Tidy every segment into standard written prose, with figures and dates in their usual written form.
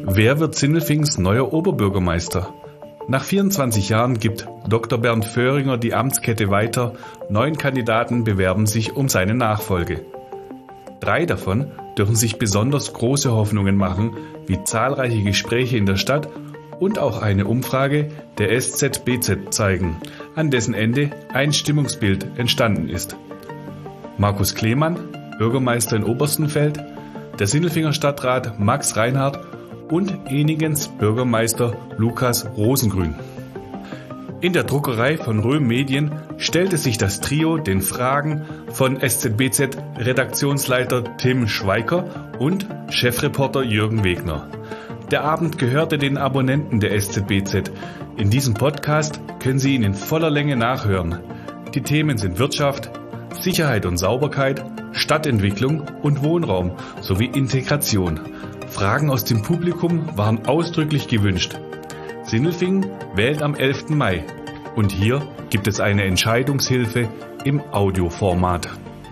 Wer wird Sindelfings neuer Oberbürgermeister? Nach 24 Jahren gibt Dr. Bernd Föhringer die Amtskette weiter. 9 Kandidaten bewerben sich um seine Nachfolge. 3 davon dürfen sich besonders große Hoffnungen machen, wie zahlreiche Gespräche in der Stadt und auch eine Umfrage der SZBZ zeigen, an dessen Ende ein Stimmungsbild entstanden ist. Markus Klemann, Bürgermeister in Oberstenfeld, der Sindelfinger Stadtrat Max Reinhardt und Enigens Bürgermeister Lukas Rosengrün. In der Druckerei von Röhm Medien stellte sich das Trio den Fragen von SZBZ-Redaktionsleiter Tim Schweiker und Chefreporter Jürgen Wegner. Der Abend gehörte den Abonnenten der SZBZ. In diesem Podcast können Sie ihn in voller Länge nachhören. Die Themen sind Wirtschaft, Sicherheit und Sauberkeit, Stadtentwicklung und Wohnraum sowie Integration. Fragen aus dem Publikum waren ausdrücklich gewünscht. Sindelfingen wählt am 11. Mai und hier gibt es eine Entscheidungshilfe im Audioformat.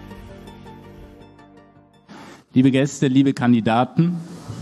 Liebe Gäste, liebe Kandidaten,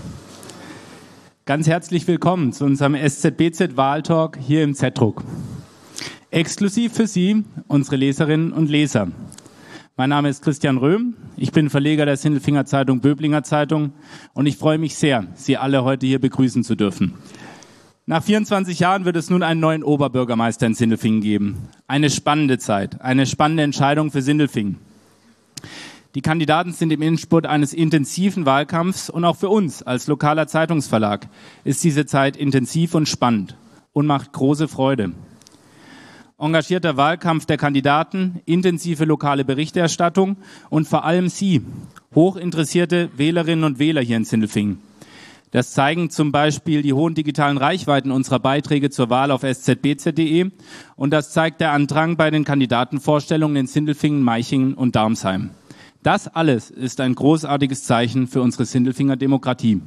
ganz herzlich willkommen zu unserem SZBZ-Wahltalk hier im Z-Druck. Exklusiv für Sie, unsere Leserinnen und Leser. Mein Name ist Christian Röhm, ich bin Verleger der Sindelfinger Zeitung Böblinger Zeitung und ich freue mich sehr, Sie alle heute hier begrüßen zu dürfen. Nach 24 Jahren wird es nun einen neuen Oberbürgermeister in Sindelfingen geben. Eine spannende Zeit, eine spannende Entscheidung für Sindelfingen. Die Kandidaten sind im Endspurt eines intensiven Wahlkampfs und auch für uns als lokaler Zeitungsverlag ist diese Zeit intensiv und spannend und macht große Freude. Engagierter Wahlkampf der Kandidaten, intensive lokale Berichterstattung und vor allem Sie, hochinteressierte Wählerinnen und Wähler hier in Sindelfingen. Das zeigen zum Beispiel die hohen digitalen Reichweiten unserer Beiträge zur Wahl auf szbz.de und das zeigt der Andrang bei den Kandidatenvorstellungen in Sindelfingen, Meichingen und Darmsheim. Das alles ist ein großartiges Zeichen für unsere Sindelfinger Demokratie.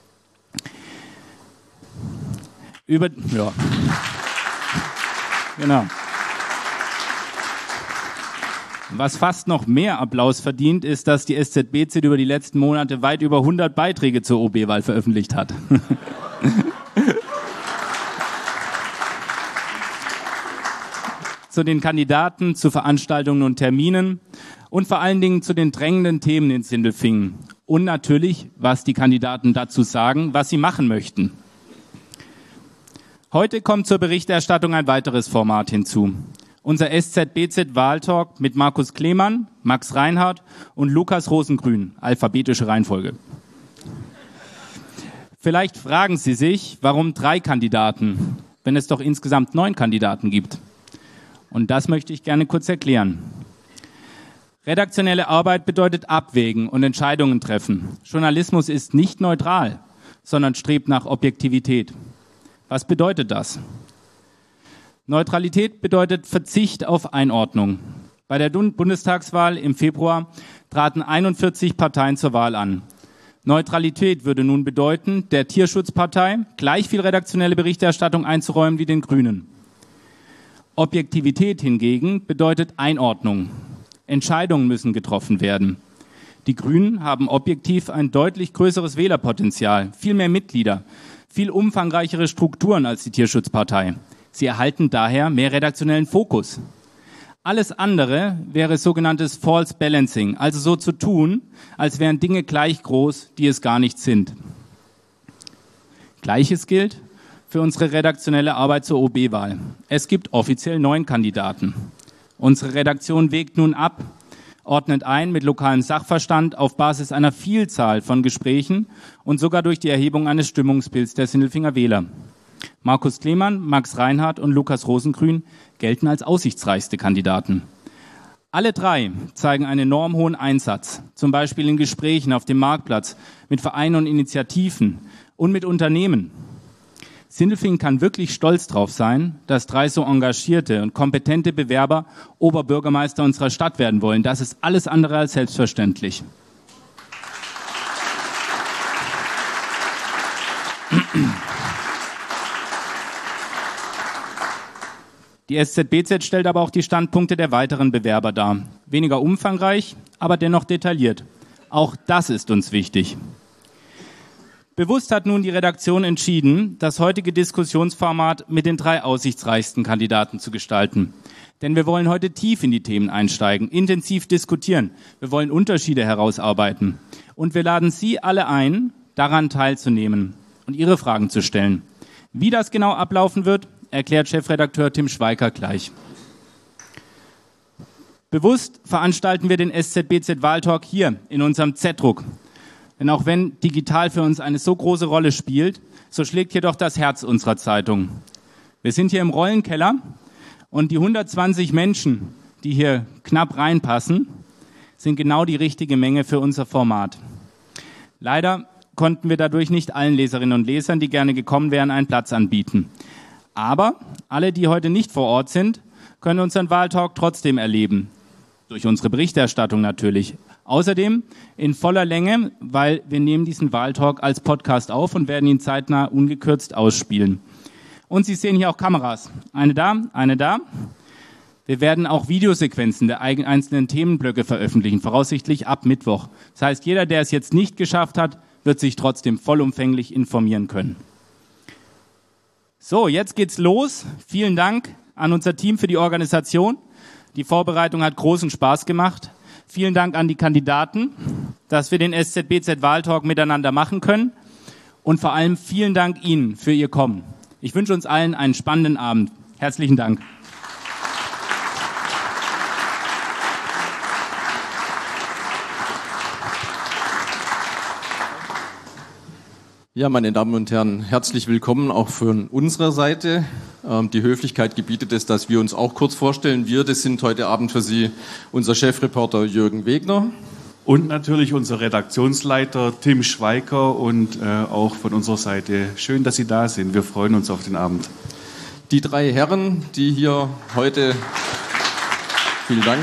Genau. Was fast noch mehr Applaus verdient, ist, dass die SZBZ über die letzten Monate weit über 100 Beiträge zur OB-Wahl veröffentlicht hat. Zu den Kandidaten, zu Veranstaltungen und Terminen und vor allen Dingen zu den drängenden Themen in Sindelfingen. Und natürlich, was die Kandidaten dazu sagen, was sie machen möchten. Heute kommt zur Berichterstattung ein weiteres Format hinzu. Unser SZBZ-Wahltalk mit Markus Klemann, Max Reinhardt und Lukas Rosengrün, alphabetische Reihenfolge. Vielleicht fragen Sie sich, warum 3 Kandidaten, wenn es doch insgesamt 9 Kandidaten gibt. Und das möchte ich gerne kurz erklären. Redaktionelle Arbeit bedeutet abwägen und Entscheidungen treffen. Journalismus ist nicht neutral, sondern strebt nach Objektivität. Was bedeutet das? Neutralität bedeutet Verzicht auf Einordnung. Bei der Bundestagswahl im Februar traten 41 Parteien zur Wahl an. Neutralität würde nun bedeuten, der Tierschutzpartei gleich viel redaktionelle Berichterstattung einzuräumen wie den Grünen. Objektivität hingegen bedeutet Einordnung. Entscheidungen müssen getroffen werden. Die Grünen haben objektiv ein deutlich größeres Wählerpotenzial, viel mehr Mitglieder, viel umfangreichere Strukturen als die Tierschutzpartei. Sie erhalten daher mehr redaktionellen Fokus. Alles andere wäre sogenanntes False Balancing, also so zu tun, als wären Dinge gleich groß, die es gar nicht sind. Gleiches gilt für unsere redaktionelle Arbeit zur OB-Wahl. Es gibt offiziell 9 Kandidaten. Unsere Redaktion wägt nun ab, ordnet ein mit lokalem Sachverstand auf Basis einer Vielzahl von Gesprächen und sogar durch die Erhebung eines Stimmungsbilds der Sindelfinger Wähler. Markus Klemann, Max Reinhardt und Lukas Rosengrün gelten als aussichtsreichste Kandidaten. Alle 3 zeigen einen enorm hohen Einsatz, zum Beispiel in Gesprächen auf dem Marktplatz, mit Vereinen und Initiativen und mit Unternehmen. Sindelfingen kann wirklich stolz drauf sein, dass 3 so engagierte und kompetente Bewerber Oberbürgermeister unserer Stadt werden wollen. Das ist alles andere als selbstverständlich. Die SZBZ stellt aber auch die Standpunkte der weiteren Bewerber dar. Weniger umfangreich, aber dennoch detailliert. Auch das ist uns wichtig. Bewusst hat nun die Redaktion entschieden, das heutige Diskussionsformat mit den 3 aussichtsreichsten Kandidaten zu gestalten. Denn wir wollen heute tief in die Themen einsteigen, intensiv diskutieren. Wir wollen Unterschiede herausarbeiten. Und wir laden Sie alle ein, daran teilzunehmen und Ihre Fragen zu stellen. Wie das genau ablaufen wird, erklärt Chefredakteur Tim Schweiker gleich. Bewusst veranstalten wir den SZBZ-Wahltalk hier in unserem Z-Druck. Denn auch wenn digital für uns eine so große Rolle spielt, so schlägt hier doch das Herz unserer Zeitung. Wir sind hier im Rollenkeller und die 120 Menschen, die hier knapp reinpassen, sind genau die richtige Menge für unser Format. Leider konnten wir dadurch nicht allen Leserinnen und Lesern, die gerne gekommen wären, einen Platz anbieten. Aber alle, die heute nicht vor Ort sind, können unseren Wahltalk trotzdem erleben. Durch unsere Berichterstattung natürlich. Außerdem in voller Länge, weil wir nehmen diesen Wahltalk als Podcast auf und werden ihn zeitnah ungekürzt ausspielen. Und Sie sehen hier auch Kameras. Eine da, eine da. Wir werden auch Videosequenzen der einzelnen Themenblöcke veröffentlichen, voraussichtlich ab Mittwoch. Das heißt, jeder, der es jetzt nicht geschafft hat, wird sich trotzdem vollumfänglich informieren können. So, jetzt geht's los. Vielen Dank an unser Team für die Organisation. Die Vorbereitung hat großen Spaß gemacht. Vielen Dank an die Kandidaten, dass wir den SZBZ-Wahltalk miteinander machen können. Und vor allem vielen Dank Ihnen für Ihr Kommen. Ich wünsche uns allen einen spannenden Abend. Herzlichen Dank. Ja, meine Damen und Herren, herzlich willkommen auch von unserer Seite. Die Höflichkeit gebietet es, dass wir uns auch kurz vorstellen. Das sind heute Abend für Sie unser Chefreporter Jürgen Wegner. Und natürlich unser Redaktionsleiter Tim Schweiker und auch von unserer Seite. Schön, dass Sie da sind. Wir freuen uns auf den Abend. Die 3 Herren, die hier heute, vielen Dank,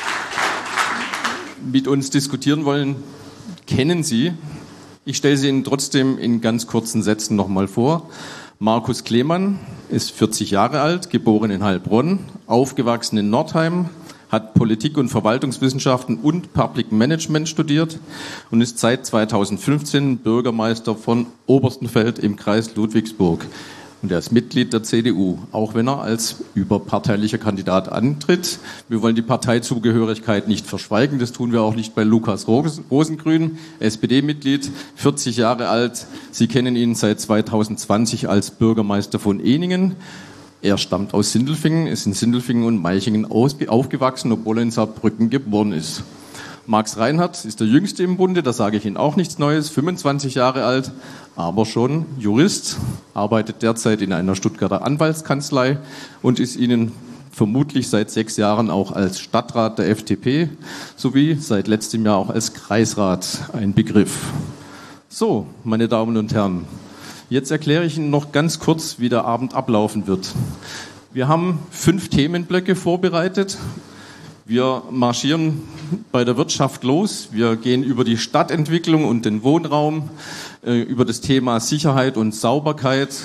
mit uns diskutieren wollen, kennen Sie. Ich stelle sie Ihnen trotzdem in ganz kurzen Sätzen nochmal vor. Markus Klemann ist 40 Jahre alt, geboren in Heilbronn, aufgewachsen in Nordheim, hat Politik- und Verwaltungswissenschaften und Public Management studiert und ist seit 2015 Bürgermeister von Oberstenfeld im Kreis Ludwigsburg. Und er ist Mitglied der CDU, auch wenn er als überparteilicher Kandidat antritt. Wir wollen die Parteizugehörigkeit nicht verschweigen, das tun wir auch nicht bei Lukas Rosengrün, SPD-Mitglied, 40 Jahre alt. Sie kennen ihn seit 2020 als Bürgermeister von Ehningen. Er stammt aus Sindelfingen, ist in Sindelfingen und Meichingen aufgewachsen, obwohl er in Saarbrücken geboren ist. Max Reinhardt ist der Jüngste im Bunde, da sage ich Ihnen auch nichts Neues, 25 Jahre alt, aber schon Jurist, arbeitet derzeit in einer Stuttgarter Anwaltskanzlei und ist Ihnen vermutlich seit 6 Jahren auch als Stadtrat der FDP sowie seit letztem Jahr auch als Kreisrat ein Begriff. So, meine Damen und Herren, jetzt erkläre ich Ihnen noch ganz kurz, wie der Abend ablaufen wird. Wir haben 5 Themenblöcke vorbereitet. Wir marschieren bei der Wirtschaft los. Wir gehen über die Stadtentwicklung und den Wohnraum, über das Thema Sicherheit und Sauberkeit,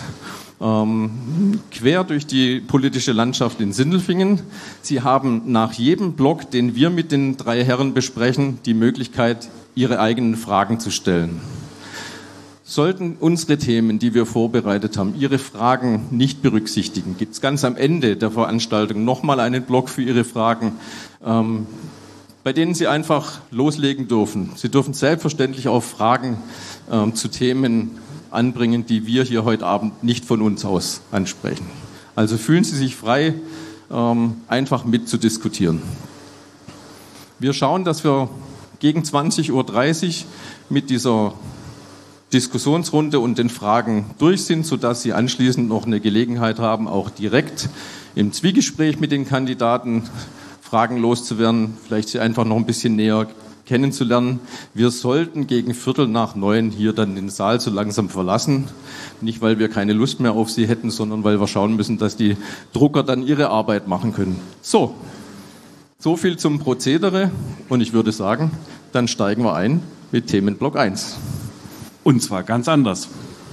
quer durch die politische Landschaft in Sindelfingen. Sie haben nach jedem Block, den wir mit den 3 Herren besprechen, die Möglichkeit, Ihre eigenen Fragen zu stellen. Sollten unsere Themen, die wir vorbereitet haben, Ihre Fragen nicht berücksichtigen, gibt es ganz am Ende der Veranstaltung nochmal einen Block für Ihre Fragen, bei denen Sie einfach loslegen dürfen. Sie dürfen selbstverständlich auch Fragen zu Themen anbringen, die wir hier heute Abend nicht von uns aus ansprechen. Also fühlen Sie sich frei, einfach mitzudiskutieren. Wir schauen, dass wir gegen 20:30 Uhr mit dieser Diskussionsrunde und den Fragen durch sind, sodass Sie anschließend noch eine Gelegenheit haben, auch direkt im Zwiegespräch mit den Kandidaten Fragen loszuwerden, vielleicht Sie einfach noch ein bisschen näher kennenzulernen. Wir sollten gegen 8:45 hier dann den Saal so langsam verlassen. Nicht, weil wir keine Lust mehr auf Sie hätten, sondern weil wir schauen müssen, dass die Drucker dann ihre Arbeit machen können. So viel zum Prozedere und ich würde sagen, dann steigen wir ein mit Themenblock 1. Und zwar ganz anders.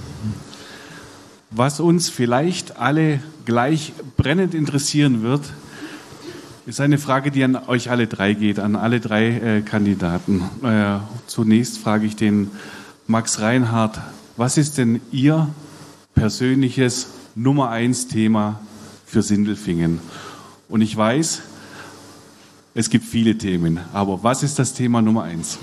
Was uns vielleicht alle gleich brennend interessieren wird, ist eine Frage, die an euch alle 3 geht, an alle 3 Kandidaten. Zunächst frage ich den Max Reinhardt, Was ist denn Ihr persönliches Nummer 1 Thema für Sindelfingen? Und ich weiß, es gibt viele Themen, aber was ist das Thema Nummer 1?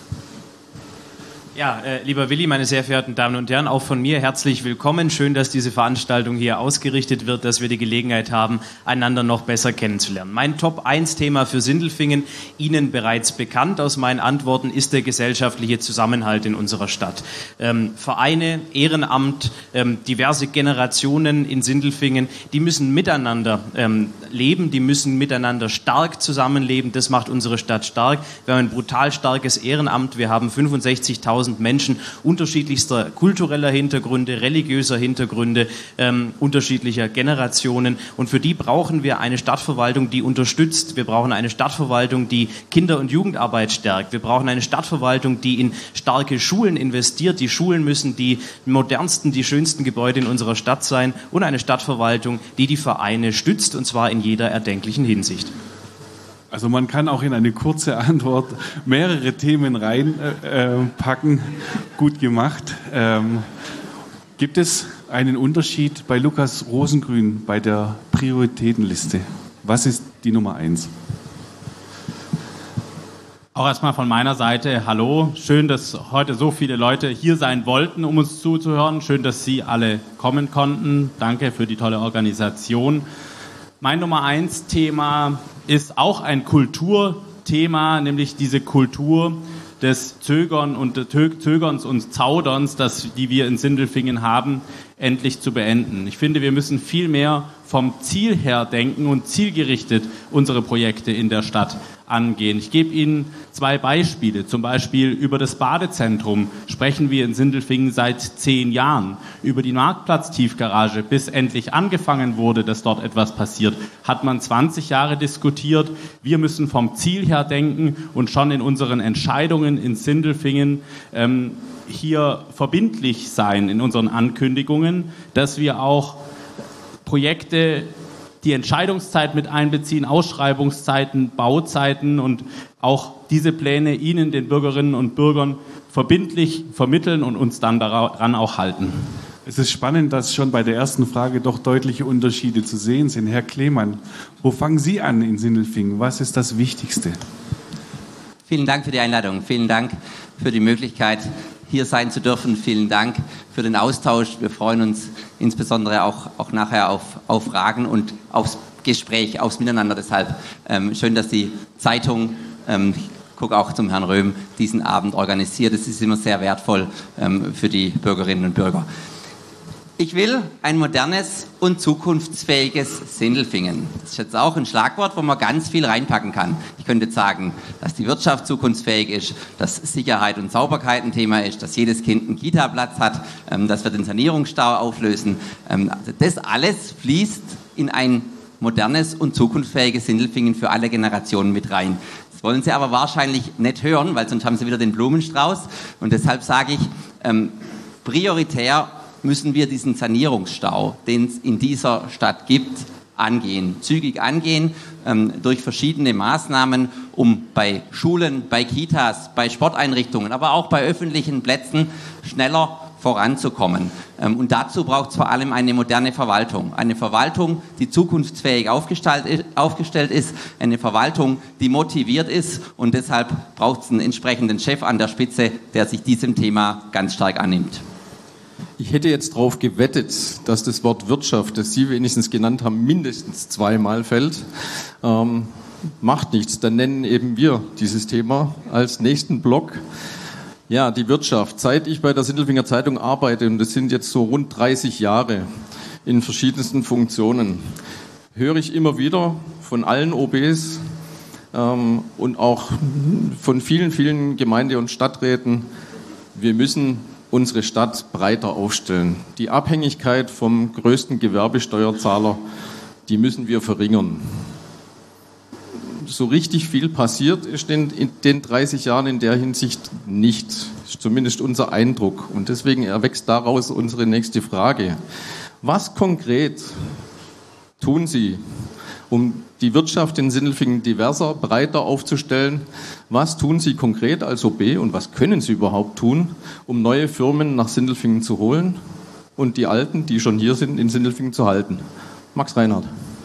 Ja, lieber Willi, meine sehr verehrten Damen und Herren, auch von mir herzlich willkommen. Schön, dass diese Veranstaltung hier ausgerichtet wird, dass wir die Gelegenheit haben, einander noch besser kennenzulernen. Mein Top-1-Thema für Sindelfingen, Ihnen bereits bekannt aus meinen Antworten, ist der gesellschaftliche Zusammenhalt in unserer Stadt. Vereine, Ehrenamt, diverse Generationen in Sindelfingen, die müssen miteinander leben, die müssen miteinander stark zusammenleben. Das macht unsere Stadt stark. Wir haben ein brutal starkes Ehrenamt. Wir haben 65.000 Menschen unterschiedlichster kultureller Hintergründe, religiöser Hintergründe, unterschiedlicher Generationen. Und für die brauchen wir eine Stadtverwaltung, die unterstützt. Wir brauchen eine Stadtverwaltung, die Kinder- und Jugendarbeit stärkt. Wir brauchen eine Stadtverwaltung, die in starke Schulen investiert. Die Schulen müssen die modernsten, die schönsten Gebäude in unserer Stadt sein. Und eine Stadtverwaltung, die die Vereine stützt, und zwar in jeder erdenklichen Hinsicht. Also man kann auch in eine kurze Antwort mehrere Themen reinpacken. Gut gemacht. Gibt es einen Unterschied bei Lukas Rosengrün bei der Prioritätenliste? Was ist die Nummer 1? Auch erstmal von meiner Seite, hallo. Schön, dass heute so viele Leute hier sein wollten, um uns zuzuhören. Schön, dass Sie alle kommen konnten. Danke für die tolle Organisation. Mein Nummer 1 Thema ist auch ein Kulturthema, nämlich diese Kultur des Zögerns und Zauderns, die wir in Sindelfingen haben, endlich zu beenden. Ich finde, wir müssen viel mehr vom Ziel her denken und zielgerichtet unsere Projekte in der Stadt angehen. Ich gebe Ihnen 2 Beispiele. Zum Beispiel über das Badezentrum sprechen wir in Sindelfingen seit 10 Jahren. Über die Marktplatz-Tiefgarage, bis endlich angefangen wurde, dass dort etwas passiert, hat man 20 Jahre diskutiert. Wir müssen vom Ziel her denken und schon in unseren Entscheidungen in Sindelfingen hier verbindlich sein in unseren Ankündigungen, dass wir auch Projekte, die Entscheidungszeit mit einbeziehen, Ausschreibungszeiten, Bauzeiten und auch diese Pläne Ihnen, den Bürgerinnen und Bürgern, verbindlich vermitteln und uns dann daran auch halten. Es ist spannend, dass schon bei der ersten Frage doch deutliche Unterschiede zu sehen sind. Herr Kleemann, wo fangen Sie an in Sindelfingen? Was ist das Wichtigste? Vielen Dank für die Einladung. Vielen Dank für die Möglichkeit, hier sein zu dürfen. Vielen Dank für den Austausch. Wir freuen uns insbesondere auch nachher auf Fragen und aufs Gespräch, aufs Miteinander. Deshalb schön, dass die Zeitung, ich gucke auch zum Herrn Röhm, diesen Abend organisiert. Es ist immer sehr wertvoll für die Bürgerinnen und Bürger. Ich will ein modernes und zukunftsfähiges Sindelfingen. Das ist jetzt auch ein Schlagwort, wo man ganz viel reinpacken kann. Ich könnte jetzt sagen, dass die Wirtschaft zukunftsfähig ist, dass Sicherheit und Sauberkeit ein Thema ist, dass jedes Kind einen Kita-Platz hat, dass wir den Sanierungsstau auflösen. Das alles fließt in ein modernes und zukunftsfähiges Sindelfingen für alle Generationen mit rein. Das wollen Sie aber wahrscheinlich nicht hören, weil sonst haben Sie wieder den Blumenstrauß. Und deshalb sage ich, prioritär müssen wir diesen Sanierungsstau, den es in dieser Stadt gibt, angehen, zügig angehen, durch verschiedene Maßnahmen, um bei Schulen, bei Kitas, bei Sporteinrichtungen, aber auch bei öffentlichen Plätzen schneller voranzukommen. Und dazu braucht es vor allem eine moderne Verwaltung. Eine Verwaltung, die zukunftsfähig aufgestellt ist, eine Verwaltung, die motiviert ist, und deshalb braucht es einen entsprechenden Chef an der Spitze, der sich diesem Thema ganz stark annimmt. Ich hätte jetzt darauf gewettet, dass das Wort Wirtschaft, das Sie wenigstens genannt haben, mindestens 2-mal fällt. Macht nichts, dann nennen eben wir dieses Thema als nächsten Block. Ja, die Wirtschaft. Seit ich bei der Sindelfinger Zeitung arbeite, und das sind jetzt so rund 30 Jahre in verschiedensten Funktionen, höre ich immer wieder von allen OBs und auch von vielen, vielen Gemeinde- und Stadträten, wir müssen unsere Stadt breiter aufstellen. Die Abhängigkeit vom größten Gewerbesteuerzahler, die müssen wir verringern. So richtig viel passiert ist in den 30 Jahren in der Hinsicht nicht. Das ist zumindest unser Eindruck. Und deswegen erwächst daraus unsere nächste Frage. Was konkret tun Sie, um die Wirtschaft in Sindelfingen diverser, breiter aufzustellen. Was tun Sie konkret als OB und was können Sie überhaupt tun, um neue Firmen nach Sindelfingen zu holen und die alten, die schon hier sind, in Sindelfingen zu halten? Max Reinhardt.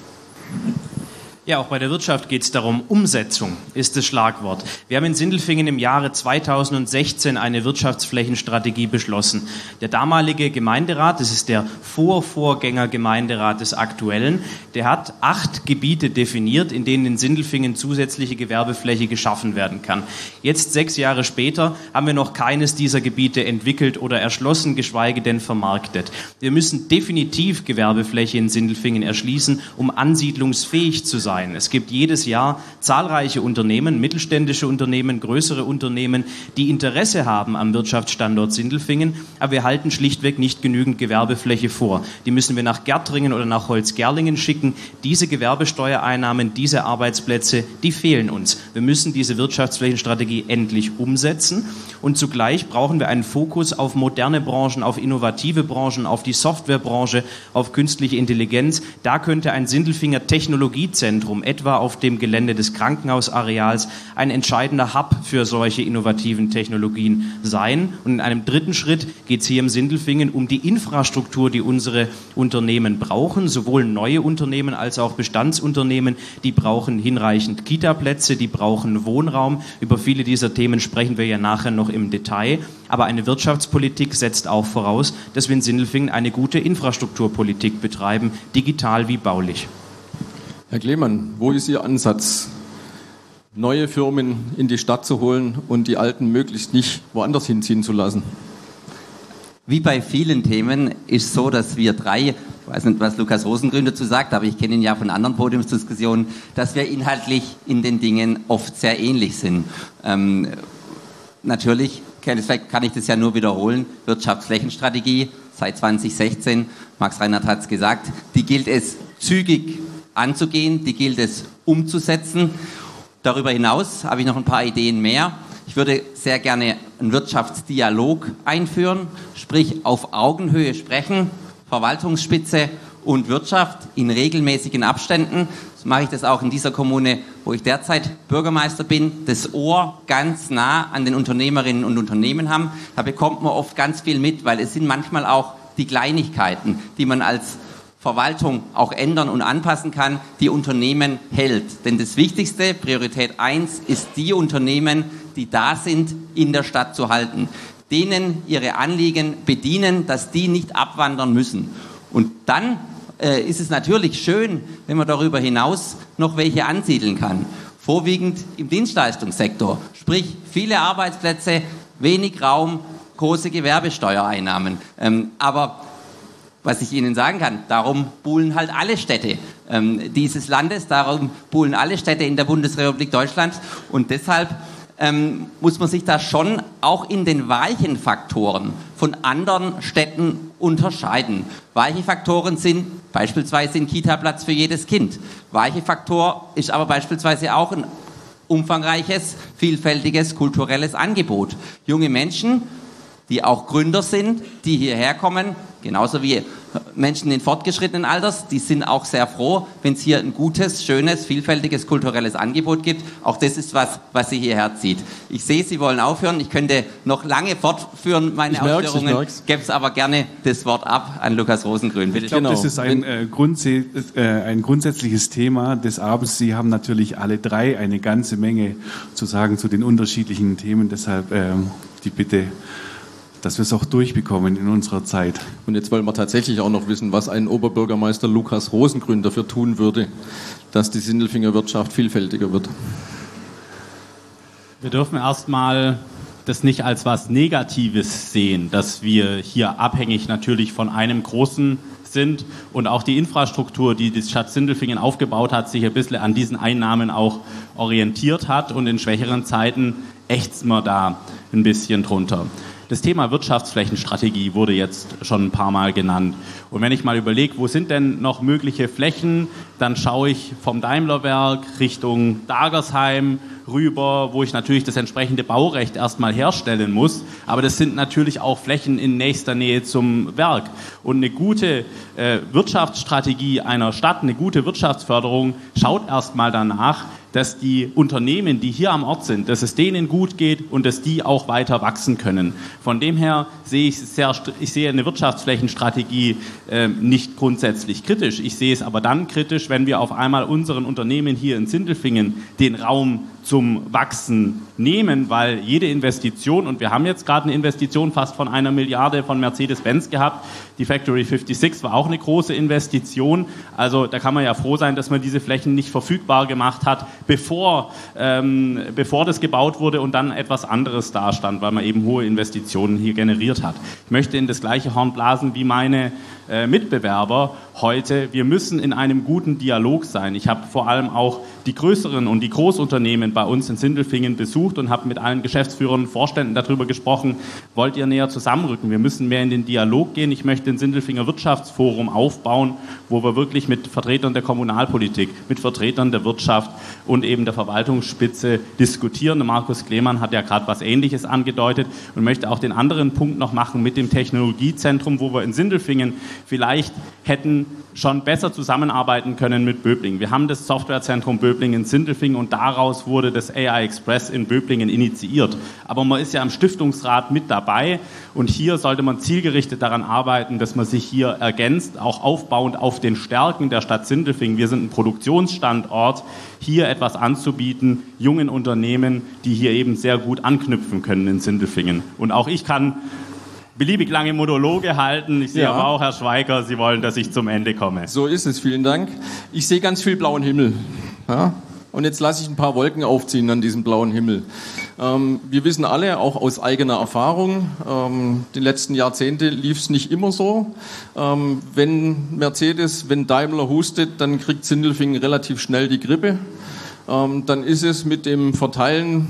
Ja, auch bei der Wirtschaft geht es darum, Umsetzung ist das Schlagwort. Wir haben in Sindelfingen im Jahre 2016 eine Wirtschaftsflächenstrategie beschlossen. Der damalige Gemeinderat, das ist der Vorvorgängergemeinderat des aktuellen, der hat 8 Gebiete definiert, in denen in Sindelfingen zusätzliche Gewerbefläche geschaffen werden kann. Jetzt, 6 Jahre später, haben wir noch keines dieser Gebiete entwickelt oder erschlossen, geschweige denn vermarktet. Wir müssen definitiv Gewerbefläche in Sindelfingen erschließen, um ansiedlungsfähig zu sein. Es gibt jedes Jahr zahlreiche Unternehmen, mittelständische Unternehmen, größere Unternehmen, die Interesse haben am Wirtschaftsstandort Sindelfingen, aber wir halten schlichtweg nicht genügend Gewerbefläche vor. Die müssen wir nach Gärtringen oder nach Holzgerlingen schicken. Diese Gewerbesteuereinnahmen, diese Arbeitsplätze, die fehlen uns. Wir müssen diese Wirtschaftsflächenstrategie endlich umsetzen und zugleich brauchen wir einen Fokus auf moderne Branchen, auf innovative Branchen, auf die Softwarebranche, auf künstliche Intelligenz. Da könnte ein Sindelfinger Technologiezentrum etwa auf dem Gelände des Krankenhausareals ein entscheidender Hub für solche innovativen Technologien sein. Und in einem dritten Schritt geht es hier im Sindelfingen um die Infrastruktur, die unsere Unternehmen brauchen, sowohl neue Unternehmen als auch Bestandsunternehmen. Die brauchen hinreichend Kita-Plätze, die brauchen Wohnraum. Über viele dieser Themen sprechen wir ja nachher noch im Detail. Aber eine Wirtschaftspolitik setzt auch voraus, dass wir in Sindelfingen eine gute Infrastrukturpolitik betreiben, digital wie baulich. Herr Klemann, wo ist Ihr Ansatz, neue Firmen in die Stadt zu holen und die alten möglichst nicht woanders hinziehen zu lassen? Wie bei vielen Themen ist so, dass wir 3, ich weiß nicht, was Lukas Rosengrün dazu sagt, aber ich kenne ihn ja von anderen Podiumsdiskussionen, dass wir inhaltlich in den Dingen oft sehr ähnlich sind. Natürlich kann ich das ja nur wiederholen, Wirtschaftsflächenstrategie seit 2016, Max Reinhardt hat es gesagt, die gilt es zügig anzugehen, die gilt es umzusetzen. Darüber hinaus habe ich noch ein paar Ideen mehr. Ich würde sehr gerne einen Wirtschaftsdialog einführen, sprich auf Augenhöhe sprechen, Verwaltungsspitze und Wirtschaft in regelmäßigen Abständen. So mache ich das auch in dieser Kommune, wo ich derzeit Bürgermeister bin, das Ohr ganz nah an den Unternehmerinnen und Unternehmen haben. Da bekommt man oft ganz viel mit, weil es sind manchmal auch die Kleinigkeiten, die man als Verwaltung auch ändern und anpassen kann, die Unternehmen hält. Denn das Wichtigste, Priorität 1, ist die Unternehmen, die da sind, in der Stadt zu halten. Denen ihre Anliegen bedienen, dass die nicht abwandern müssen. Und dann ist es natürlich schön, wenn man darüber hinaus noch welche ansiedeln kann. Vorwiegend im Dienstleistungssektor, sprich viele Arbeitsplätze, wenig Raum, große Gewerbesteuereinnahmen. Aber was ich Ihnen sagen kann, darum buhlen halt alle Städte dieses Landes, darum buhlen alle Städte in der Bundesrepublik Deutschland und deshalb muss man sich da schon auch in den weichen Faktoren von anderen Städten unterscheiden. Weiche Faktoren sind beispielsweise ein Kita-Platz für jedes Kind. Weiche Faktor ist aber beispielsweise auch ein umfangreiches, vielfältiges kulturelles Angebot. Junge Menschen, die auch Gründer sind, die hierher kommen, genauso wie Menschen in fortgeschrittenen Alters, die sind auch sehr froh, wenn es hier ein gutes, schönes, vielfältiges kulturelles Angebot gibt. Auch das ist was sie hierher zieht. Ich sehe, Sie wollen aufhören. Ich könnte noch lange fortführen, meine Ausführungen. Gäbe es aber gerne das Wort ab an Lukas Rosengrün. Bitte. Ich glaube, das ist ein grundsätzliches Thema des Abends. Sie haben natürlich alle 3 eine ganze Menge zu sagen zu den unterschiedlichen Themen. Deshalb die Bitte, dass wir es auch durchbekommen in unserer Zeit. Und jetzt wollen wir tatsächlich auch noch wissen, was ein Oberbürgermeister Lukas Rosengrün dafür tun würde, dass die Sindelfinger Wirtschaft vielfältiger wird. Wir dürfen erstmal das nicht als was Negatives sehen, dass wir hier abhängig natürlich von einem großen sind und auch die Infrastruktur, die die Stadt Sindelfingen aufgebaut hat, sich ein bisschen an diesen Einnahmen auch orientiert hat und in schwächeren Zeiten ächzt man da ein bisschen drunter. Das Thema Wirtschaftsflächenstrategie wurde jetzt schon ein paar Mal genannt. Und wenn ich mal überlege, wo sind denn noch mögliche Flächen, dann schaue ich vom Daimlerwerk Richtung Dagersheim rüber, wo ich natürlich das entsprechende Baurecht erstmal herstellen muss. Aber das sind natürlich auch Flächen in nächster Nähe zum Werk. Und eine gute Wirtschaftsstrategie einer Stadt, eine gute Wirtschaftsförderung schaut erstmal danach, dass die Unternehmen, die hier am Ort sind, dass es denen gut geht und dass die auch weiter wachsen können. Von dem her sehe ich sehe eine Wirtschaftsflächenstrategie nicht grundsätzlich kritisch. Ich sehe es aber dann kritisch, wenn wir auf einmal unseren Unternehmen hier in Sindelfingen den Raum zum Wachsen nehmen, weil jede Investition, und wir haben jetzt gerade eine Investition fast von 1 Milliarde von Mercedes-Benz gehabt, die Factory 56 war auch eine große Investition, also da kann man ja froh sein, dass man diese Flächen nicht verfügbar gemacht hat, bevor das gebaut wurde und dann etwas anderes dastand, weil man eben hohe Investitionen hier generiert hat. Ich möchte in das gleiche Horn blasen wie meine Mitbewerber heute. Wir müssen in einem guten Dialog sein. Ich habe vor allem auch die größeren und die Großunternehmen bei uns in Sindelfingen besucht und habe mit allen Geschäftsführern und Vorständen darüber gesprochen, wollt ihr näher zusammenrücken? Wir müssen mehr in den Dialog gehen. Ich möchte ein Sindelfinger Wirtschaftsforum aufbauen, wo wir wirklich mit Vertretern der Kommunalpolitik, mit Vertretern der Wirtschaft und eben der Verwaltungsspitze diskutieren. Markus Klemann hat ja gerade was Ähnliches angedeutet und möchte auch den anderen Punkt noch machen mit dem Technologiezentrum, wo wir in Sindelfingen vielleicht hätten schon besser zusammenarbeiten können mit Böblingen. Wir haben das Softwarezentrum Böblingen in Sindelfingen und daraus wurde das AI Express in Böblingen initiiert. Aber man ist ja im Stiftungsrat mit dabei und hier sollte man zielgerichtet daran arbeiten, dass man sich hier ergänzt, auch aufbauend auf den Stärken der Stadt Sindelfingen. Wir sind ein Produktionsstandort, hier etwas anzubieten, jungen Unternehmen, die hier eben sehr gut anknüpfen können in Sindelfingen. Und auch ich kann beliebig lange Monologe halten. Ich sehe aber auch, Herr Schweiger, Sie wollen, dass ich zum Ende komme. So ist es, vielen Dank. Ich sehe ganz viel blauen Himmel. Ja? Und jetzt lasse ich ein paar Wolken aufziehen an diesem blauen Himmel. Wir wissen alle, auch aus eigener Erfahrung, die letzten Jahrzehnte lief es nicht immer so. Wenn Daimler hustet, dann kriegt Sindelfingen relativ schnell die Grippe. Dann ist es mit dem Verteilen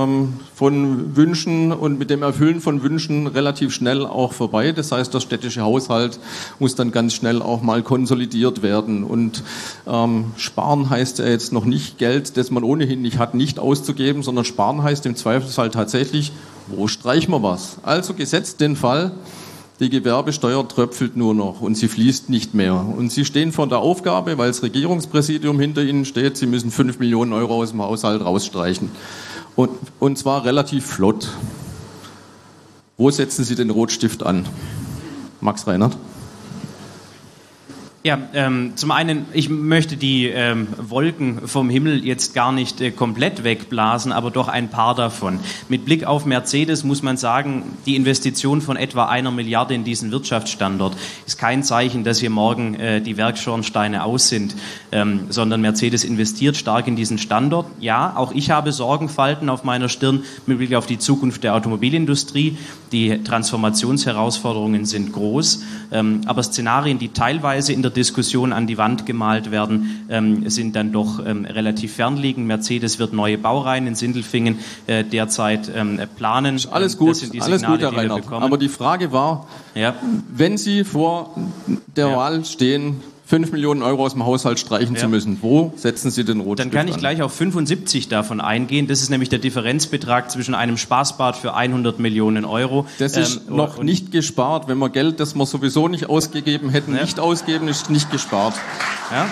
von Wünschen und mit dem Erfüllen von Wünschen relativ schnell auch vorbei. Das heißt, der städtische Haushalt muss dann ganz schnell auch mal konsolidiert werden. Und sparen heißt ja jetzt noch nicht Geld, das man ohnehin nicht hat, nicht auszugeben, sondern sparen heißt im Zweifelsfall tatsächlich, wo streichen wir was? Also gesetzt den Fall, die Gewerbesteuer tröpfelt nur noch und sie fließt nicht mehr. Und Sie stehen vor der Aufgabe, weil das Regierungspräsidium hinter Ihnen steht, Sie müssen 5 Millionen Euro aus dem Haushalt rausstreichen. Und zwar relativ flott. Wo setzen Sie den Rotstift an? Max Reinhardt? Ja, zum einen, ich möchte die Wolken vom Himmel jetzt gar nicht komplett wegblasen, aber doch ein paar davon. Mit Blick auf Mercedes muss man sagen, die Investition von etwa 1 Milliarde in diesen Wirtschaftsstandort ist kein Zeichen, dass hier morgen die Werkschornsteine aus sind, sondern Mercedes investiert stark in diesen Standort. Ja, auch ich habe Sorgenfalten auf meiner Stirn mit Blick auf die Zukunft der Automobilindustrie. Die Transformationsherausforderungen sind groß, aber Szenarien, die teilweise in der Diskussion an die Wand gemalt werden, sind dann doch relativ fernliegend. Mercedes wird neue Baureihen in Sindelfingen derzeit planen. Alles gut, Herr Reinhardt. Aber die Frage war, wenn Sie vor der Wahl stehen, 5 Millionen Euro aus dem Haushalt streichen zu müssen. Wo setzen Sie den Rotstift an? Dann kann ich gleich auf 75 davon eingehen. Das ist nämlich der Differenzbetrag zwischen einem Spaßbad für 100 Millionen Euro. Das ist noch nicht gespart. Wenn wir Geld, das wir sowieso nicht ausgegeben hätten, nicht ausgeben, ist nicht gespart. Ja.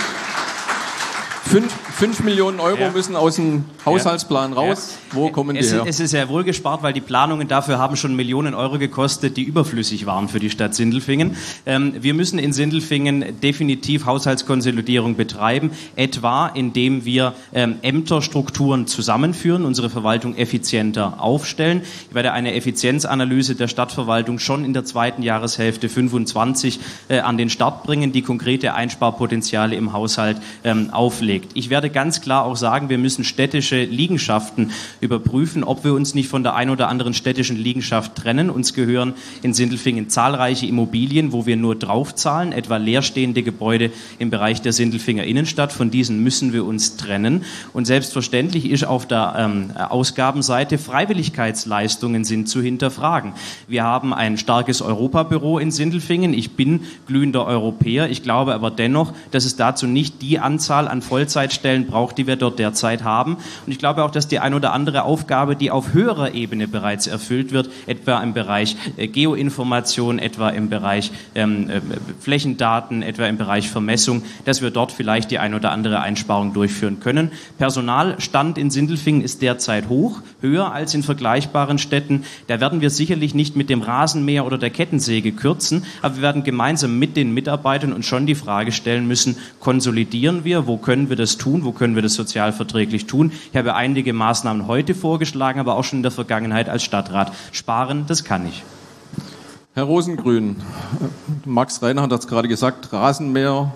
5 Millionen Euro müssen aus dem Haushaltsplan raus. Wo kommen die her? Es ist sehr wohl gespart, weil die Planungen dafür haben schon Millionen Euro gekostet, die überflüssig waren für die Stadt Sindelfingen. Wir müssen in Sindelfingen definitiv Haushaltskonsolidierung betreiben, etwa indem wir Ämterstrukturen zusammenführen, unsere Verwaltung effizienter aufstellen. Ich werde eine Effizienzanalyse der Stadtverwaltung schon in der zweiten Jahreshälfte 25 an den Start bringen, die konkrete Einsparpotenziale im Haushalt auflegt. Ich werde ganz klar auch sagen, wir müssen städtische Liegenschaften überprüfen, ob wir uns nicht von der ein oder anderen städtischen Liegenschaft trennen. Uns gehören in Sindelfingen zahlreiche Immobilien, wo wir nur draufzahlen, etwa leerstehende Gebäude im Bereich der Sindelfinger Innenstadt. Von diesen müssen wir uns trennen. Und selbstverständlich ist auf der Ausgabenseite Freiwilligkeitsleistungen sind zu hinterfragen. Wir haben ein starkes Europabüro in Sindelfingen. Ich bin glühender Europäer. Ich glaube aber dennoch, dass es dazu nicht die Anzahl an Vollzeitstellen braucht, die wir dort derzeit haben. Und ich glaube auch, dass die ein oder andere Aufgabe, die auf höherer Ebene bereits erfüllt wird, etwa im Bereich Geoinformation, etwa im Bereich Flächendaten, etwa im Bereich Vermessung, dass wir dort vielleicht die ein oder andere Einsparung durchführen können. Personalstand in Sindelfingen ist derzeit hoch, höher als in vergleichbaren Städten. Da werden wir sicherlich nicht mit dem Rasenmäher oder der Kettensäge kürzen, aber wir werden gemeinsam mit den Mitarbeitern uns schon die Frage stellen müssen, konsolidieren wir, wo können wir das tun, wo können wir das sozialverträglich tun. Ich habe einige Maßnahmen heute vorgeschlagen, aber auch schon in der Vergangenheit als Stadtrat. Sparen, das kann ich. Herr Rosengrün, Max Reinhardt hat es gerade gesagt, Rasenmäher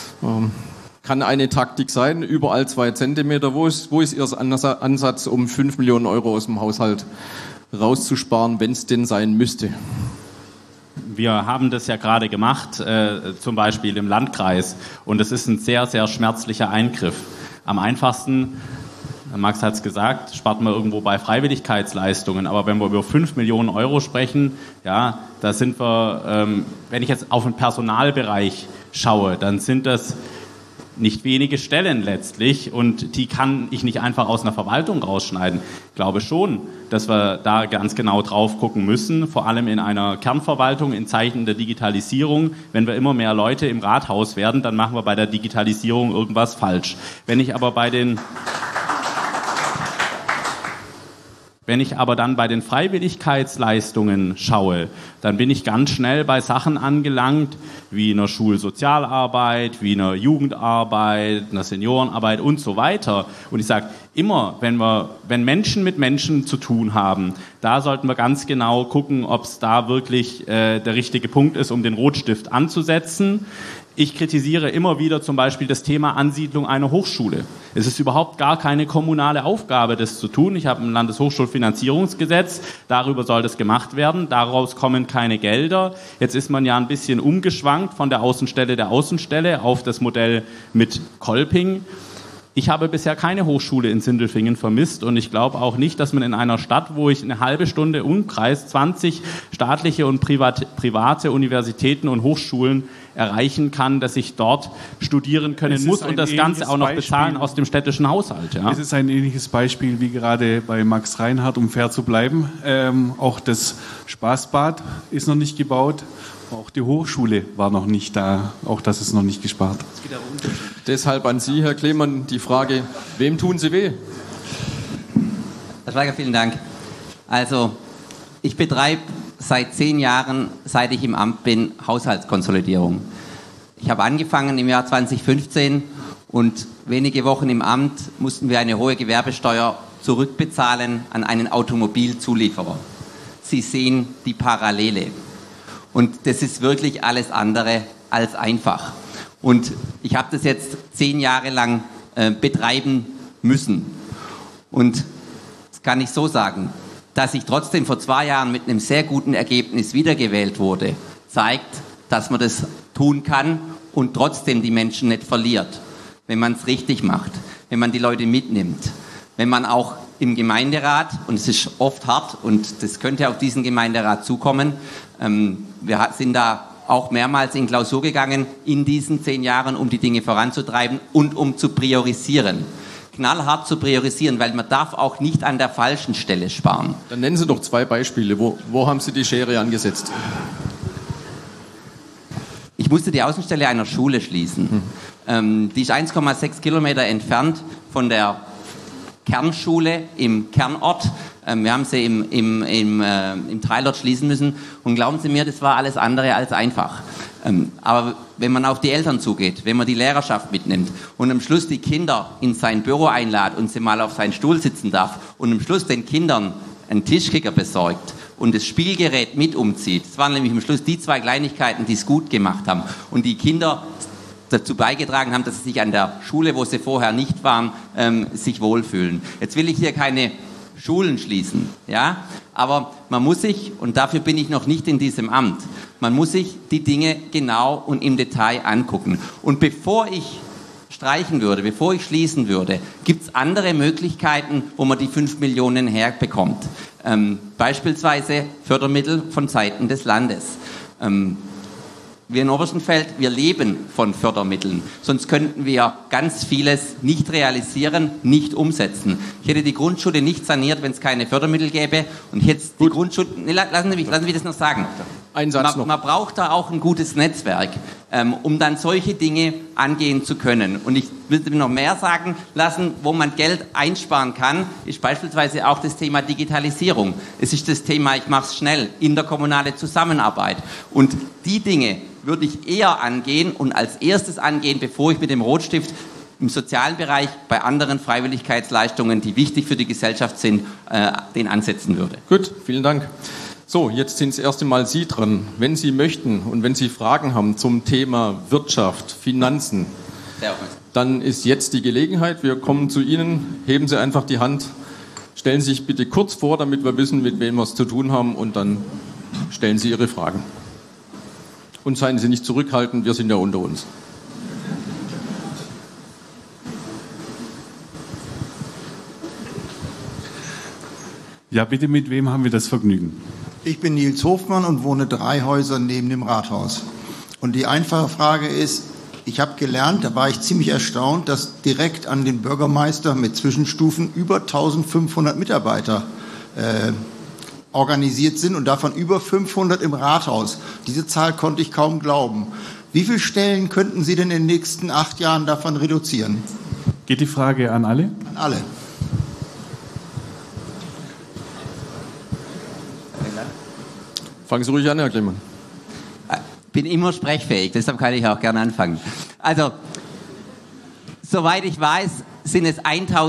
kann eine Taktik sein, überall 2 Zentimeter. Wo ist Ihr Ansatz, um 5 Millionen Euro aus dem Haushalt rauszusparen, wenn es denn sein müsste? Wir haben das ja gerade gemacht, zum Beispiel im Landkreis. Und es ist ein sehr, sehr schmerzlicher Eingriff. Am einfachsten, Max hat es gesagt, spart man irgendwo bei Freiwilligkeitsleistungen. Aber wenn wir über 5 Millionen Euro sprechen, ja, da sind wir, wenn ich jetzt auf den Personalbereich schaue, dann sind das nicht wenige Stellen letztlich und die kann ich nicht einfach aus einer Verwaltung rausschneiden. Ich glaube schon, dass wir da ganz genau drauf gucken müssen, vor allem in einer Kernverwaltung in Zeiten der Digitalisierung. Wenn wir immer mehr Leute im Rathaus werden, dann machen wir bei der Digitalisierung irgendwas falsch. Wenn ich aber dann bei den Freiwilligkeitsleistungen schaue, dann bin ich ganz schnell bei Sachen angelangt, wie einer Schulsozialarbeit, wie einer Jugendarbeit, einer Seniorenarbeit und so weiter. Und ich sage immer, wenn Menschen mit Menschen zu tun haben, da sollten wir ganz genau gucken, ob es da wirklich der richtige Punkt ist, um den Rotstift anzusetzen. Ich kritisiere immer wieder zum Beispiel das Thema Ansiedlung einer Hochschule. Es ist überhaupt gar keine kommunale Aufgabe, das zu tun. Ich habe ein Landeshochschulfinanzierungsgesetz, darüber soll das gemacht werden, daraus kommen keine Gelder. Jetzt ist man ja ein bisschen umgeschwankt von der Außenstelle auf das Modell mit Kolping. Ich habe bisher keine Hochschule in Sindelfingen vermisst und ich glaube auch nicht, dass man in einer Stadt, wo ich eine halbe Stunde Umkreis 20 staatliche und private Universitäten und Hochschulen erreichen kann, dass ich dort studieren können muss und das Ganze auch noch bezahlen aus dem städtischen Haushalt. Ja. Es ist ein ähnliches Beispiel wie gerade bei Max Reinhardt, um fair zu bleiben. Auch das Spaßbad ist noch nicht gebaut. Auch die Hochschule war noch nicht da. Auch das ist noch nicht gespart. Deshalb an Sie, Herr Klemann, die Frage, wem tun Sie weh? Herr Schweiger, vielen Dank. Also, ich betreibe seit 10 Jahren, seit ich im Amt bin, Haushaltskonsolidierung. Ich habe angefangen im Jahr 2015 und wenige Wochen im Amt mussten wir eine hohe Gewerbesteuer zurückbezahlen an einen Automobilzulieferer. Sie sehen die Parallele. Und das ist wirklich alles andere als einfach. Und ich habe das jetzt 10 Jahre lang betreiben müssen. Und das kann ich so sagen, dass ich trotzdem vor 2 Jahren mit einem sehr guten Ergebnis wiedergewählt wurde, zeigt, dass man das tun kann und trotzdem die Menschen nicht verliert, wenn man es richtig macht, wenn man die Leute mitnimmt, wenn man auch im Gemeinderat, und es ist oft hart und das könnte auf diesen Gemeinderat zukommen, wir sind da auch mehrmals in Klausur gegangen in diesen 10 Jahren, um die Dinge voranzutreiben und um zu priorisieren. Knallhart zu priorisieren, weil man darf auch nicht an der falschen Stelle sparen. Dann nennen Sie doch 2 Beispiele. Wo haben Sie die Schere angesetzt? Ich musste die Außenstelle einer Schule schließen. Die ist 1,6 Kilometer entfernt von der Kernschule im Kernort. Wir haben sie im Teilort schließen müssen. Und glauben Sie mir, das war alles andere als einfach. Aber wenn man auf die Eltern zugeht, wenn man die Lehrerschaft mitnimmt und am Schluss die Kinder in sein Büro einlädt und sie mal auf seinen Stuhl sitzen darf und am Schluss den Kindern einen Tischkicker besorgt und das Spielgerät mit umzieht, das waren nämlich am Schluss die 2 Kleinigkeiten, die es gut gemacht haben. Und die Kinder dazu beigetragen haben, dass sie sich an der Schule, wo sie vorher nicht waren, sich wohlfühlen. Jetzt will ich hier keine Schulen schließen, ja, aber man muss sich, und dafür bin ich noch nicht in diesem Amt, man muss sich die Dinge genau und im Detail angucken. Und bevor ich streichen würde, bevor ich schließen würde, gibt es andere Möglichkeiten, wo man die 5 Millionen herbekommt. Beispielsweise Fördermittel von Seiten des Landes. Wir in Oberstenfeld, wir leben von Fördermitteln. Sonst könnten wir ganz vieles nicht realisieren, nicht umsetzen. Ich hätte die Grundschule nicht saniert, wenn es keine Fördermittel gäbe. Und jetzt die Grundschule... Nee, lassen Sie mich das noch sagen. Ein Satz noch. Man braucht da auch ein gutes Netzwerk, um dann solche Dinge angehen zu können. Und ich würde noch mehr sagen lassen, wo man Geld einsparen kann, ist beispielsweise auch das Thema Digitalisierung. Es ist das Thema, ich mache es schnell, interkommunale Zusammenarbeit. Und die Dinge würde ich eher angehen und als erstes angehen, bevor ich mit dem Rotstift im sozialen Bereich bei anderen Freiwilligkeitsleistungen, die wichtig für die Gesellschaft sind, den ansetzen würde. Gut, vielen Dank. So, jetzt sind das erste Mal Sie dran. Wenn Sie möchten und wenn Sie Fragen haben zum Thema Wirtschaft, Finanzen, dann ist jetzt die Gelegenheit. Wir kommen zu Ihnen. Heben Sie einfach die Hand. Stellen Sie sich bitte kurz vor, damit wir wissen, mit wem wir es zu tun haben, und dann stellen Sie Ihre Fragen. Und seien Sie nicht zurückhaltend, wir sind ja unter uns. Ja, bitte, mit wem haben wir das Vergnügen? Ich bin Nils Hofmann und wohne 3 Häuser neben dem Rathaus. Und die einfache Frage ist, ich habe gelernt, da war ich ziemlich erstaunt, dass direkt an den Bürgermeister mit Zwischenstufen über 1500 Mitarbeiter organisiert sind und davon über 500 im Rathaus. Diese Zahl konnte ich kaum glauben. Wie viele Stellen könnten Sie denn in den nächsten 8 Jahren davon reduzieren? Geht die Frage an alle? An alle. Fangen Sie ruhig an, Herr Klemann. Ich bin immer sprechfähig, deshalb kann ich auch gerne anfangen. Also, soweit ich weiß, sind es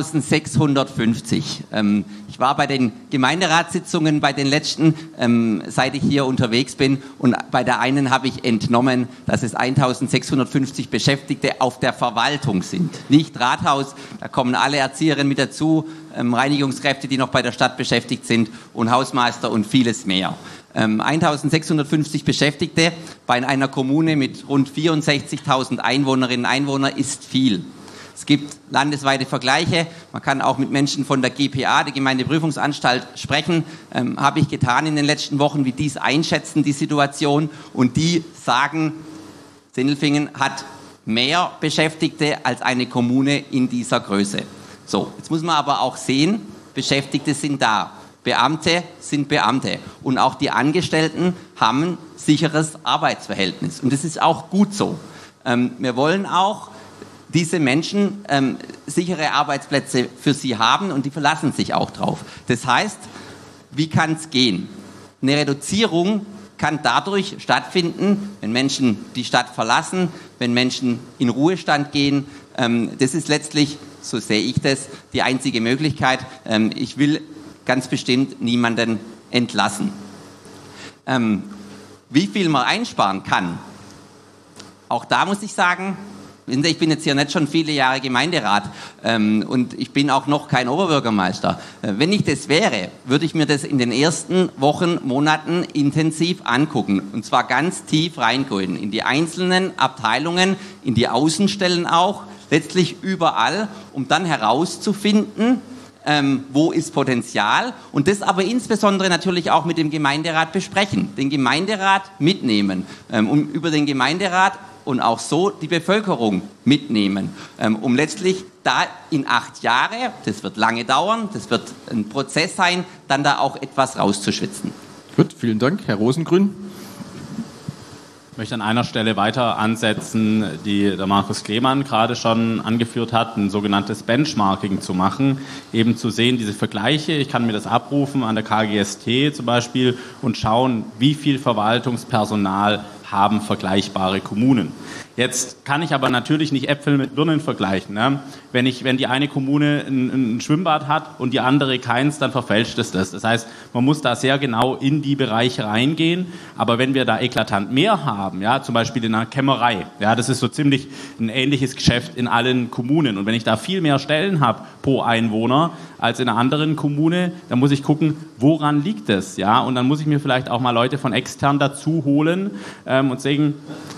1650. Ich war bei den Gemeinderatssitzungen, bei den letzten, seit ich hier unterwegs bin, und bei der einen habe ich entnommen, dass es 1650 Beschäftigte auf der Verwaltung sind. Nicht Rathaus, da kommen alle Erzieherinnen mit dazu, Reinigungskräfte, die noch bei der Stadt beschäftigt sind, und Hausmeister und vieles mehr. 1650 Beschäftigte bei einer Kommune mit rund 64.000 Einwohnerinnen und Einwohnern ist viel. Es gibt landesweite Vergleiche. Man kann auch mit Menschen von der GPA, der Gemeindeprüfungsanstalt, sprechen. Habe ich getan in den letzten Wochen, wie die es einschätzen, die Situation. Und die sagen, Sindelfingen hat mehr Beschäftigte als eine Kommune in dieser Größe. So, jetzt muss man aber auch sehen, Beschäftigte sind da. Beamte sind Beamte. Und auch die Angestellten haben ein sicheres Arbeitsverhältnis. Und das ist auch gut so. Wir wollen auch diese Menschen sichere Arbeitsplätze für sie haben, und die verlassen sich auch drauf. Das heißt, wie kann es gehen? Eine Reduzierung kann dadurch stattfinden, wenn Menschen die Stadt verlassen, wenn Menschen in Ruhestand gehen. Das ist letztlich, so sehe ich das, die einzige Möglichkeit. Ich will ganz bestimmt niemanden entlassen. Wie viel man einsparen kann, auch da muss ich sagen, ich bin jetzt hier nicht schon viele Jahre Gemeinderat und ich bin auch noch kein Oberbürgermeister. Wenn ich das wäre, würde ich mir das in den ersten Wochen, Monaten intensiv angucken, und zwar ganz tief reingehen, in die einzelnen Abteilungen, in die Außenstellen auch, letztlich überall, um dann herauszufinden, wo ist Potenzial, und das aber insbesondere natürlich auch mit dem Gemeinderat besprechen, den Gemeinderat mitnehmen, und über den Gemeinderat und auch so die Bevölkerung mitnehmen, um letztlich da in 8 Jahre, das wird lange dauern, das wird ein Prozess sein, dann da auch etwas rauszuschwitzen. Gut, vielen Dank. Herr Rosengrün. Ich möchte an einer Stelle weiter ansetzen, die der Markus Klemann gerade schon angeführt hat, ein sogenanntes Benchmarking zu machen, eben zu sehen, diese Vergleiche, ich kann mir das abrufen an der KGST zum Beispiel und schauen, wie viel Verwaltungspersonal haben vergleichbare Kommunen. Jetzt kann ich aber natürlich nicht Äpfel mit Birnen vergleichen. Ne? Wenn die eine Kommune ein Schwimmbad hat und die andere keins, dann verfälscht es das. Das heißt, man muss da sehr genau in die Bereiche reingehen. Aber wenn wir da eklatant mehr haben, ja, zum Beispiel in einer Kämmerei, ja, das ist so ziemlich ein ähnliches Geschäft in allen Kommunen. Und wenn ich da viel mehr Stellen habe pro Einwohner als in einer anderen Kommune, dann muss ich gucken, woran liegt es? Ja? Und dann muss ich mir vielleicht auch mal Leute von extern dazu holen und sagen,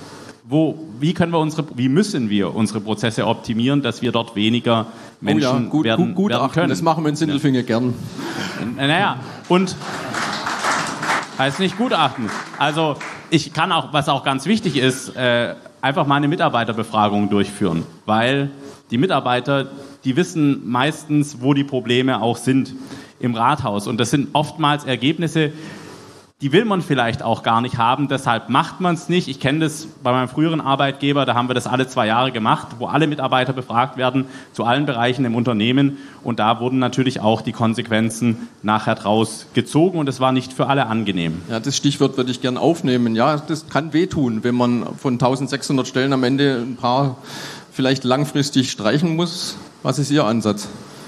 wie müssen wir unsere Prozesse optimieren, dass wir dort weniger Menschen werden können. Das machen wir in Sindelfingen gern. Naja, und heißt nicht Gutachten. Also ich kann auch, was auch ganz wichtig ist, einfach mal eine Mitarbeiterbefragung durchführen, weil die Mitarbeiter, die wissen meistens, wo die Probleme auch sind im Rathaus. Und das sind oftmals Ergebnisse, die will man vielleicht auch gar nicht haben, deshalb macht man es nicht. Ich kenne das bei meinem früheren Arbeitgeber, da haben wir das alle 2 Jahre gemacht, wo alle Mitarbeiter befragt werden zu allen Bereichen im Unternehmen und da wurden natürlich auch die Konsequenzen nachher draus gezogen und es war nicht für alle angenehm. Ja, das Stichwort würde ich gern aufnehmen. Ja, das kann wehtun, wenn man von 1600 Stellen am Ende ein paar vielleicht langfristig streichen muss. Was ist Ihr Ansatz?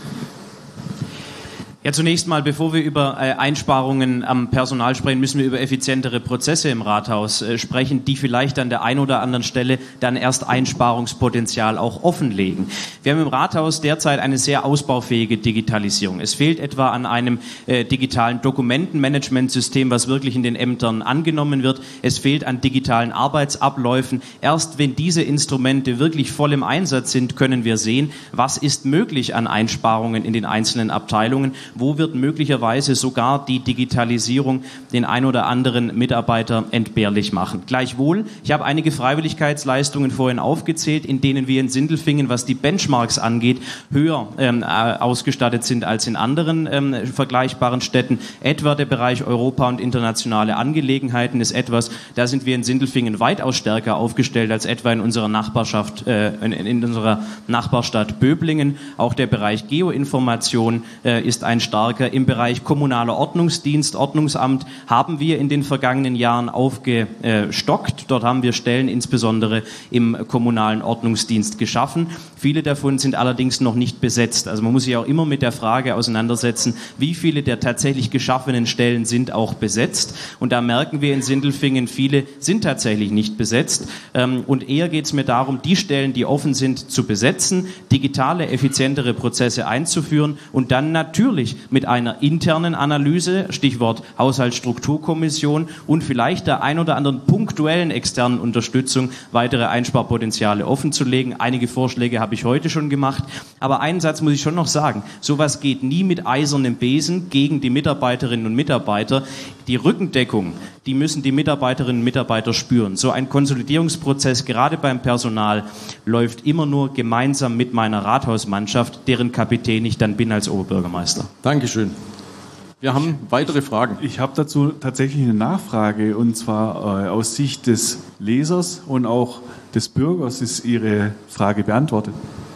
Ja, zunächst mal, bevor wir über Einsparungen am Personal sprechen, müssen wir über effizientere Prozesse im Rathaus sprechen, die vielleicht an der einen oder anderen Stelle dann erst Einsparungspotenzial auch offenlegen. Wir haben im Rathaus derzeit eine sehr ausbaufähige Digitalisierung. Es fehlt etwa an einem digitalen Dokumentenmanagementsystem, was wirklich in den Ämtern angenommen wird. Es fehlt an digitalen Arbeitsabläufen. Erst wenn diese Instrumente wirklich voll im Einsatz sind, können wir sehen, was ist möglich an Einsparungen in den einzelnen Abteilungen. Wo wird möglicherweise sogar die Digitalisierung den ein oder anderen Mitarbeiter entbehrlich machen. Gleichwohl, ich habe einige Freiwilligkeitsleistungen vorhin aufgezählt, in denen wir in Sindelfingen, was die Benchmarks angeht, höher ausgestattet sind als in anderen vergleichbaren Städten. Etwa der Bereich Europa und internationale Angelegenheiten ist etwas, da sind wir in Sindelfingen weitaus stärker aufgestellt als etwa in unserer Nachbarschaft, in unserer Nachbarstadt Böblingen. Auch der Bereich Geoinformation ist ein starker. Im Bereich kommunaler Ordnungsdienst, Ordnungsamt haben wir in den vergangenen Jahren aufgestockt. Dort haben wir Stellen insbesondere im kommunalen Ordnungsdienst geschaffen. Viele davon sind allerdings noch nicht besetzt. Also man muss sich auch immer mit der Frage auseinandersetzen, wie viele der tatsächlich geschaffenen Stellen sind auch besetzt. Und da merken wir in Sindelfingen, viele sind tatsächlich nicht besetzt. Und eher geht es mir darum, die Stellen, die offen sind, zu besetzen, digitale, effizientere Prozesse einzuführen und dann natürlich mit einer internen Analyse, Stichwort Haushaltsstrukturkommission und vielleicht der ein oder anderen punktuellen externen Unterstützung weitere Einsparpotenziale offenzulegen. Einige Vorschläge habe ich heute schon gemacht. Aber einen Satz muss ich schon noch sagen. Sowas geht nie mit eisernem Besen gegen die Mitarbeiterinnen und Mitarbeiter. Die Rückendeckung, die müssen die Mitarbeiterinnen und Mitarbeiter spüren. So ein Konsolidierungsprozess, gerade beim Personal, läuft immer nur gemeinsam mit meiner Rathausmannschaft, deren Kapitän ich dann bin als Oberbürgermeister. Dankeschön. Wir haben weitere Fragen. Ich habe dazu tatsächlich eine Nachfrage, und zwar aus Sicht des Lesers und auch des Bürgers ist Ihre Frage beantwortet.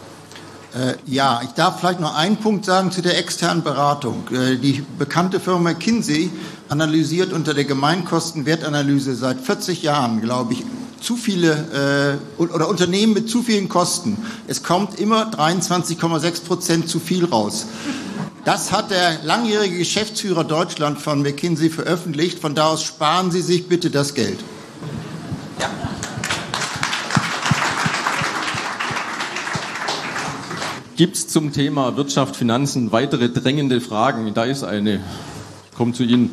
Ja, ich darf vielleicht noch einen Punkt sagen zu der externen Beratung. Die bekannte Firma McKinsey analysiert unter der Gemeinkostenwertanalyse seit 40 Jahren, glaube ich, zu viele oder Unternehmen mit zu vielen Kosten. Es kommt immer 23,6% zu viel raus. Das hat der langjährige Geschäftsführer Deutschland von McKinsey veröffentlicht. Von da aus sparen Sie sich bitte das Geld. Ja. Gibt es zum Thema Wirtschaft, Finanzen weitere drängende Fragen? Da ist eine. Ich komme zu Ihnen.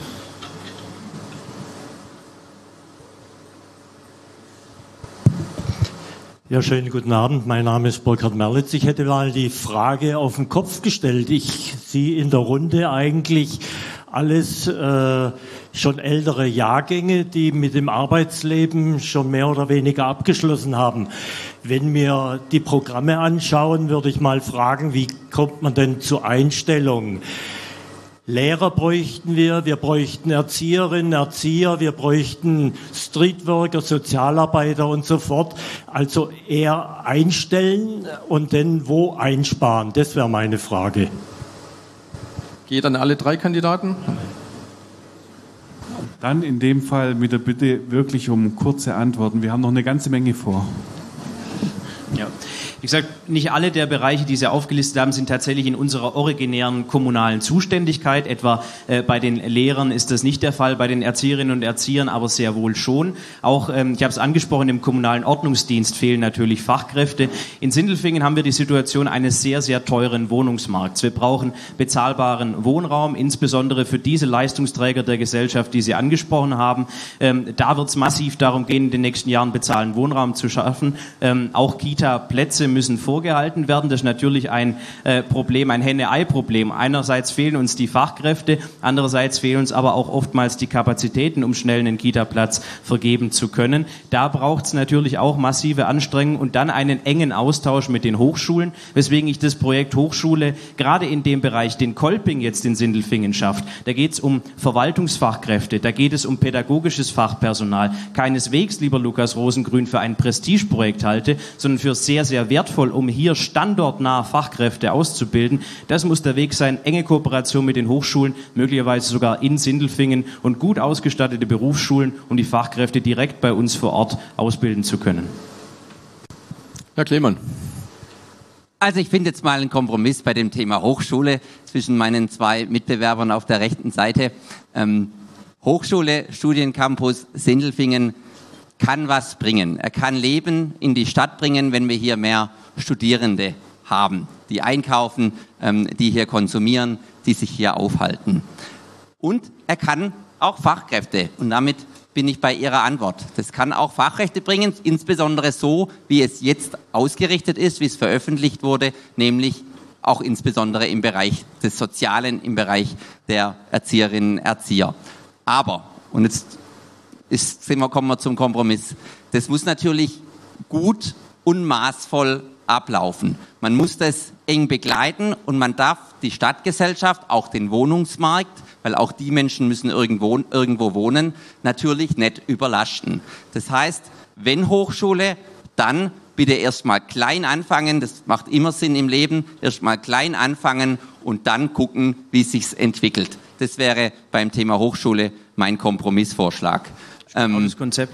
Ja, schönen guten Abend. Mein Name ist Burkhard Merlitz. Ich hätte mal die Frage auf den Kopf gestellt. Ich sehe in der Runde eigentlich alles schon ältere Jahrgänge, die mit dem Arbeitsleben schon mehr oder weniger abgeschlossen haben. Wenn wir die Programme anschauen, würde ich mal fragen, wie kommt man denn zur Einstellung? Lehrer bräuchten wir bräuchten Erzieherinnen, Erzieher, wir bräuchten Streetworker, Sozialarbeiter und so fort. Also eher einstellen und dann wo einsparen? Das wäre meine Frage. Geht an alle 3 Kandidaten? Dann in dem Fall mit der Bitte wirklich um kurze Antworten. Wir haben noch eine ganze Menge vor. Ja. Wie gesagt, nicht alle der Bereiche, die Sie aufgelistet haben, sind tatsächlich in unserer originären kommunalen Zuständigkeit. Etwa bei den Lehrern ist das nicht der Fall, bei den Erzieherinnen und Erziehern aber sehr wohl schon. Auch, ich habe es angesprochen, im kommunalen Ordnungsdienst fehlen natürlich Fachkräfte. In Sindelfingen haben wir die Situation eines sehr, sehr teuren Wohnungsmarkts. Wir brauchen bezahlbaren Wohnraum, insbesondere für diese Leistungsträger der Gesellschaft, die Sie angesprochen haben. Da wird es massiv darum gehen, in den nächsten Jahren bezahlten Wohnraum zu schaffen. Auch Kita-Plätze müssen vorgehalten werden. Das ist natürlich ein Problem, ein Henne-Ei-Problem. Einerseits fehlen uns die Fachkräfte, andererseits fehlen uns aber auch oftmals die Kapazitäten, um schnell einen Kita-Platz vergeben zu können. Da braucht es natürlich auch massive Anstrengungen und dann einen engen Austausch mit den Hochschulen, weswegen ich das Projekt Hochschule gerade in dem Bereich, den Kolping jetzt in Sindelfingen schafft, da geht es um Verwaltungsfachkräfte, da geht es um pädagogisches Fachpersonal, keineswegs, lieber Lukas Rosengrün, für ein Prestigeprojekt halte, sondern für sehr, sehr wertvoll, um hier standortnah Fachkräfte auszubilden. Das muss der Weg sein, enge Kooperation mit den Hochschulen, möglicherweise sogar in Sindelfingen und gut ausgestattete Berufsschulen, um die Fachkräfte direkt bei uns vor Ort ausbilden zu können. Herr Klemann. Also ich finde jetzt mal einen Kompromiss bei dem Thema Hochschule zwischen meinen zwei Mitbewerbern auf der rechten Seite. Hochschule, Studiencampus Sindelfingen kann was bringen. Er kann Leben in die Stadt bringen, wenn wir hier mehr Studierende haben, die einkaufen, die hier konsumieren, die sich hier aufhalten. Und er kann auch Fachkräfte, und damit bin ich bei Ihrer Antwort. Das kann auch Fachkräfte bringen, insbesondere so, wie es jetzt ausgerichtet ist, wie es veröffentlicht wurde, nämlich auch insbesondere im Bereich des Sozialen, im Bereich der Erzieherinnen und Erzieher. Aber, und jetzt kommen wir zum Kompromiss. Das muss natürlich gut und maßvoll ablaufen. Man muss das eng begleiten und man darf die Stadtgesellschaft, auch den Wohnungsmarkt, weil auch die Menschen müssen irgendwo wohnen, natürlich nicht überlasten. Das heißt, wenn Hochschule, dann bitte erstmal klein anfangen, das macht immer Sinn im Leben, erstmal klein anfangen und dann gucken, wie es sich entwickelt. Das wäre beim Thema Hochschule mein Kompromissvorschlag. Das Konzept.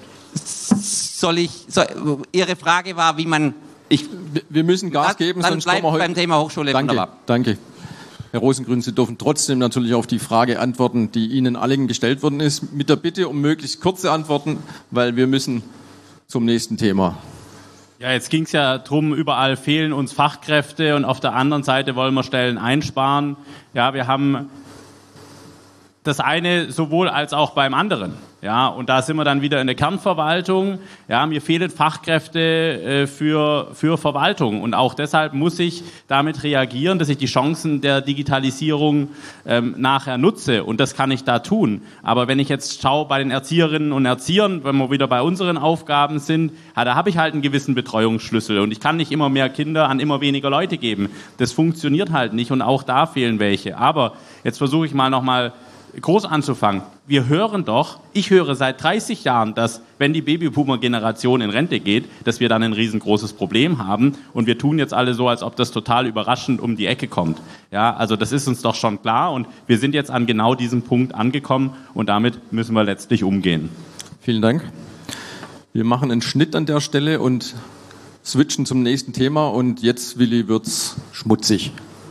Ihre Frage war, wie man... Wir müssen Gas geben, sonst kommen wir heute... beim Thema Hochschule. Danke. Herr Rosengrün, Sie dürfen trotzdem natürlich auf die Frage antworten, die Ihnen allen gestellt worden ist, mit der Bitte um möglichst kurze Antworten, weil wir müssen zum nächsten Thema. Ja, jetzt ging es ja drum, überall fehlen uns Fachkräfte und auf der anderen Seite wollen wir Stellen einsparen. Ja, wir haben das eine sowohl als auch beim anderen. Ja, und da sind wir dann wieder in der Kernverwaltung. Ja, mir fehlen Fachkräfte für Verwaltung. Und auch deshalb muss ich damit reagieren, dass ich die Chancen der Digitalisierung nachher nutze. Und das kann ich da tun. Aber wenn ich jetzt schaue bei den Erzieherinnen und Erziehern, wenn wir wieder bei unseren Aufgaben sind, ja, da habe ich halt einen gewissen Betreuungsschlüssel. Und ich kann nicht immer mehr Kinder an immer weniger Leute geben. Das funktioniert halt nicht. Und auch da fehlen welche. Aber jetzt versuche ich mal nochmal groß anzufangen. Ich höre seit 30 Jahren, dass, wenn die Babyboomer-Generation in Rente geht, dass wir dann ein riesengroßes Problem haben und wir tun jetzt alle so, als ob das total überraschend um die Ecke kommt. Ja, also das ist uns doch schon klar und wir sind jetzt an genau diesem Punkt angekommen und damit müssen wir letztlich umgehen. Vielen Dank. Wir machen einen Schnitt an der Stelle und switchen zum nächsten Thema und jetzt, Willi, wird's schmutzig.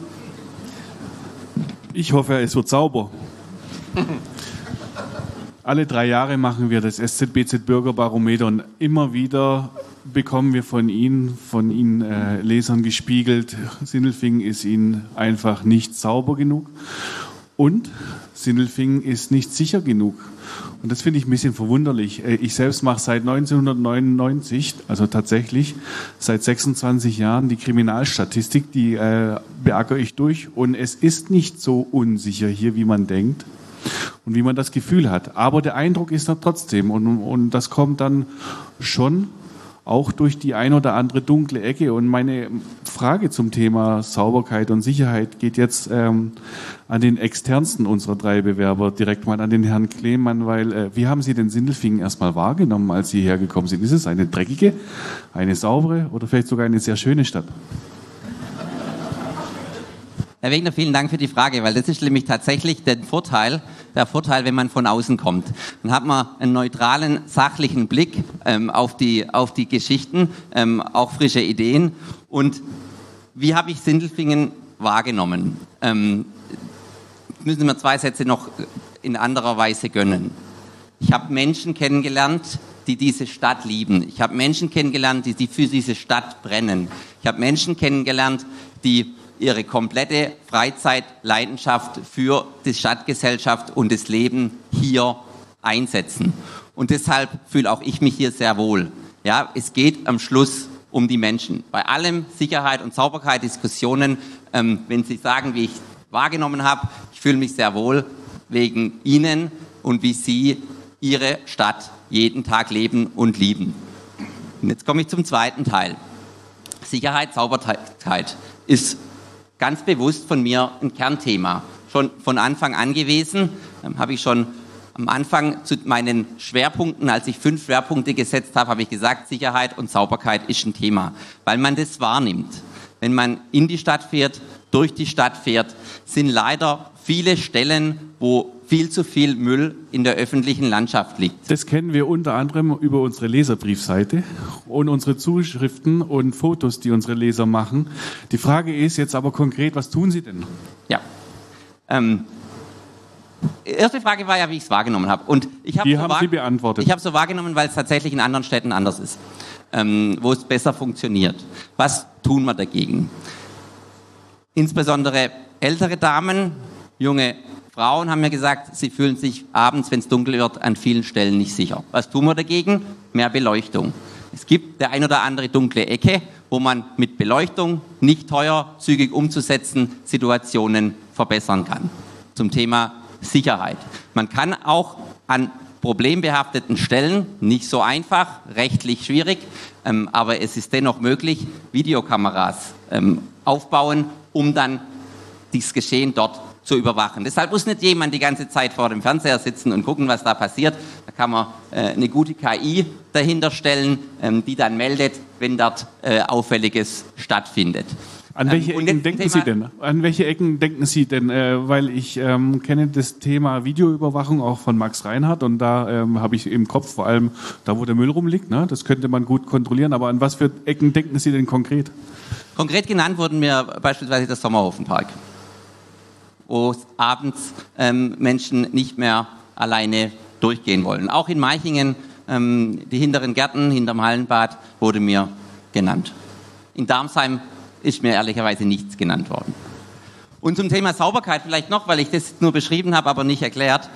Ich hoffe, es wird sauber. Alle 3 Jahre machen wir das SZBZ Bürgerbarometer und immer wieder bekommen wir von Ihnen Lesern gespiegelt, Sindelfingen ist Ihnen einfach nicht sauber genug und Sindelfingen ist nicht sicher genug. Und das finde ich ein bisschen verwunderlich. Ich selbst mache seit 1999, also tatsächlich seit 26 Jahren die Kriminalstatistik, die beackere ich durch und es ist nicht so unsicher hier, wie man denkt. Und wie man das Gefühl hat. Aber der Eindruck ist da trotzdem. Und das kommt dann schon auch durch die ein oder andere dunkle Ecke. Und meine Frage zum Thema Sauberkeit und Sicherheit geht jetzt an den externsten unserer 3 Bewerber, direkt mal an den Herrn Klemann, weil wie haben Sie den Sindelfingen erstmal wahrgenommen, als Sie hergekommen sind? Ist es eine dreckige, eine saubere oder vielleicht sogar eine sehr schöne Stadt? Herr Wegner, vielen Dank für die Frage, weil das ist nämlich tatsächlich der Vorteil, wenn man von außen kommt. Dann hat man einen neutralen, sachlichen Blick auf die Geschichten, auch frische Ideen. Und wie habe ich Sindelfingen wahrgenommen? Müssen wir 2 Sätze noch in anderer Weise gönnen. Ich habe Menschen kennengelernt, die diese Stadt lieben. Ich habe Menschen kennengelernt, die für diese Stadt brennen. Ich habe Menschen kennengelernt, die ihre komplette Freizeit, Leidenschaft für die Stadtgesellschaft und das Leben hier einsetzen. Und deshalb fühle auch ich mich hier sehr wohl. Ja, es geht am Schluss um die Menschen. Bei allem Sicherheit und Sauberkeit, Diskussionen, wenn Sie sagen, wie ich wahrgenommen habe, ich fühle mich sehr wohl wegen Ihnen und wie Sie Ihre Stadt jeden Tag leben und lieben. Und jetzt komme ich zum zweiten Teil. Sicherheit, Sauberkeit ist ganz bewusst von mir ein Kernthema. Schon von Anfang an gewesen, habe ich schon am Anfang zu meinen Schwerpunkten, als ich 5 Schwerpunkte gesetzt habe, habe ich gesagt, Sicherheit und Sauberkeit ist ein Thema, weil man das wahrnimmt. Wenn man in die Stadt fährt, durch die Stadt fährt, sind leider viele Stellen, wo viel zu viel Müll in der öffentlichen Landschaft liegt. Das kennen wir unter anderem über unsere Leserbriefseite und unsere Zuschriften und Fotos, die unsere Leser machen. Die Frage ist jetzt aber konkret, was tun Sie denn? Ja. Erste Frage war ja, wie ich es wahrgenommen habe. Und die haben Sie beantwortet. Ich habe es so wahrgenommen, weil es tatsächlich in anderen Städten anders ist, wo es besser funktioniert. Was tun wir dagegen? Insbesondere ältere Damen, junge Frauen haben mir gesagt, sie fühlen sich abends, wenn es dunkel wird, an vielen Stellen nicht sicher. Was tun wir dagegen? Mehr Beleuchtung. Es gibt der ein oder andere dunkle Ecke, wo man mit Beleuchtung, nicht teuer, zügig umzusetzen, Situationen verbessern kann. Zum Thema Sicherheit. Man kann auch an problembehafteten Stellen, nicht so einfach, rechtlich schwierig, aber es ist dennoch möglich, Videokameras aufbauen, um dann das Geschehen dort zu überwachen. Deshalb muss nicht jemand die ganze Zeit vor dem Fernseher sitzen und gucken, was da passiert. Da kann man eine gute KI dahinter stellen, die dann meldet, wenn dort Auffälliges stattfindet. An welche Ecken denken Sie denn? An welche Ecken denken Sie denn? Weil ich kenne das Thema Videoüberwachung auch von Max Reinhardt und da habe ich im Kopf vor allem da, wo der Müll rumliegt. Ne? Das könnte man gut kontrollieren. Aber an was für Ecken denken Sie denn konkret? Konkret genannt wurden mir beispielsweise der Sommerhofenpark, wo abends Menschen nicht mehr alleine durchgehen wollen. Auch in Meichingen, die hinteren Gärten hinterm Hallenbad wurde mir genannt. In Darmsheim ist mir ehrlicherweise nichts genannt worden. Und zum Thema Sauberkeit vielleicht noch, weil ich das nur beschrieben habe, aber nicht erklärt.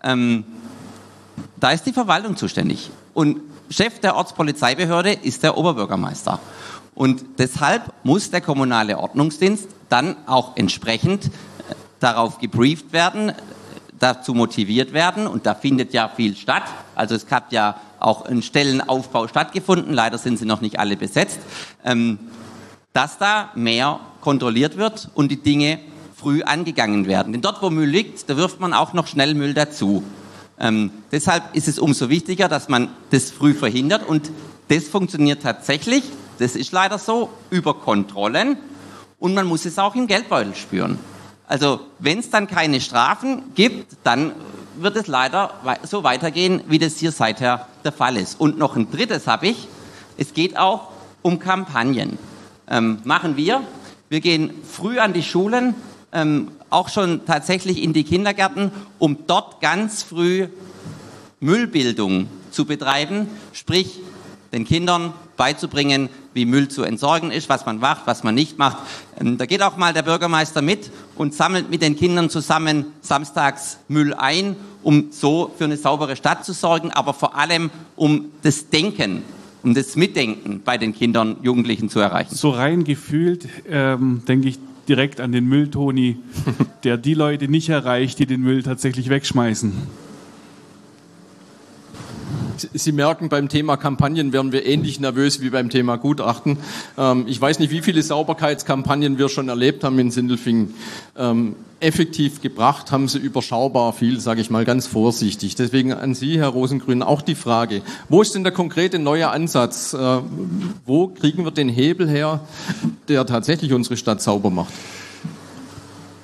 Da ist die Verwaltung zuständig. Und Chef der Ortspolizeibehörde ist der Oberbürgermeister. Und deshalb muss der kommunale Ordnungsdienst dann auch entsprechend darauf gebrieft werden, dazu motiviert werden. Und da findet ja viel statt. Also es hat ja auch ein Stellenaufbau stattgefunden. Leider sind sie noch nicht alle besetzt. Dass da mehr kontrolliert wird und die Dinge früh angegangen werden. Denn dort, wo Müll liegt, da wirft man auch noch schnell Müll dazu. Deshalb ist es umso wichtiger, dass man das früh verhindert. Und das funktioniert tatsächlich, das ist leider so, über Kontrollen. Und man muss es auch im Geldbeutel spüren. Also wenn es dann keine Strafen gibt, dann wird es leider so weitergehen, wie das hier seither der Fall ist. Und noch ein drittes habe ich, es geht auch um Kampagnen. Machen wir. Wir gehen früh an die Schulen, auch schon tatsächlich in die Kindergärten, um dort ganz früh Müllbildung zu betreiben, sprich den Kindern beizubringen, wie Müll zu entsorgen ist, was man macht, was man nicht macht. Da geht auch mal der Bürgermeister mit und sammelt mit den Kindern zusammen samstags Müll ein, um so für eine saubere Stadt zu sorgen, aber vor allem um das Denken, um das Mitdenken bei den Kindern, Jugendlichen zu erreichen. So rein gefühlt denke ich direkt an den Mülltoni, der die Leute nicht erreicht, die den Müll tatsächlich wegschmeißen. Sie merken, beim Thema Kampagnen werden wir ähnlich nervös wie beim Thema Gutachten. Ich weiß nicht, wie viele Sauberkeitskampagnen wir schon erlebt haben in Sindelfingen. Effektiv gebracht haben sie überschaubar viel, sage ich mal ganz vorsichtig. Deswegen an Sie, Herr Rosengrün, auch die Frage, wo ist denn der konkrete neue Ansatz? Wo kriegen wir den Hebel her, der tatsächlich unsere Stadt sauber macht?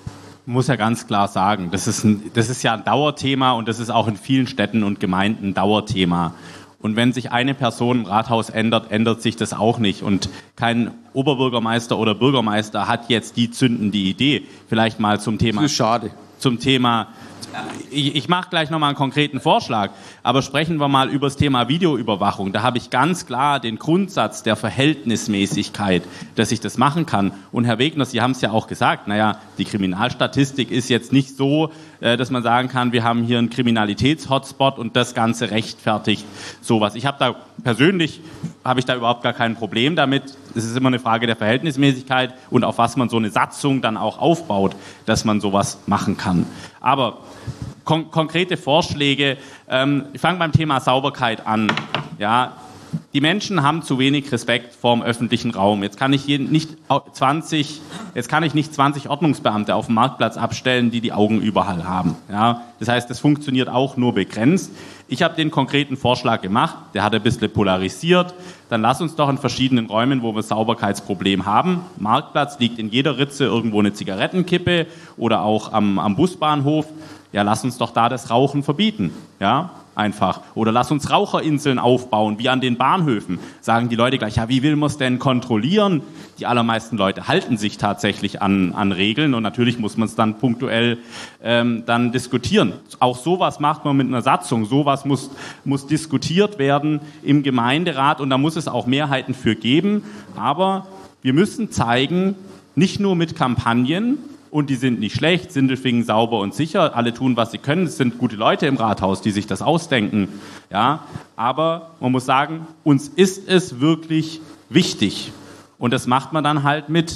muss ja ganz klar sagen, das ist ja ein Dauerthema und das ist auch in vielen Städten und Gemeinden ein Dauerthema. Und wenn sich eine Person im Rathaus ändert, ändert sich das auch nicht. Und kein Oberbürgermeister oder Bürgermeister hat jetzt die zündende Idee. Vielleicht mal zum Thema. Das ist schade. Zum Thema. Ich mache gleich nochmal einen konkreten Vorschlag, aber sprechen wir mal über das Thema Videoüberwachung. Da habe ich ganz klar den Grundsatz der Verhältnismäßigkeit, dass ich das machen kann. Und Herr Wegner, Sie haben es ja auch gesagt, naja, die Kriminalstatistik ist jetzt nicht so, dass man sagen kann, wir haben hier einen Kriminalitäts-Hotspot und das Ganze rechtfertigt sowas. Ich habe da überhaupt gar kein Problem damit. Es ist immer eine Frage der Verhältnismäßigkeit und auf was man so eine Satzung dann auch aufbaut, dass man sowas machen kann. Aber konkrete Vorschläge, ich fange beim Thema Sauberkeit an. Ja, die Menschen haben zu wenig Respekt vor dem öffentlichen Raum. Jetzt kann ich nicht 20 Ordnungsbeamte auf dem Marktplatz abstellen, die die Augen überall haben. Ja, das heißt, das funktioniert auch nur begrenzt. Ich habe den konkreten Vorschlag gemacht, der hat ein bisschen polarisiert. Dann lass uns doch in verschiedenen Räumen, wo wir Sauberkeitsproblem haben. Marktplatz liegt in jeder Ritze irgendwo eine Zigarettenkippe oder auch am Busbahnhof. Ja, lass uns doch da das Rauchen verbieten. Ja, einfach. Oder lass uns Raucherinseln aufbauen, wie an den Bahnhöfen. Sagen die Leute gleich, ja, wie will man es denn kontrollieren? Die allermeisten Leute halten sich tatsächlich an Regeln und natürlich muss man es dann punktuell dann diskutieren. Auch sowas macht man mit einer Satzung. Sowas muss diskutiert werden im Gemeinderat und da muss es auch Mehrheiten für geben. Aber wir müssen zeigen, nicht nur mit Kampagnen, und die sind nicht schlecht, Sindelfingen sauber und sicher, alle tun, was sie können, es sind gute Leute im Rathaus, die sich das ausdenken. Ja, aber man muss sagen, uns ist es wirklich wichtig. Und das macht man dann halt mit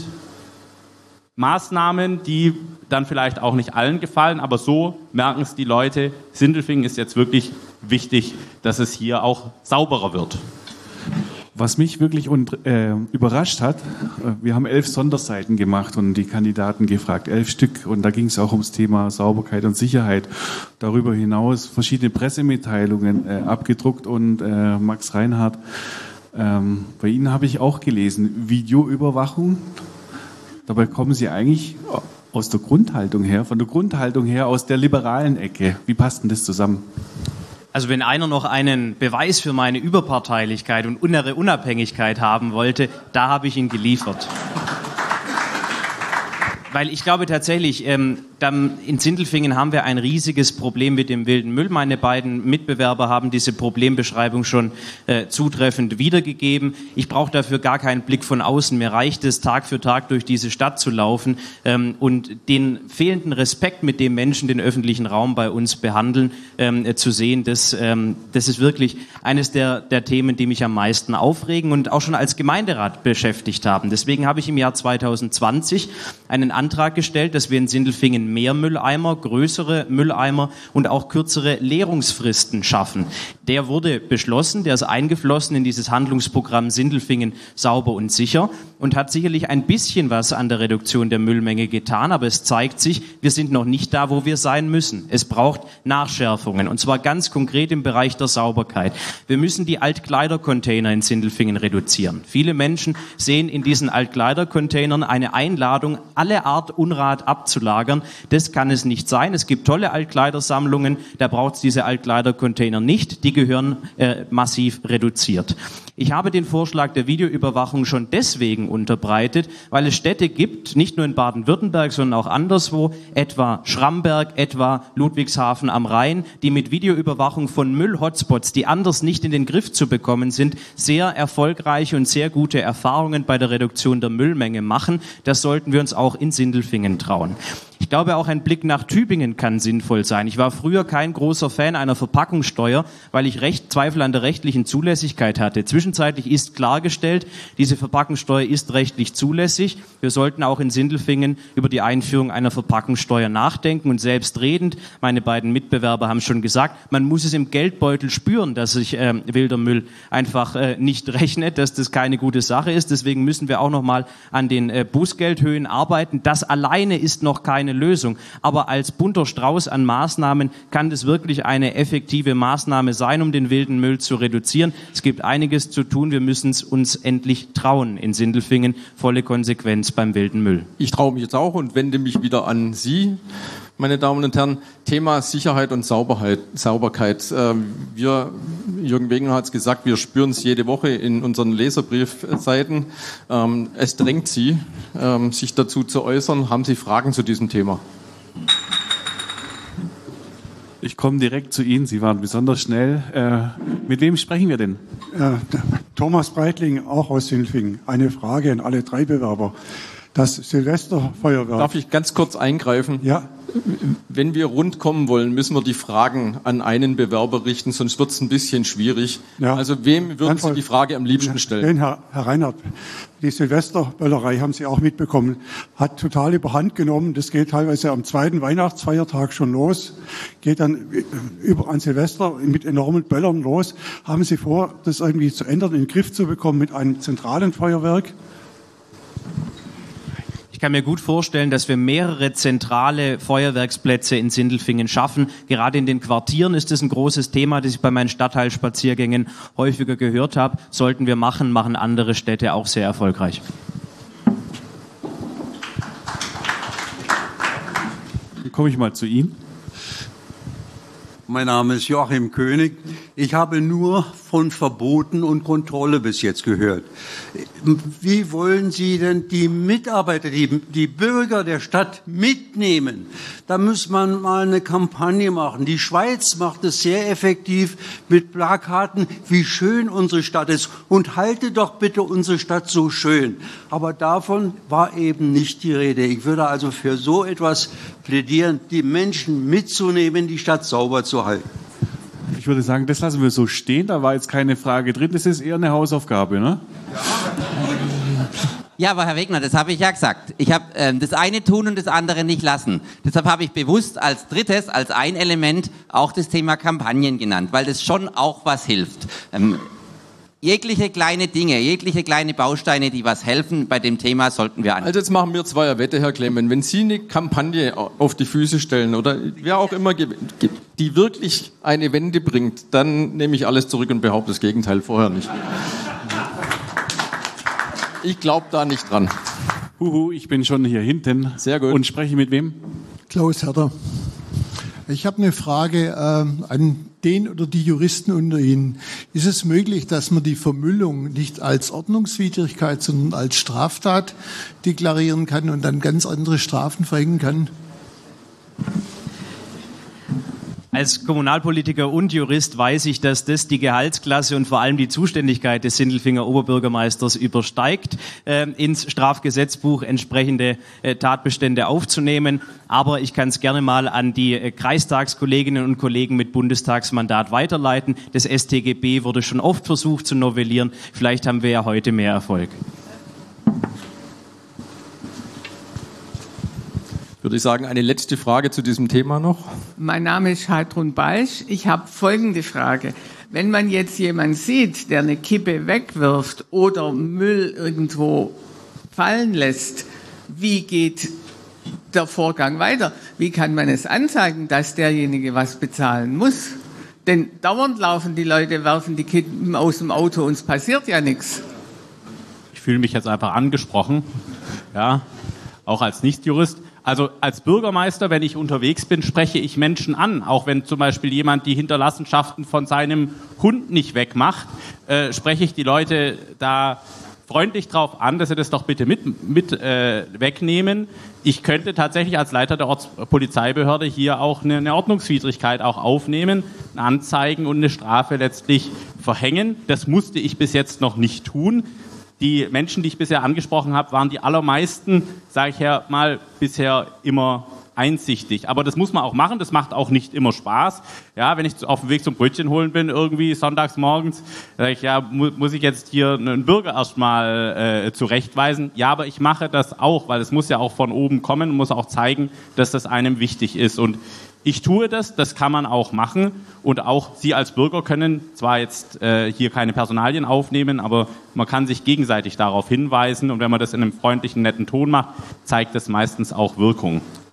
Maßnahmen, die dann vielleicht auch nicht allen gefallen, aber so merken es die Leute, Sindelfingen ist jetzt wirklich wichtig, dass es hier auch sauberer wird. Was mich wirklich überrascht hat, wir haben 11 Sonderseiten gemacht und die Kandidaten gefragt, 11 Stück. Und da ging es auch ums Thema Sauberkeit und Sicherheit. Darüber hinaus verschiedene Pressemitteilungen abgedruckt und Max Reinhardt, bei Ihnen habe ich auch gelesen, Videoüberwachung. Dabei kommen Sie eigentlich aus der Grundhaltung her, aus der liberalen Ecke. Wie passt denn das zusammen? Also wenn einer noch einen Beweis für meine Überparteilichkeit und innere Unabhängigkeit haben wollte, da habe ich ihn geliefert. Weil ich glaube tatsächlich, in Sindelfingen haben wir ein riesiges Problem mit dem wilden Müll. Meine beiden Mitbewerber haben diese Problembeschreibung schon zutreffend wiedergegeben. Ich brauche dafür gar keinen Blick von außen. Mir reicht es, Tag für Tag durch diese Stadt zu laufen und den fehlenden Respekt, mit dem Menschen den öffentlichen Raum bei uns behandeln, zu sehen. Das ist wirklich eines der Themen, die mich am meisten aufregen und auch schon als Gemeinderat beschäftigt haben. Deswegen habe ich im Jahr 2020 einen Antrag gestellt, dass wir in Sindelfingen mehr Mülleimer, größere Mülleimer und auch kürzere Leerungsfristen schaffen. Der wurde beschlossen, der ist eingeflossen in dieses Handlungsprogramm Sindelfingen sauber und sicher und hat sicherlich ein bisschen was an der Reduktion der Müllmenge getan, aber es zeigt sich, wir sind noch nicht da, wo wir sein müssen. Es braucht Nachschärfungen und zwar ganz konkret im Bereich der Sauberkeit. Wir müssen die Altkleidercontainer in Sindelfingen reduzieren. Viele Menschen sehen in diesen Altkleidercontainern eine Einladung, alle Art Unrat abzulagern. Das kann es nicht sein. Es gibt tolle Altkleidersammlungen, da braucht es diese Altkleidercontainer nicht. Die gehören massiv reduziert. Ich habe den Vorschlag der Videoüberwachung schon deswegen unterbreitet, weil es Städte gibt, nicht nur in Baden-Württemberg, sondern auch anderswo, etwa Schramberg, etwa Ludwigshafen am Rhein, die mit Videoüberwachung von Müll-Hotspots, die anders nicht in den Griff zu bekommen sind, sehr erfolgreiche und sehr gute Erfahrungen bei der Reduktion der Müllmenge machen. Das sollten wir uns auch in Sindelfingen trauen. Ich glaube, auch ein Blick nach Tübingen kann sinnvoll sein. Ich war früher kein großer Fan einer Verpackungssteuer, weil ich Zweifel an der rechtlichen Zulässigkeit hatte. Zwischenzeitlich ist klargestellt, diese Verpackungssteuer ist rechtlich zulässig. Wir sollten auch in Sindelfingen über die Einführung einer Verpackungssteuer nachdenken und selbstredend, meine beiden Mitbewerber haben schon gesagt, man muss es im Geldbeutel spüren, dass sich wilder Müll einfach nicht rechnet, dass das keine gute Sache ist. Deswegen müssen wir auch noch mal an den Bußgeldhöhen arbeiten. Das alleine ist noch keine keine Lösung. Aber als bunter Strauß an Maßnahmen kann das wirklich eine effektive Maßnahme sein, um den wilden Müll zu reduzieren. Es gibt einiges zu tun. Wir müssen es uns endlich trauen in Sindelfingen. Volle Konsequenz beim wilden Müll. Ich traue mich jetzt auch und wende mich wieder an Sie, meine Damen und Herren. Thema Sicherheit und Sauberkeit. Jürgen Wegener hat es gesagt, wir spüren es jede Woche in unseren Leserbriefseiten. Es drängt Sie, sich dazu zu äußern. Haben Sie Fragen zu diesem Thema? Ich komme direkt zu Ihnen. Sie waren besonders schnell. Mit wem sprechen wir denn? Thomas Breitling, auch aus Sindelfingen. Eine Frage an alle 3 Bewerber. Das Silvesterfeuerwerk. Darf ich ganz kurz eingreifen? Ja. Wenn wir rund kommen wollen, müssen wir die Fragen an einen Bewerber richten, sonst wird es ein bisschen schwierig. Ja. Also wem würden Sie die Frage am liebsten stellen? Herr Reinhardt, die Silvesterböllerei, haben Sie auch mitbekommen, hat total überhand genommen. Das geht teilweise am 2. Weihnachtsfeiertag schon los, geht dann an Silvester mit enormen Böllern los. Haben Sie vor, das irgendwie zu ändern, in den Griff zu bekommen mit einem zentralen Feuerwerk? Ich kann mir gut vorstellen, dass wir mehrere zentrale Feuerwerksplätze in Sindelfingen schaffen. Gerade in den Quartieren ist das ein großes Thema, das ich bei meinen Stadtteilspaziergängen häufiger gehört habe. Sollten wir machen andere Städte auch sehr erfolgreich. Dann komme ich mal zu Ihnen. Mein Name ist Joachim König. Ich habe nur von Verboten und Kontrolle bis jetzt gehört. Wie wollen Sie denn die Mitarbeiter, die Bürger der Stadt mitnehmen? Da muss man mal eine Kampagne machen. Die Schweiz macht es sehr effektiv mit Plakaten, wie schön unsere Stadt ist. Und halte doch bitte unsere Stadt so schön. Aber davon war eben nicht die Rede. Ich würde also für so etwas plädieren, die Menschen mitzunehmen, die Stadt sauber zu halten. Ich würde sagen, das lassen wir so stehen. Da war jetzt keine Frage drin. Das ist eher eine Hausaufgabe, ne? Ja, aber Herr Wegner, das habe ich ja gesagt. Ich habe das eine tun und das andere nicht lassen. Deshalb habe ich bewusst als drittes, als ein Element auch das Thema Kampagnen genannt, weil das schon auch was hilft. Jegliche kleine Dinge, jegliche kleine Bausteine, die was helfen, bei dem Thema sollten wir an. Also jetzt machen wir zweier Wette, Herr Clement. Wenn Sie eine Kampagne auf die Füße stellen oder wer auch immer, die wirklich eine Wende bringt, dann nehme ich alles zurück und behaupte das Gegenteil vorher nicht. Ich glaube da nicht dran. Ich bin schon hier hinten. Sehr gut. Und spreche mit wem? Klaus Herter. Ich habe eine Frage an den oder die Juristen unter Ihnen. Ist es möglich, dass man die Vermüllung nicht als Ordnungswidrigkeit, sondern als Straftat deklarieren kann und dann ganz andere Strafen verhängen kann? Als Kommunalpolitiker und Jurist weiß ich, dass das die Gehaltsklasse und vor allem die Zuständigkeit des Sindelfinger Oberbürgermeisters übersteigt, ins Strafgesetzbuch entsprechende Tatbestände aufzunehmen. Aber ich kann es gerne mal an die Kreistagskolleginnen und Kollegen mit Bundestagsmandat weiterleiten. Das StGB wurde schon oft versucht zu novellieren. Vielleicht haben wir ja heute mehr Erfolg. Würde ich sagen, eine letzte Frage zu diesem Thema noch. Mein Name ist Heidrun Balsch. Ich habe folgende Frage. Wenn man jetzt jemanden sieht, der eine Kippe wegwirft oder Müll irgendwo fallen lässt, wie geht der Vorgang weiter? Wie kann man es anzeigen, dass derjenige was bezahlen muss? Denn dauernd laufen die Leute, werfen die Kippen aus dem Auto und es passiert ja nichts. Ich fühle mich jetzt einfach angesprochen, ja, auch als Nichtjurist. Also als Bürgermeister, wenn ich unterwegs bin, spreche ich Menschen an. Auch wenn zum Beispiel jemand die Hinterlassenschaften von seinem Hund nicht wegmacht, spreche ich die Leute da freundlich drauf an, dass sie das doch bitte mit wegnehmen. Ich könnte tatsächlich als Leiter der Ortspolizeibehörde hier auch eine Ordnungswidrigkeit auch aufnehmen, anzeigen und eine Strafe letztlich verhängen. Das musste ich bis jetzt noch nicht tun. Die Menschen, die ich bisher angesprochen habe, waren die allermeisten, sage ich ja mal, bisher immer einsichtig. Aber das muss man auch machen, das macht auch nicht immer Spaß. Ja, wenn ich auf dem Weg zum Brötchen holen bin, irgendwie sonntags morgens, sage ich, ja, muss ich jetzt hier einen Bürger erstmal zurechtweisen? Ja, aber ich mache das auch, weil es muss ja auch von oben kommen, muss auch zeigen, dass das einem wichtig ist. Und ich tue das kann man auch machen. Und auch Sie als Bürger können zwar jetzt hier keine Personalien aufnehmen, aber man kann sich gegenseitig darauf hinweisen. Und wenn man das in einem freundlichen, netten Ton macht, zeigt das meistens auch Wirkung.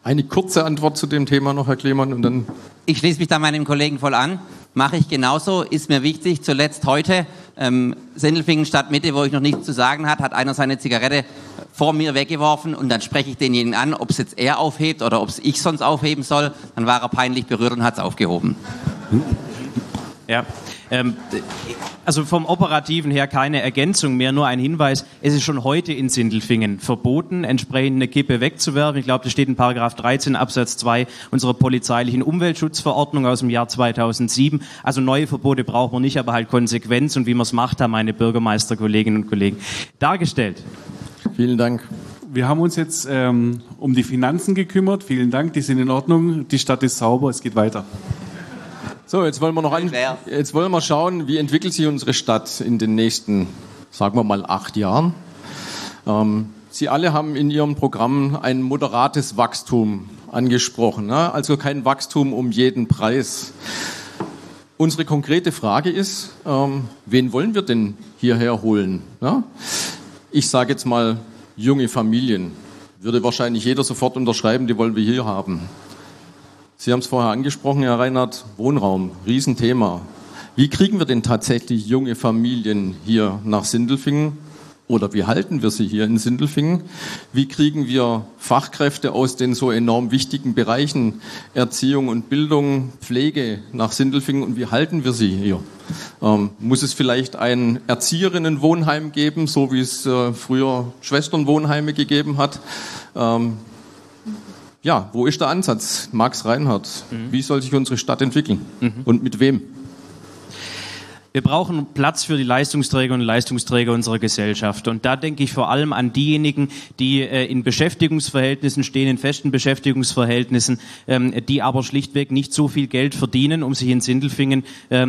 Eine kurze Antwort zu dem Thema noch, Herr Klemann, und dann... Ich schließe mich da meinem Kollegen voll an. Mache ich genauso, ist mir wichtig. Zuletzt heute, Sindelfingen Stadtmitte, wo ich noch nichts zu sagen hatte, hat einer seine Zigarette vor mir weggeworfen und dann spreche ich denjenigen an, ob es jetzt er aufhebt oder ob es ich sonst aufheben soll. Dann war er peinlich berührt und hat es aufgehoben. Ja, also vom Operativen her keine Ergänzung mehr, nur ein Hinweis. Es ist schon heute in Sindelfingen verboten, entsprechend eine Kippe wegzuwerfen. Ich glaube, das steht in Paragraph 13 Absatz 2 unserer polizeilichen Umweltschutzverordnung aus dem Jahr 2007. Also neue Verbote braucht man nicht, aber halt Konsequenz und wie man es macht, haben meine Bürgermeisterkolleginnen und Kollegen dargestellt. Vielen Dank. Wir haben uns jetzt um die Finanzen gekümmert. Vielen Dank, die sind in Ordnung. Die Stadt ist sauber, es geht weiter. So, jetzt wollen wir schauen, wie entwickelt sich unsere Stadt in den nächsten, sagen wir mal, 8 Jahren. Sie alle haben in Ihrem Programm ein moderates Wachstum angesprochen, ne? Also kein Wachstum um jeden Preis. Unsere konkrete Frage ist, wen wollen wir denn hierher holen? Ne? Ich sage jetzt mal junge Familien. Würde wahrscheinlich jeder sofort unterschreiben, die wollen wir hier haben. Sie haben es vorher angesprochen, Herr Reinhardt, Wohnraum, Riesenthema. Wie kriegen wir denn tatsächlich junge Familien hier nach Sindelfingen? Oder wie halten wir sie hier in Sindelfingen? Wie kriegen wir Fachkräfte aus den so enorm wichtigen Bereichen Erziehung und Bildung, Pflege nach Sindelfingen und wie halten wir sie hier? Muss es vielleicht ein Erzieherinnenwohnheim geben, so wie es früher Schwesternwohnheime gegeben hat? Ja, wo ist der Ansatz? Max Reinhardt, wie soll sich unsere Stadt entwickeln und mit wem? Wir brauchen Platz für die Leistungsträger und Leistungsträger unserer Gesellschaft. Und da denke ich vor allem an diejenigen, die in Beschäftigungsverhältnissen stehen, in festen Beschäftigungsverhältnissen, die aber schlichtweg nicht so viel Geld verdienen, um sich in Sindelfingen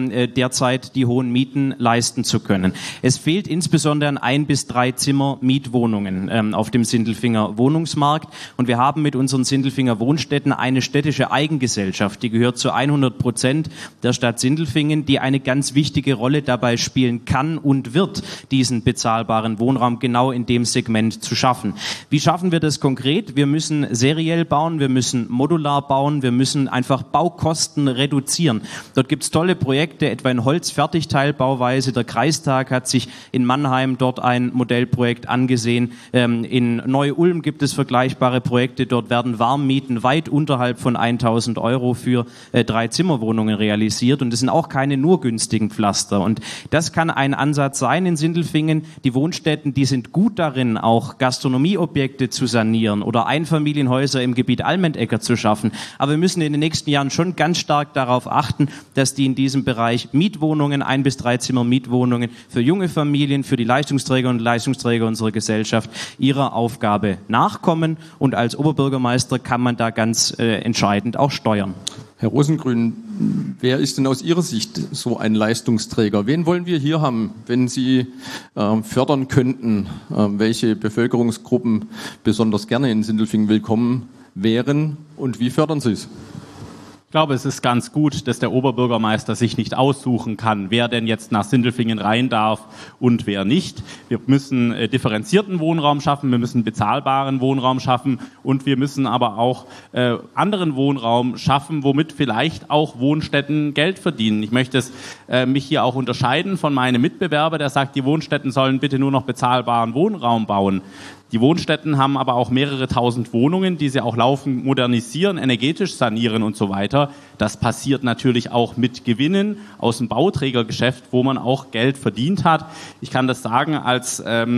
derzeit die hohen Mieten leisten zu können. Es fehlt insbesondere an 1 bis 3 Zimmer Mietwohnungen auf dem Sindelfinger Wohnungsmarkt. Und wir haben mit unseren Sindelfinger Wohnstätten eine städtische Eigengesellschaft, die gehört zu 100% der Stadt Sindelfingen, die eine ganz wichtige Rolle dabei spielen kann und wird, diesen bezahlbaren Wohnraum genau in dem Segment zu schaffen. Wie schaffen wir das konkret? Wir müssen seriell bauen, wir müssen modular bauen, wir müssen einfach Baukosten reduzieren. Dort gibt es tolle Projekte, etwa in Holzfertigteilbauweise. Der Kreistag hat sich in Mannheim dort ein Modellprojekt angesehen. In Neu-Ulm gibt es vergleichbare Projekte. Dort werden Warmmieten weit unterhalb von 1.000 € für 3-Zimmerwohnungen realisiert. Und das sind auch keine nur günstigen Pflaster. Und das kann ein Ansatz sein in Sindelfingen. Die Wohnstätten, die sind gut darin, auch Gastronomieobjekte zu sanieren oder Einfamilienhäuser im Gebiet Almendecker zu schaffen. Aber wir müssen in den nächsten Jahren schon ganz stark darauf achten, dass die in diesem Bereich Mietwohnungen, 1 bis 3 Zimmer Mietwohnungen für junge Familien, für die Leistungsträger und Leistungsträger unserer Gesellschaft ihrer Aufgabe nachkommen. Und als Oberbürgermeister kann man da ganz entscheidend auch steuern. Herr Rosengrün, wer ist denn aus Ihrer Sicht so ein Leistungsträger? Wen wollen wir hier haben, wenn Sie fördern könnten, welche Bevölkerungsgruppen besonders gerne in Sindelfingen willkommen wären und wie fördern Sie es? Ich glaube, es ist ganz gut, dass der Oberbürgermeister sich nicht aussuchen kann, wer denn jetzt nach Sindelfingen rein darf und wer nicht. Wir müssen differenzierten Wohnraum schaffen, wir müssen bezahlbaren Wohnraum schaffen und wir müssen aber auch anderen Wohnraum schaffen, womit vielleicht auch Wohnstätten Geld verdienen. Ich möchte mich hier auch unterscheiden von meinem Mitbewerber, der sagt, die Wohnstätten sollen bitte nur noch bezahlbaren Wohnraum bauen. Die Wohnstätten haben aber auch mehrere tausend Wohnungen, die sie auch laufend modernisieren, energetisch sanieren und so weiter. Das passiert natürlich auch mit Gewinnen aus dem Bauträgergeschäft, wo man auch Geld verdient hat. Ich kann das sagen als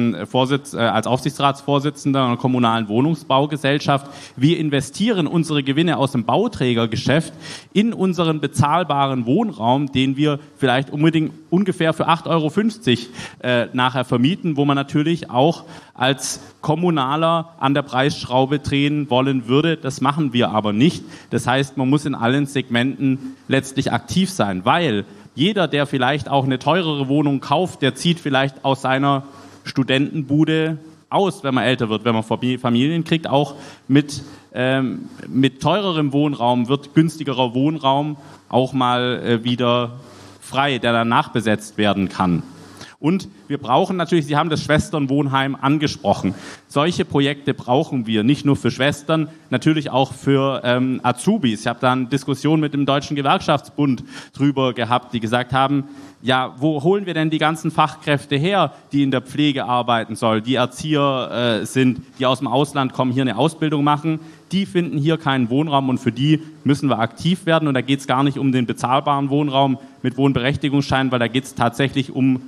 Aufsichtsratsvorsitzender einer kommunalen Wohnungsbaugesellschaft. Wir investieren unsere Gewinne aus dem Bauträgergeschäft in unseren bezahlbaren Wohnraum, den wir vielleicht ungefähr für 8,50 € nachher vermieten, wo man natürlich auch als Kommunaler an der Preisschraube drehen wollen würde. Das machen wir aber nicht. Das heißt, man muss in allen Segmenten letztlich aktiv sein, weil jeder, der vielleicht auch eine teurere Wohnung kauft, der zieht vielleicht aus seiner Studentenbude aus, wenn man älter wird, wenn man Familien kriegt, auch mit teurerem Wohnraum wird günstigerer Wohnraum auch mal wieder frei, der dann nachbesetzt werden kann. Und wir brauchen natürlich, Sie haben das Schwesternwohnheim angesprochen. Solche Projekte brauchen wir, nicht nur für Schwestern, natürlich auch für Azubis. Ich habe da eine Diskussion mit dem Deutschen Gewerkschaftsbund drüber gehabt, die gesagt haben, ja, wo holen wir denn die ganzen Fachkräfte her, die in der Pflege arbeiten sollen, die Erzieher sind, die aus dem Ausland kommen, hier eine Ausbildung machen, die finden hier keinen Wohnraum und für die müssen wir aktiv werden. Und da geht es gar nicht um den bezahlbaren Wohnraum mit Wohnberechtigungsschein, weil da geht es tatsächlich um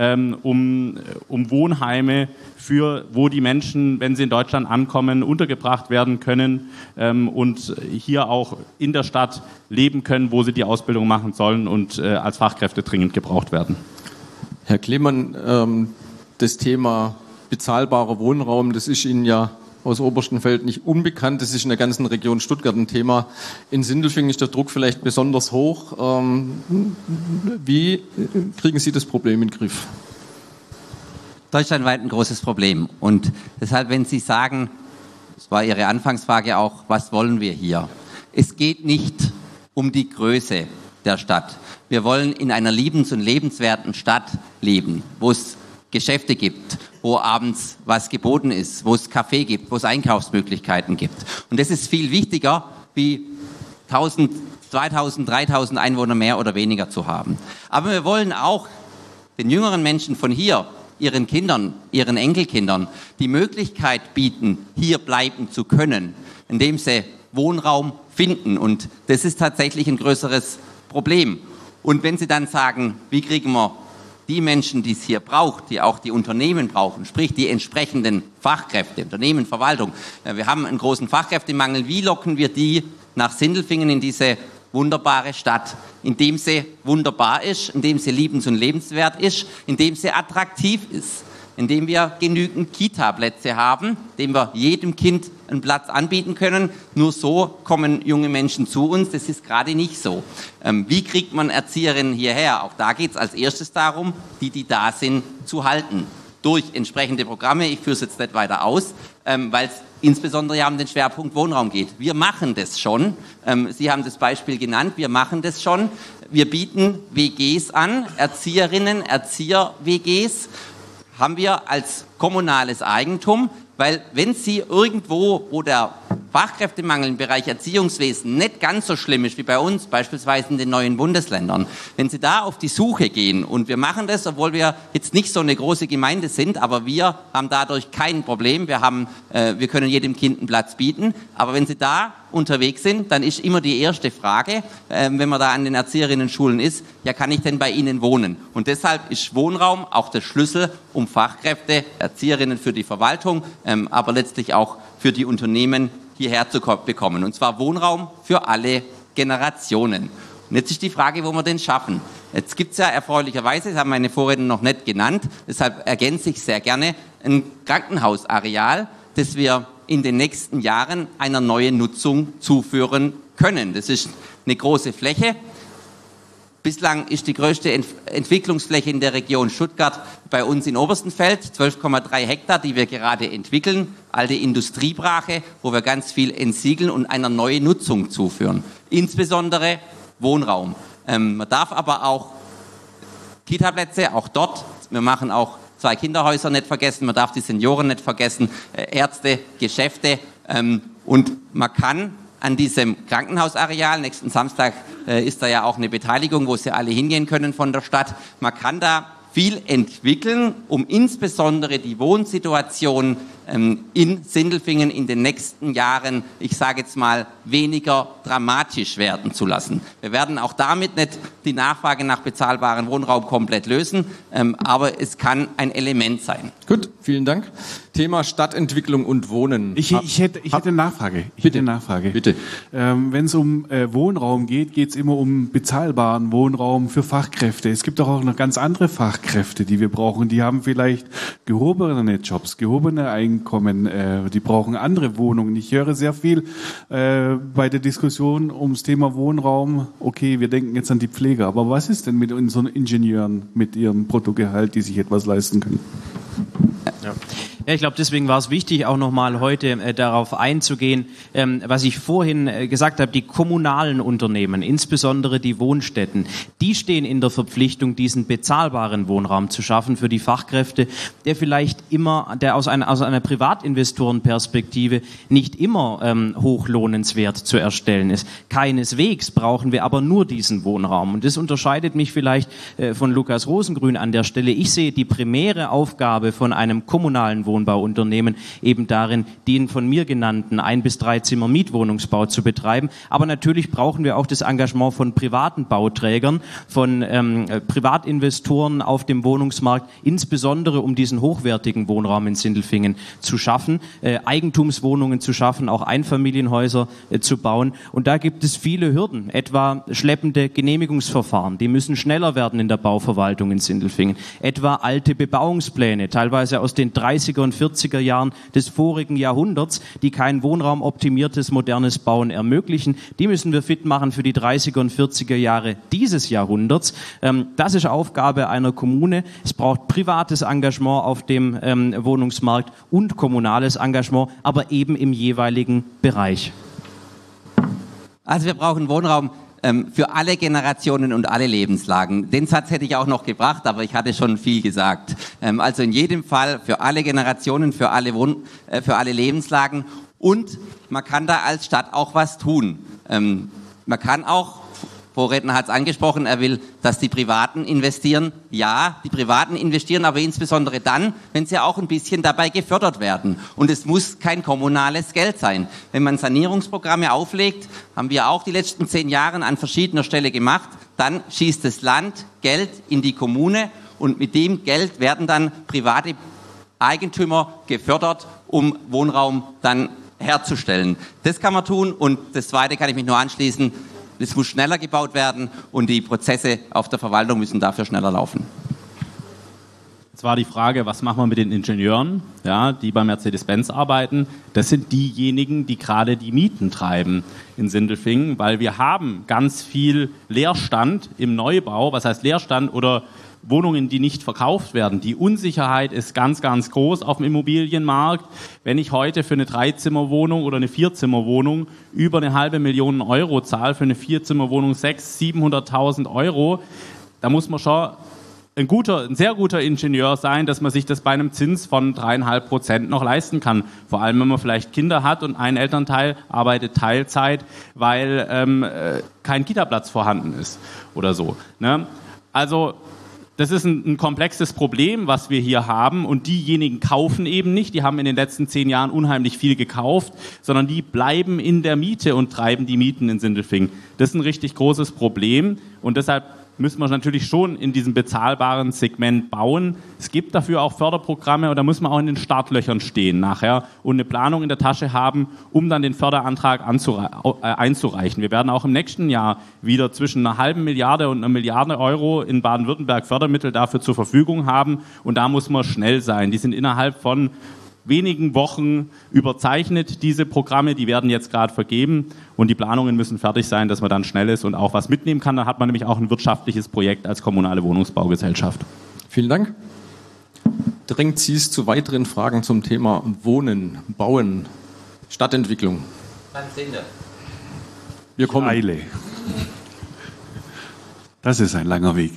Wohnheime, wo die Menschen, wenn sie in Deutschland ankommen, untergebracht werden können und hier auch in der Stadt leben können, wo sie die Ausbildung machen sollen und als Fachkräfte dringend gebraucht werden. Herr Klemann, das Thema bezahlbarer Wohnraum, das ist Ihnen ja aus Oberstenfeld nicht unbekannt. Das ist in der ganzen Region Stuttgart ein Thema. In Sindelfingen ist der Druck vielleicht besonders hoch. Wie kriegen Sie das Problem in den Griff? Deutschlandweit ein großes Problem. Und deshalb, wenn Sie sagen, das war Ihre Anfangsfrage auch, was wollen wir hier? Es geht nicht um die Größe der Stadt. Wir wollen in einer liebens- und lebenswerten Stadt leben, wo es Geschäfte gibt, wo abends was geboten ist, wo es Café gibt, wo es Einkaufsmöglichkeiten gibt. Und das ist viel wichtiger, wie 1000, 2000, 3000 Einwohner mehr oder weniger zu haben. Aber wir wollen auch den jüngeren Menschen von hier, ihren Kindern, ihren Enkelkindern, die Möglichkeit bieten, hier bleiben zu können, indem sie Wohnraum finden. Und das ist tatsächlich ein größeres Problem. Und wenn Sie dann sagen, wie kriegen wir die Menschen, die es hier braucht, die auch die Unternehmen brauchen, sprich die entsprechenden Fachkräfte, Unternehmen, Verwaltung. Wir haben einen großen Fachkräftemangel. Wie locken wir die nach Sindelfingen in diese wunderbare Stadt? Indem sie wunderbar ist, indem sie liebens- und lebenswert ist, indem sie attraktiv ist, indem wir genügend Kita-Plätze haben, indem wir jedem Kind einen Platz anbieten können. Nur so kommen junge Menschen zu uns. Das ist gerade nicht so. Wie kriegt man Erzieherinnen hierher? Auch da geht es als erstes darum, die da sind, zu halten. Durch entsprechende Programme. Ich führe es jetzt nicht weiter aus, weil es insbesondere ja um den Schwerpunkt Wohnraum geht. Wir machen das schon. Sie haben das Beispiel genannt. Wir machen das schon. Wir bieten WGs an, Erzieherinnen, Erzieher-WGs. Haben wir als kommunales Eigentum, weil wenn Sie irgendwo, wo der Fachkräftemangel im Bereich Erziehungswesen nicht ganz so schlimm ist wie bei uns, beispielsweise in den neuen Bundesländern, wenn Sie da auf die Suche gehen, und wir machen das, obwohl wir jetzt nicht so eine große Gemeinde sind, aber wir haben dadurch kein Problem, wir können jedem Kind einen Platz bieten, aber wenn Sie da unterwegs sind, dann ist immer die erste Frage, wenn man da an den Erzieherinnen-Schulen ist, ja, kann ich denn bei Ihnen wohnen? Und deshalb ist Wohnraum auch der Schlüssel, um Fachkräfte, Erzieherinnen für die Verwaltung, aber letztlich auch für die Unternehmen hierher zu bekommen. Und zwar Wohnraum für alle Generationen. Und jetzt ist die Frage, wo wir den schaffen. Jetzt gibt es ja erfreulicherweise, das haben meine Vorredner noch nicht genannt, deshalb ergänze ich sehr gerne, ein Krankenhausareal, das wir in den nächsten Jahren einer neuen Nutzung zuführen können. Das ist eine große Fläche. Bislang ist die größte Entwicklungsfläche in der Region Stuttgart bei uns in Oberstenfeld, 12,3 Hektar, die wir gerade entwickeln, alte Industriebrache, wo wir ganz viel entsiegeln und einer neuen Nutzung zuführen. Insbesondere Wohnraum. Man darf aber auch Kita-Plätze, auch dort, wir machen auch 2 Kinderhäuser nicht vergessen, man darf die Senioren nicht vergessen, Ärzte, Geschäfte und man kann an diesem Krankenhausareal, nächsten Samstag ist da ja auch eine Beteiligung, wo Sie alle hingehen können von der Stadt, man kann da viel entwickeln, um insbesondere die Wohnsituation in Sindelfingen in den nächsten Jahren, ich sage jetzt mal, weniger dramatisch werden zu lassen. Wir werden auch damit nicht die Nachfrage nach bezahlbarem Wohnraum komplett lösen, aber es kann ein Element sein. Gut, vielen Dank. Thema Stadtentwicklung und Wohnen. Ich hätte eine Nachfrage. Bitte. Wenn es um Wohnraum geht, geht es immer um bezahlbaren Wohnraum für Fachkräfte. Es gibt doch auch noch ganz andere Fachkräfte, die wir brauchen. Die haben vielleicht gehobene Jobs, gehobene Einkommen, die brauchen andere Wohnungen. Ich höre sehr viel bei der Diskussion ums Thema Wohnraum. Okay, wir denken jetzt an die Pfleger, aber was ist denn mit unseren Ingenieuren, mit ihrem Bruttogehalt, die sich etwas leisten können? Ja. Ja, ich glaube, deswegen war es wichtig, auch nochmal heute darauf einzugehen, was ich vorhin gesagt habe, die kommunalen Unternehmen, insbesondere die Wohnstätten, die stehen in der Verpflichtung, diesen bezahlbaren Wohnraum zu schaffen für die Fachkräfte, der aus einer Privatinvestorenperspektive nicht immer hochlohnenswert zu erstellen ist. Keineswegs brauchen wir aber nur diesen Wohnraum. Und das unterscheidet mich vielleicht von Lukas Rosengrün an der Stelle. Ich sehe die primäre Aufgabe von einem kommunalen Wohnbauunternehmen eben darin, den von mir genannten 1 bis 3 Zimmer Mietwohnungsbau zu betreiben. Aber natürlich brauchen wir auch das Engagement von privaten Bauträgern, von Privatinvestoren auf dem Wohnungsmarkt, insbesondere um diesen hochwertigen Wohnraum in Sindelfingen zu schaffen, Eigentumswohnungen zu schaffen, auch Einfamilienhäuser zu bauen. Und da gibt es viele Hürden, etwa schleppende Genehmigungsverfahren. Die müssen schneller werden in der Bauverwaltung in Sindelfingen. Etwa alte Bebauungspläne, teilweise aus den 30er und 40er Jahren des vorigen Jahrhunderts, die kein wohnraumoptimiertes, modernes Bauen ermöglichen. Die müssen wir fit machen für die 30er und 40er Jahre dieses Jahrhunderts. Das ist Aufgabe einer Kommune. Es braucht privates Engagement auf dem Wohnungsmarkt und kommunales Engagement, aber eben im jeweiligen Bereich. Also wir brauchen Wohnraum für alle Generationen und alle Lebenslagen. Den Satz hätte ich auch noch gebracht, aber ich hatte schon viel gesagt. Also in jedem Fall für alle Generationen, für alle Lebenslagen. Und man kann da als Stadt auch was tun. Man kann auch, Vorredner hat es angesprochen, er will, dass die Privaten investieren. Ja, die Privaten investieren, aber insbesondere dann, wenn sie auch ein bisschen dabei gefördert werden. Und es muss kein kommunales Geld sein. Wenn man Sanierungsprogramme auflegt, haben wir auch die letzten 10 Jahre an verschiedener Stelle gemacht, dann schießt das Land Geld in die Kommune und mit dem Geld werden dann private Eigentümer gefördert, um Wohnraum dann herzustellen. Das kann man tun und das Zweite kann ich mich nur anschließen. Es muss schneller gebaut werden und die Prozesse auf der Verwaltung müssen dafür schneller laufen. Jetzt war die Frage, was machen wir mit den Ingenieuren, ja, die bei Mercedes-Benz arbeiten. Das sind diejenigen, die gerade die Mieten treiben in Sindelfingen, weil wir haben ganz viel Leerstand im Neubau. Was heißt Leerstand oder Wohnungen, die nicht verkauft werden. Die Unsicherheit ist ganz, ganz groß auf dem Immobilienmarkt. Wenn ich heute für eine 3-Zimmer-Wohnung oder eine 4-Zimmer-Wohnung über 500.000 Euro zahle, für eine 4-Zimmer-Wohnung 600.000, 700.000 Euro, da muss man schon ein sehr guter Ingenieur sein, dass man sich das bei einem Zins von 3,5% noch leisten kann. Vor allem, wenn man vielleicht Kinder hat und ein Elternteil arbeitet Teilzeit, weil kein Kita-Platz vorhanden ist oder so. Ne? Also das ist ein komplexes Problem, was wir hier haben und diejenigen kaufen eben nicht, die haben in den letzten 10 Jahren unheimlich viel gekauft, sondern die bleiben in der Miete und treiben die Mieten in Sindelfingen. Das ist ein richtig großes Problem und deshalb müssen wir natürlich schon in diesem bezahlbaren Segment bauen. Es gibt dafür auch Förderprogramme und da muss man auch in den Startlöchern stehen nachher und eine Planung in der Tasche haben, um dann den Förderantrag einzureichen. Wir werden auch im nächsten Jahr wieder zwischen 0,5 Milliarde und 1 Milliarde Euro in Baden-Württemberg Fördermittel dafür zur Verfügung haben und da muss man schnell sein. Die sind innerhalb von wenigen Wochen überzeichnet, diese Programme, die werden jetzt gerade vergeben und die Planungen müssen fertig sein, dass man dann schnell ist und auch was mitnehmen kann. Dann hat man nämlich auch ein wirtschaftliches Projekt als kommunale Wohnungsbaugesellschaft. Vielen Dank. Drängt Sie es zu weiteren Fragen zum Thema Wohnen, Bauen, Stadtentwicklung? Wir kommen. Eile. Das ist ein langer Weg.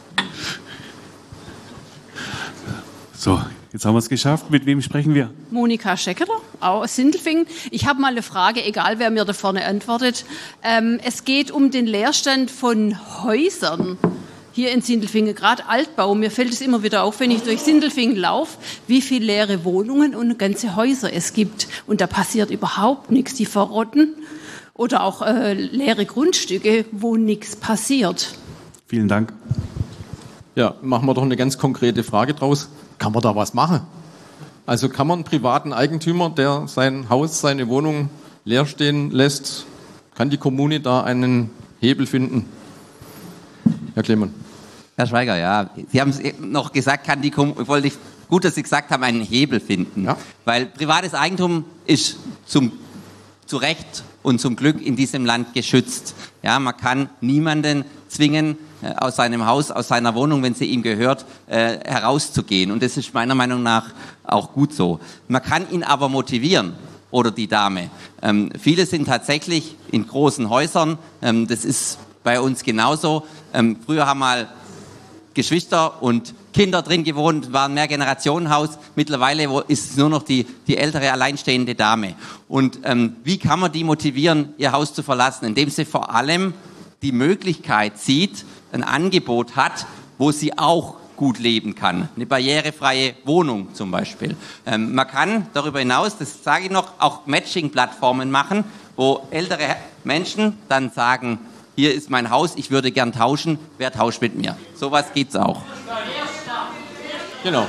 So. Jetzt haben wir es geschafft. Mit wem sprechen wir? Monika Schecketer, auch aus Sindelfingen. Ich habe mal eine Frage, egal wer mir da vorne antwortet. Es geht um den Leerstand von Häusern hier in Sindelfingen, gerade Altbau. Mir fällt es immer wieder auf, wenn ich durch Sindelfingen laufe, wie viele leere Wohnungen und ganze Häuser es gibt. Und da passiert überhaupt nichts. Die verrotten oder auch leere Grundstücke, wo nichts passiert. Vielen Dank. Ja, machen wir doch eine ganz konkrete Frage draus. Kann man da was machen? Also kann man einen privaten Eigentümer, der sein Haus, seine Wohnung leer stehen lässt, kann die Kommune da einen Hebel finden? Herr Klemann. Herr Schweiger, ja. Sie haben es noch gesagt, kann die Kommune, gut, dass Sie gesagt haben, einen Hebel finden. Ja. Weil privates Eigentum ist zu Recht und zum Glück in diesem Land geschützt. Ja, man kann niemanden zwingen, aus seinem Haus, aus seiner Wohnung, wenn sie ihm gehört, herauszugehen. Und das ist meiner Meinung nach auch gut so. Man kann ihn aber motivieren, oder die Dame. Viele sind tatsächlich in großen Häusern. Das ist bei uns genauso. Früher haben mal Geschwister und Kinder drin gewohnt, war ein Mehrgenerationenhaus. Mittlerweile ist es nur noch die ältere, alleinstehende Dame. Und wie kann man die motivieren, ihr Haus zu verlassen? Indem sie vor allem die Möglichkeit sieht, ein Angebot hat, wo sie auch gut leben kann. Eine barrierefreie Wohnung zum Beispiel. Man kann darüber hinaus, das sage ich noch, auch Matching-Plattformen machen, wo ältere Menschen dann sagen, hier ist mein Haus, ich würde gern tauschen, wer tauscht mit mir? Sowas gibt's auch. Genau.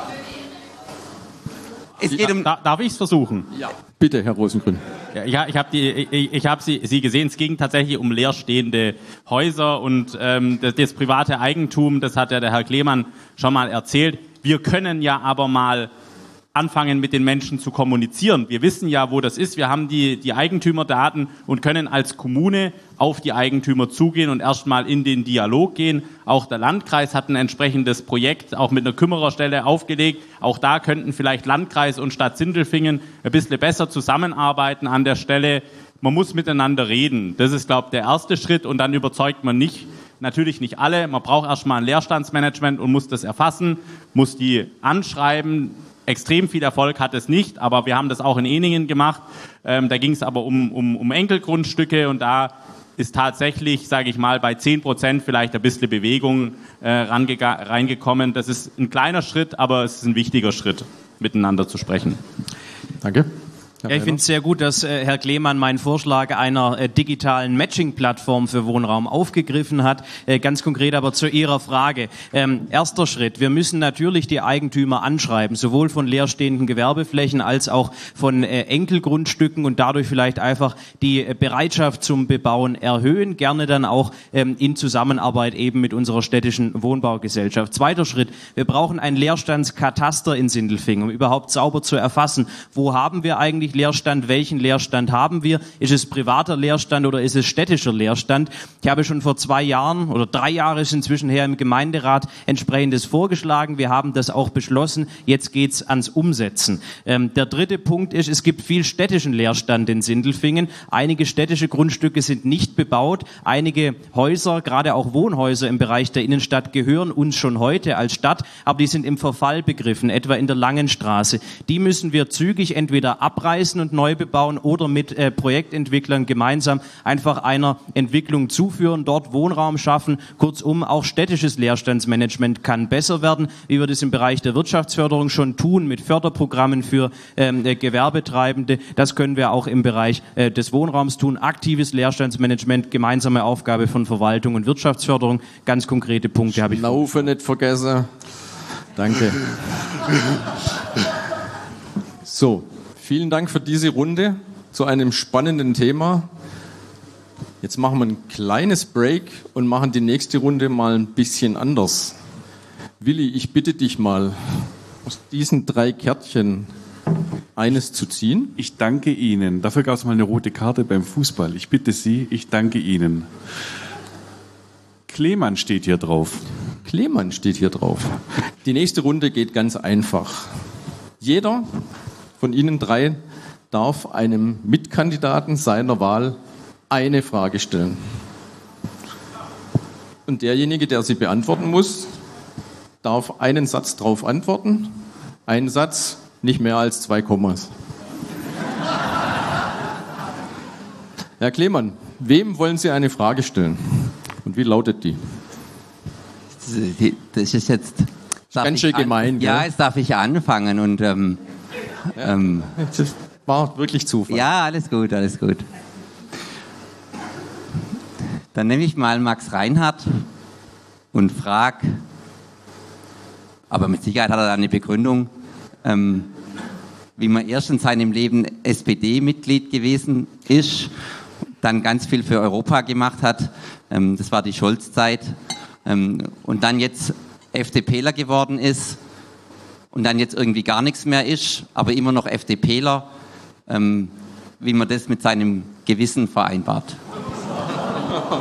Es geht Darf ich es versuchen? Ja. Bitte, Herr Rosengrün. Ja, ich habe Sie gesehen, es ging tatsächlich um leerstehende Häuser und das private Eigentum, das hat ja der Herr Klemann schon mal erzählt. Wir können ja aber mal anfangen, mit den Menschen zu kommunizieren. Wir wissen ja, wo das ist. Wir haben die Eigentümerdaten und können als Kommune auf die Eigentümer zugehen und erstmal in den Dialog gehen. Auch der Landkreis hat ein entsprechendes Projekt, auch mit einer Kümmererstelle aufgelegt. Auch da könnten vielleicht Landkreis und Stadt Sindelfingen ein bisschen besser zusammenarbeiten an der Stelle. Man muss miteinander reden. Das ist, glaube ich, der erste Schritt und dann überzeugt man natürlich nicht alle. Man braucht erstmal ein Leerstandsmanagement und muss das erfassen, muss die anschreiben. Extrem viel Erfolg hat es nicht, aber wir haben das auch in Eningen gemacht. Da ging es aber um Enkelgrundstücke und da ist tatsächlich, sage ich mal, bei 10% vielleicht ein bisschen Bewegung reingekommen. Das ist ein kleiner Schritt, aber es ist ein wichtiger Schritt, miteinander zu sprechen. Danke. Ja, ich finde es sehr gut, dass Herr Klemann meinen Vorschlag einer digitalen Matching-Plattform für Wohnraum aufgegriffen hat. Ganz konkret aber zu Ihrer Frage. Erster Schritt. Wir müssen natürlich die Eigentümer anschreiben, sowohl von leerstehenden Gewerbeflächen als auch von Enkelgrundstücken und dadurch vielleicht einfach die Bereitschaft zum Bebauen erhöhen. Gerne dann auch in Zusammenarbeit eben mit unserer städtischen Wohnbaugesellschaft. Zweiter Schritt. Wir brauchen ein Leerstandskataster in Sindelfingen, um überhaupt sauber zu erfassen, wo haben wir eigentlich Leerstand, welchen Leerstand haben wir? Ist es privater Leerstand oder ist es städtischer Leerstand? Ich habe schon vor 2 Jahren oder 3 Jahre ist inzwischen her im Gemeinderat entsprechendes vorgeschlagen. Wir haben das auch beschlossen. Jetzt geht's ans Umsetzen. Der dritte Punkt ist, es gibt viel städtischen Leerstand in Sindelfingen. Einige städtische Grundstücke sind nicht bebaut. Einige Häuser, gerade auch Wohnhäuser im Bereich der Innenstadt, gehören uns schon heute als Stadt, aber die sind im Verfall begriffen, etwa in der Langenstraße. Die müssen wir zügig entweder abreißen und neu bebauen oder mit Projektentwicklern gemeinsam einfach einer Entwicklung zuführen, dort Wohnraum schaffen. Kurzum, auch städtisches Leerstandsmanagement kann besser werden, wie wir das im Bereich der Wirtschaftsförderung schon tun, mit Förderprogrammen für Gewerbetreibende. Das können wir auch im Bereich des Wohnraums tun. Aktives Leerstandsmanagement, gemeinsame Aufgabe von Verwaltung und Wirtschaftsförderung. Ganz konkrete Punkte habe ich. Schnaufe nicht vergessen. Danke. So. Vielen Dank für diese Runde zu einem spannenden Thema. Jetzt machen wir ein kleines Break und machen die nächste Runde mal ein bisschen anders. Willi, ich bitte dich mal, aus diesen 3 Kärtchen eines zu ziehen. Ich danke Ihnen. Dafür gab es mal eine rote Karte beim Fußball. Ich bitte Sie, ich danke Ihnen. Klemann steht hier drauf. Klemann steht hier drauf. Die nächste Runde geht ganz einfach. Jeder von Ihnen 3 darf einem Mitkandidaten seiner Wahl eine Frage stellen. Und derjenige, der sie beantworten muss, darf einen Satz darauf antworten. Ein Satz, nicht mehr als 2 Kommas. Herr Klemann, wem wollen Sie eine Frage stellen? Und wie lautet die? Das ist jetzt... Ganz schön gemein, gell? Ja, jetzt darf ich anfangen und... das war wirklich Zufall. Ja, alles gut, alles gut. Dann nehme ich mal Max Reinhardt und frage, aber mit Sicherheit hat er da eine Begründung, wie man erst in seinem Leben SPD-Mitglied gewesen ist, dann ganz viel für Europa gemacht hat, das war die Scholz-Zeit, und dann jetzt FDPler geworden ist, und dann jetzt irgendwie gar nichts mehr ist, aber immer noch FDPler, wie man das mit seinem Gewissen vereinbart.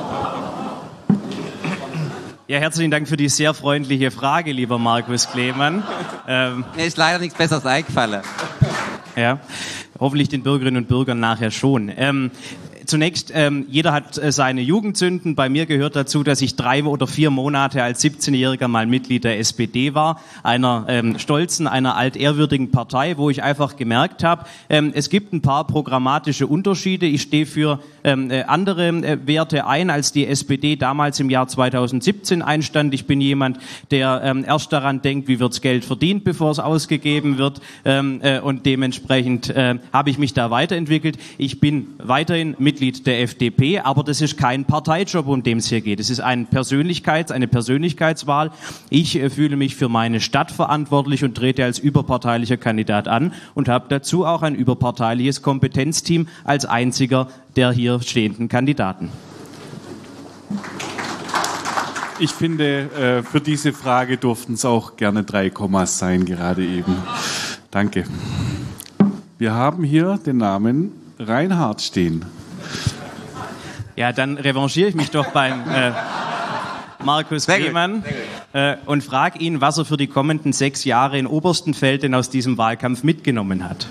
Ja, herzlichen Dank für die sehr freundliche Frage, lieber Markus Klemann. Mir ist leider nichts Besseres eingefallen. Ja, hoffentlich den Bürgerinnen und Bürgern nachher schon. Zunächst, jeder hat seine Jugendsünden. Bei mir gehört dazu, dass ich 3 oder 4 Monate als 17-Jähriger mal Mitglied der SPD war, einer stolzen, einer altehrwürdigen Partei, wo ich einfach gemerkt habe, es gibt ein paar programmatische Unterschiede. Ich stehe für andere Werte ein, als die SPD damals im Jahr 2017 einstand. Ich bin jemand, der erst daran denkt, wie wirds Geld verdient, bevor es ausgegeben wird. Und dementsprechend habe ich mich da weiterentwickelt. Ich bin weiterhin Mitglied der FDP, aber das ist kein Parteijob, um den es hier geht. Es ist eine Persönlichkeitswahl. Ich fühle mich für meine Stadt verantwortlich und trete als überparteilicher Kandidat an und habe dazu auch ein überparteiliches Kompetenzteam als einziger der hier stehenden Kandidaten. Ich finde, für diese Frage durften es auch gerne 3 Kommas sein, gerade eben. Danke. Wir haben hier den Namen Reinhard stehen. Ja, dann revanchiere ich mich doch beim Markus Klemann und frage ihn, was er für die kommenden 6 Jahre in Oberstenfeld denn aus diesem Wahlkampf mitgenommen hat.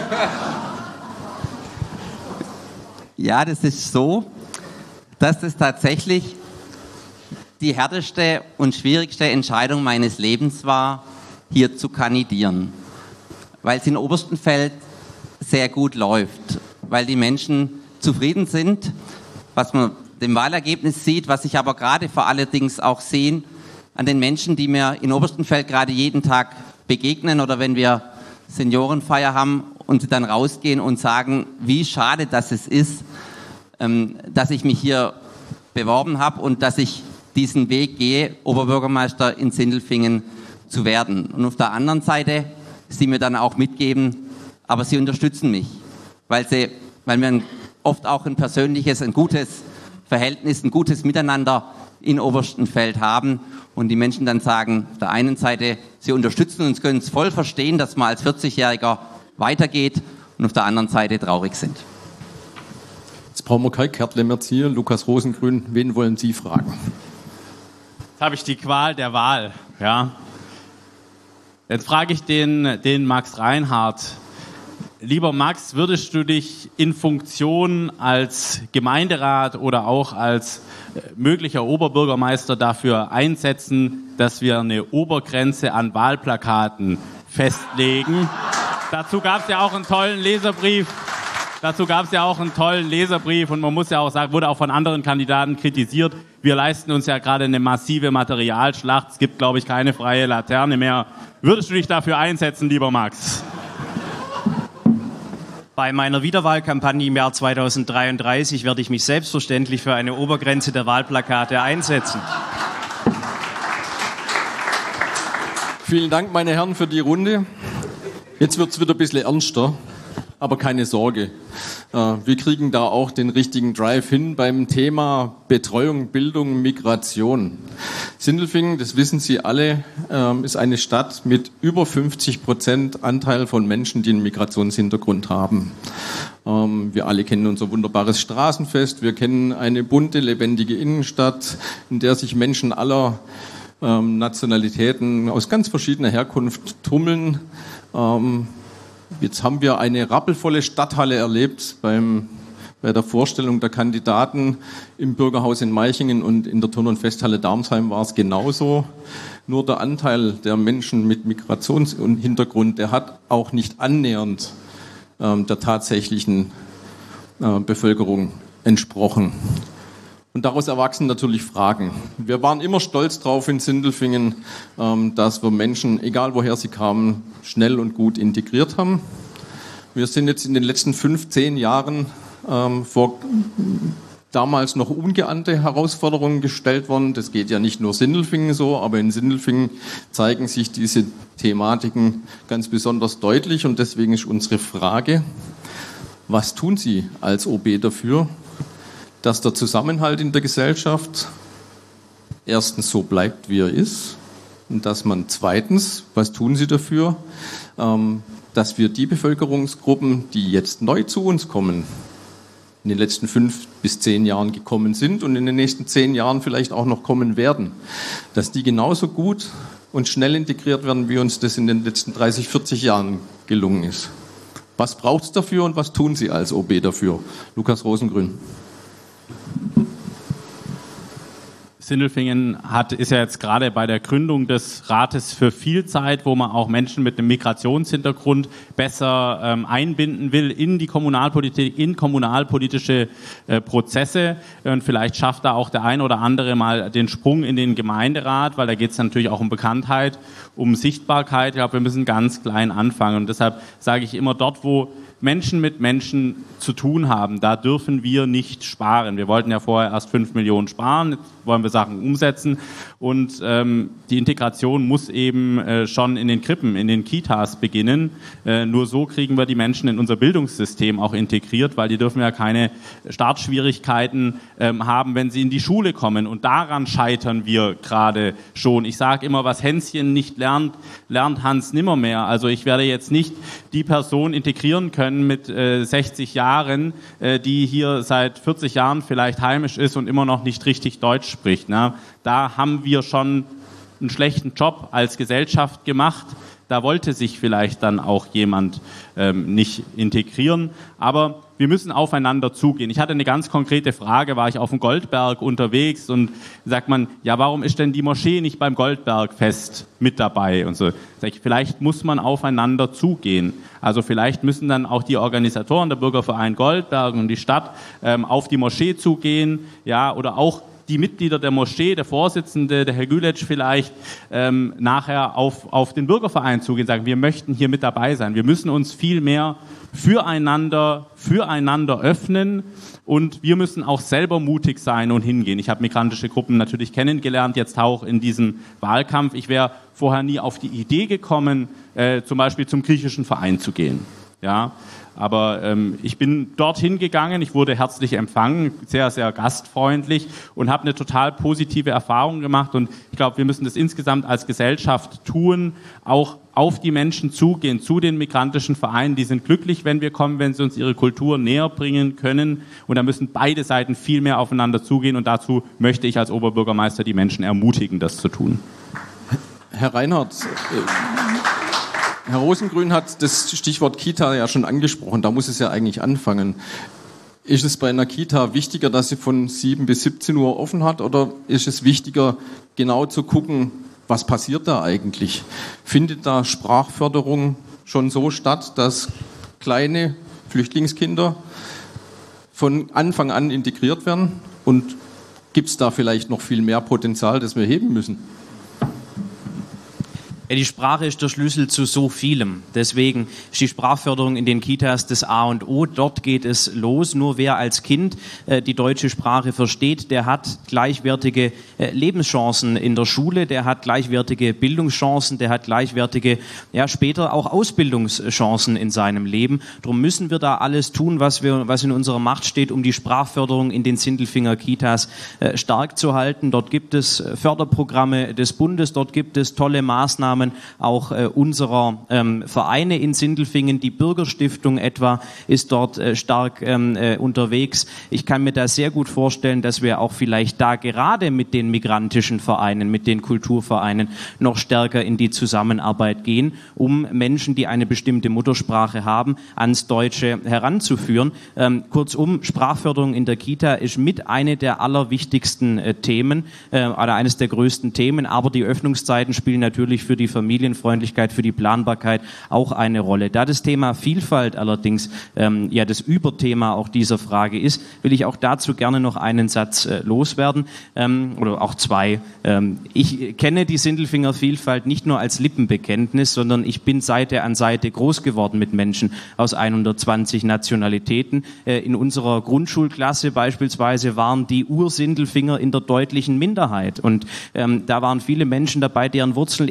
Ja, das ist so, dass das tatsächlich die härteste und schwierigste Entscheidung meines Lebens war, hier zu kandidieren. Weil es in Oberstenfeld sehr gut läuft, weil die Menschen zufrieden sind, was man dem Wahlergebnis sieht, was ich aber gerade vor allerdings auch sehen an den Menschen, die mir in Oberstenfeld gerade jeden Tag begegnen oder wenn wir Seniorenfeier haben und sie dann rausgehen und sagen, wie schade das ist, dass ich mich hier beworben habe und dass ich diesen Weg gehe, Oberbürgermeister in Sindelfingen zu werden. Und auf der anderen Seite sie mir dann auch mitgeben, aber sie unterstützen mich, weil wir oft auch ein persönliches, ein gutes Verhältnis, ein gutes Miteinander in Oberstenfeld haben und die Menschen dann sagen, auf der einen Seite, sie unterstützen uns, können es voll verstehen, dass man als 40-Jähriger weitergeht und auf der anderen Seite traurig sind. Jetzt brauchen wir kein Kärtle mehr ziehen. Lukas Rosengrün, wen wollen Sie fragen? Jetzt habe ich die Qual der Wahl. Ja. Jetzt frage ich den Max Reinhardt. Lieber Max, würdest du dich in Funktion als Gemeinderat oder auch als möglicher Oberbürgermeister dafür einsetzen, dass wir eine Obergrenze an Wahlplakaten festlegen? Dazu gab es ja auch einen tollen Leserbrief. Und man muss ja auch sagen, wurde auch von anderen Kandidaten kritisiert. Wir leisten uns ja gerade eine massive Materialschlacht. Es gibt, glaube ich, keine freie Laterne mehr. Würdest du dich dafür einsetzen, lieber Max? Bei meiner Wiederwahlkampagne im Jahr 2033 werde ich mich selbstverständlich für eine Obergrenze der Wahlplakate einsetzen. Vielen Dank, meine Herren, für die Runde. Jetzt wird es wieder ein bisschen ernster, aber keine Sorge. Wir kriegen da auch den richtigen Drive hin beim Thema Betreuung, Bildung, Migration. Sindelfingen, das wissen Sie alle, ist eine Stadt mit über 50% Anteil von Menschen, die einen Migrationshintergrund haben. Wir alle kennen unser wunderbares Straßenfest, wir kennen eine bunte, lebendige Innenstadt, in der sich Menschen aller Nationalitäten aus ganz verschiedener Herkunft tummeln. Jetzt haben wir eine rappelvolle Stadthalle erlebt bei der Vorstellung der Kandidaten im Bürgerhaus in Meichingen und in der Turn- und Festhalle Darmsheim war es genauso. Nur der Anteil der Menschen mit Migrationshintergrund, der hat auch nicht annähernd der tatsächlichen Bevölkerung entsprochen. Und daraus erwachsen natürlich Fragen. Wir waren immer stolz drauf in Sindelfingen, dass wir Menschen, egal woher sie kamen, schnell und gut integriert haben. Wir sind jetzt in den letzten 15 Jahren vor damals noch ungeahnte Herausforderungen gestellt worden. Das geht ja nicht nur Sindelfingen so, aber in Sindelfingen zeigen sich diese Thematiken ganz besonders deutlich. Und deswegen ist unsere Frage, was tun Sie als OB dafür, dass der Zusammenhalt in der Gesellschaft erstens so bleibt, wie er ist, und dass man zweitens, was tun Sie dafür, dass wir die Bevölkerungsgruppen, die jetzt neu zu uns kommen, in den letzten 5 bis 10 Jahren gekommen sind und in den nächsten 10 Jahren vielleicht auch noch kommen werden, dass die genauso gut und schnell integriert werden, wie uns das in den letzten 30, 40 Jahren gelungen ist. Was braucht es dafür und was tun Sie als OB dafür? Lukas Rosengrün. Sindelfingen ist ja jetzt gerade bei der Gründung des Rates für Vielzeit, wo man auch Menschen mit einem Migrationshintergrund besser einbinden will in die Kommunalpolitik, in kommunalpolitische Prozesse. Und vielleicht schafft da auch der ein oder andere mal den Sprung in den Gemeinderat, weil da geht es natürlich auch um Bekanntheit, um Sichtbarkeit. Ich glaube, wir müssen ganz klein anfangen. Und deshalb sage ich immer, dort, wo Menschen mit Menschen zu tun haben, da dürfen wir nicht sparen. Wir wollten ja vorher erst 5 Millionen sparen, jetzt wollen wir Sachen umsetzen und die Integration muss eben schon in den Krippen, in den Kitas beginnen. Nur so kriegen wir die Menschen in unser Bildungssystem auch integriert, weil die dürfen ja keine Startschwierigkeiten haben, wenn sie in die Schule kommen und daran scheitern wir gerade schon. Ich sage immer, was Hänschen nicht lernt, lernt Hans nimmermehr. Also ich werde jetzt nicht die Person integrieren können mit 60 Jahren, die hier seit 40 Jahren vielleicht heimisch ist und immer noch nicht richtig Deutsch spricht. Ne? Da haben wir schon einen schlechten Job als Gesellschaft gemacht. Da wollte sich vielleicht dann auch jemand nicht integrieren. Aber wir müssen aufeinander zugehen. Ich hatte eine ganz konkrete Frage, war ich auf dem Goldberg unterwegs und sagt man, ja, warum ist denn die Moschee nicht beim Goldbergfest mit dabei? Und so. Sag ich, vielleicht muss man aufeinander zugehen. Also vielleicht müssen dann auch die Organisatoren, der Bürgerverein Goldberg und die Stadt auf die Moschee zugehen, ja, oder auch die Mitglieder der Moschee, der Vorsitzende, der Herr Gületsch vielleicht, nachher auf den Bürgerverein zugehen, sagen, wir möchten hier mit dabei sein. Wir müssen uns viel mehr füreinander öffnen und wir müssen auch selber mutig sein und hingehen. Ich habe migrantische Gruppen natürlich kennengelernt, jetzt auch in diesem Wahlkampf. Ich wäre vorher nie auf die Idee gekommen, zum Beispiel zum griechischen Verein zu gehen. Ja, aber ich bin dorthin gegangen, ich wurde herzlich empfangen, sehr, sehr gastfreundlich und habe eine total positive Erfahrung gemacht. Und ich glaube, wir müssen das insgesamt als Gesellschaft tun, auch auf die Menschen zugehen, zu den migrantischen Vereinen. Die sind glücklich, wenn wir kommen, wenn sie uns ihre Kultur näher bringen können. Und da müssen beide Seiten viel mehr aufeinander zugehen. Und dazu möchte ich als Oberbürgermeister die Menschen ermutigen, das zu tun. Herr Reinhardt, Herr Rosengrün hat das Stichwort Kita ja schon angesprochen, da muss es ja eigentlich anfangen. Ist es bei einer Kita wichtiger, dass sie von 7 bis 17 Uhr offen hat oder ist es wichtiger, genau zu gucken, was passiert da eigentlich? Findet da Sprachförderung schon so statt, dass kleine Flüchtlingskinder von Anfang an integriert werden? Und gibt es da vielleicht noch viel mehr Potenzial, das wir heben müssen? Ja, die Sprache ist der Schlüssel zu so vielem. Deswegen ist die Sprachförderung in den Kitas das A und O. Dort geht es los. Nur wer als Kind die deutsche Sprache versteht, der hat gleichwertige Lebenschancen in der Schule, der hat gleichwertige Bildungschancen, der hat gleichwertige, ja, später auch Ausbildungschancen in seinem Leben. Darum müssen wir da alles tun, was in unserer Macht steht, um die Sprachförderung in den Sindelfinger Kitas stark zu halten. Dort gibt es Förderprogramme des Bundes, dort gibt es tolle Maßnahmen auch unserer Vereine in Sindelfingen. Die Bürgerstiftung etwa ist dort stark unterwegs. Ich kann mir da sehr gut vorstellen, dass wir auch vielleicht da gerade mit den migrantischen Vereinen, mit den Kulturvereinen noch stärker in die Zusammenarbeit gehen, um Menschen, die eine bestimmte Muttersprache haben, ans Deutsche heranzuführen. Kurzum, Sprachförderung in der Kita ist mit eine der allerwichtigsten Themen oder eines der größten Themen, aber die Öffnungszeiten spielen natürlich für die Familienfreundlichkeit, für die Planbarkeit auch eine Rolle. Da das Thema Vielfalt allerdings ja das Überthema auch dieser Frage ist, will ich auch dazu gerne noch einen Satz loswerden oder auch zwei. Ich kenne die Sindelfinger Vielfalt nicht nur als Lippenbekenntnis, sondern ich bin Seite an Seite groß geworden mit Menschen aus 120 Nationalitäten. In unserer Grundschulklasse beispielsweise waren die Ursindelfinger in der deutlichen Minderheit und da waren viele Menschen dabei, deren Wurzeln eben in Griechenland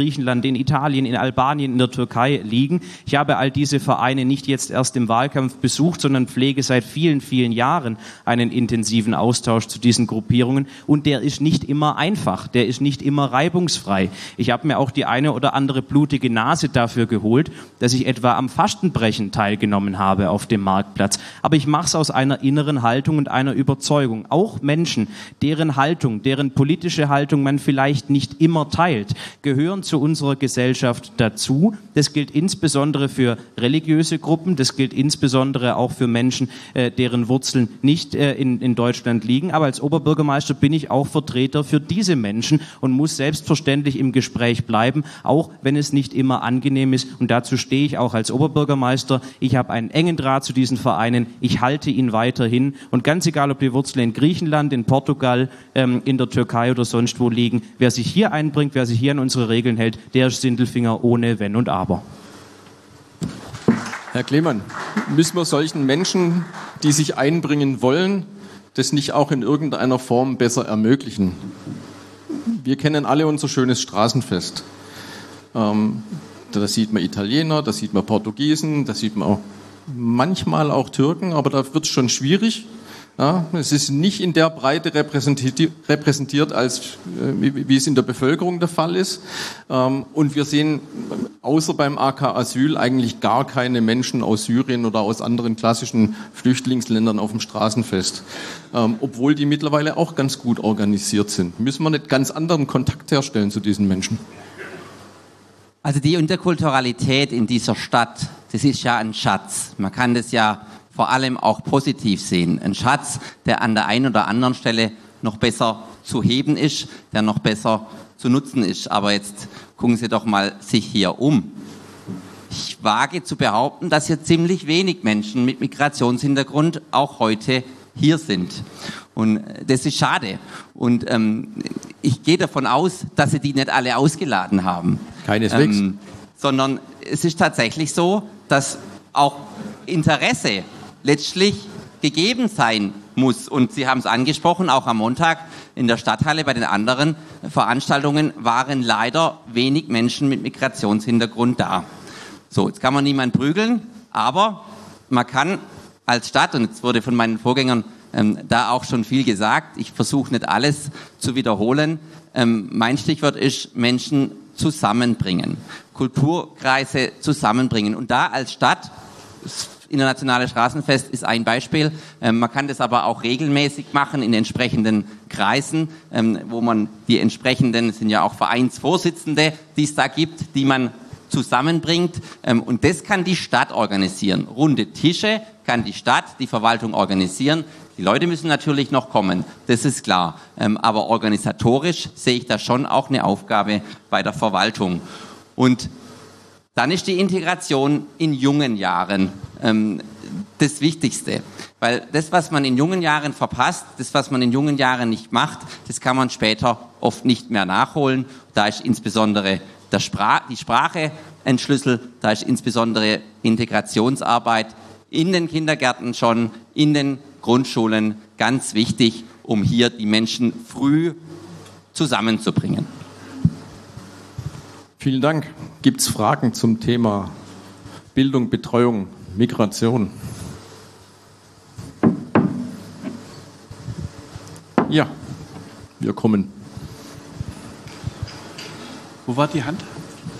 Griechenland, in Italien, in Albanien, in der Türkei liegen. Ich habe all diese Vereine nicht jetzt erst im Wahlkampf besucht, sondern pflege seit vielen, vielen Jahren einen intensiven Austausch zu diesen Gruppierungen. Und der ist nicht immer einfach, der ist nicht immer reibungsfrei. Ich habe mir auch die eine oder andere blutige Nase dafür geholt, dass ich etwa am Fastenbrechen teilgenommen habe auf dem Marktplatz. Aber ich mache es aus einer inneren Haltung und einer Überzeugung. Auch Menschen, deren Haltung, deren politische Haltung man vielleicht nicht immer teilt, gehören zu unserer Gesellschaft dazu. Das gilt insbesondere für religiöse Gruppen, das gilt insbesondere auch für Menschen, deren Wurzeln nicht in Deutschland liegen. Aber als Oberbürgermeister bin ich auch Vertreter für diese Menschen und muss selbstverständlich im Gespräch bleiben, auch wenn es nicht immer angenehm ist. Und dazu stehe ich auch als Oberbürgermeister. Ich habe einen engen Draht zu diesen Vereinen. Ich halte ihn weiterhin. Und ganz egal, ob die Wurzeln in Griechenland, in Portugal, in der Türkei oder sonst wo liegen, wer sich hier einbringt, wer sich hier an unsere Regeln hält, der ist Sindelfinger ohne Wenn und Aber. Herr Klemann, müssen wir solchen Menschen, die sich einbringen wollen, das nicht auch in irgendeiner Form besser ermöglichen? Wir kennen alle unser schönes Straßenfest. Da sieht man Italiener, da sieht man Portugiesen, da sieht man auch manchmal auch Türken, aber da wird es schon schwierig. Ja, es ist nicht in der Breite repräsentiert, als wie es in der Bevölkerung der Fall ist. Und wir sehen außer beim AK Asyl eigentlich gar keine Menschen aus Syrien oder aus anderen klassischen Flüchtlingsländern auf dem Straßenfest. Obwohl die mittlerweile auch ganz gut organisiert sind. Müssen wir nicht ganz anderen Kontakt herstellen zu diesen Menschen? Also die Interkulturalität in dieser Stadt, das ist ja ein Schatz. Man kann das ja vor allem auch positiv sehen. Ein Schatz, der an der einen oder anderen Stelle noch besser zu heben ist, der noch besser zu nutzen ist. Aber jetzt gucken Sie doch mal sich hier um. Ich wage zu behaupten, dass hier ziemlich wenig Menschen mit Migrationshintergrund auch heute hier sind. Und das ist schade. Und ich gehe davon aus, dass Sie die nicht alle ausgeladen haben. Keineswegs. Sondern es ist tatsächlich so, dass auch Interesse letztlich gegeben sein muss. Und Sie haben es angesprochen, auch am Montag in der Stadthalle bei den anderen Veranstaltungen waren leider wenig Menschen mit Migrationshintergrund da. So, jetzt kann man niemanden prügeln, aber man kann als Stadt, und jetzt wurde von meinen Vorgängern da auch schon viel gesagt, ich versuche nicht alles zu wiederholen, mein Stichwort ist Menschen zusammenbringen, Kulturkreise zusammenbringen. Und da als Stadt, das Internationale Straßenfest ist ein Beispiel. Man kann das aber auch regelmäßig machen in entsprechenden Kreisen, wo man die entsprechenden, es sind ja auch Vereinsvorsitzende, die es da gibt, die man zusammenbringt. Und das kann die Stadt organisieren. Runde Tische kann die Stadt, die Verwaltung organisieren. Die Leute müssen natürlich noch kommen, das ist klar. Aber organisatorisch sehe ich da schon auch eine Aufgabe bei der Verwaltung. Und dann ist die Integration in jungen Jahren das Wichtigste. Weil das, was man in jungen Jahren verpasst, das, was man in jungen Jahren nicht macht, das kann man später oft nicht mehr nachholen. Da ist insbesondere die Sprache ein Schlüssel, da ist insbesondere Integrationsarbeit in den Kindergärten schon, in den Grundschulen ganz wichtig, um hier die Menschen früh zusammenzubringen. Vielen Dank. Gibt es Fragen zum Thema Bildung, Betreuung, Migration? Ja, wir kommen. Wo war die Hand?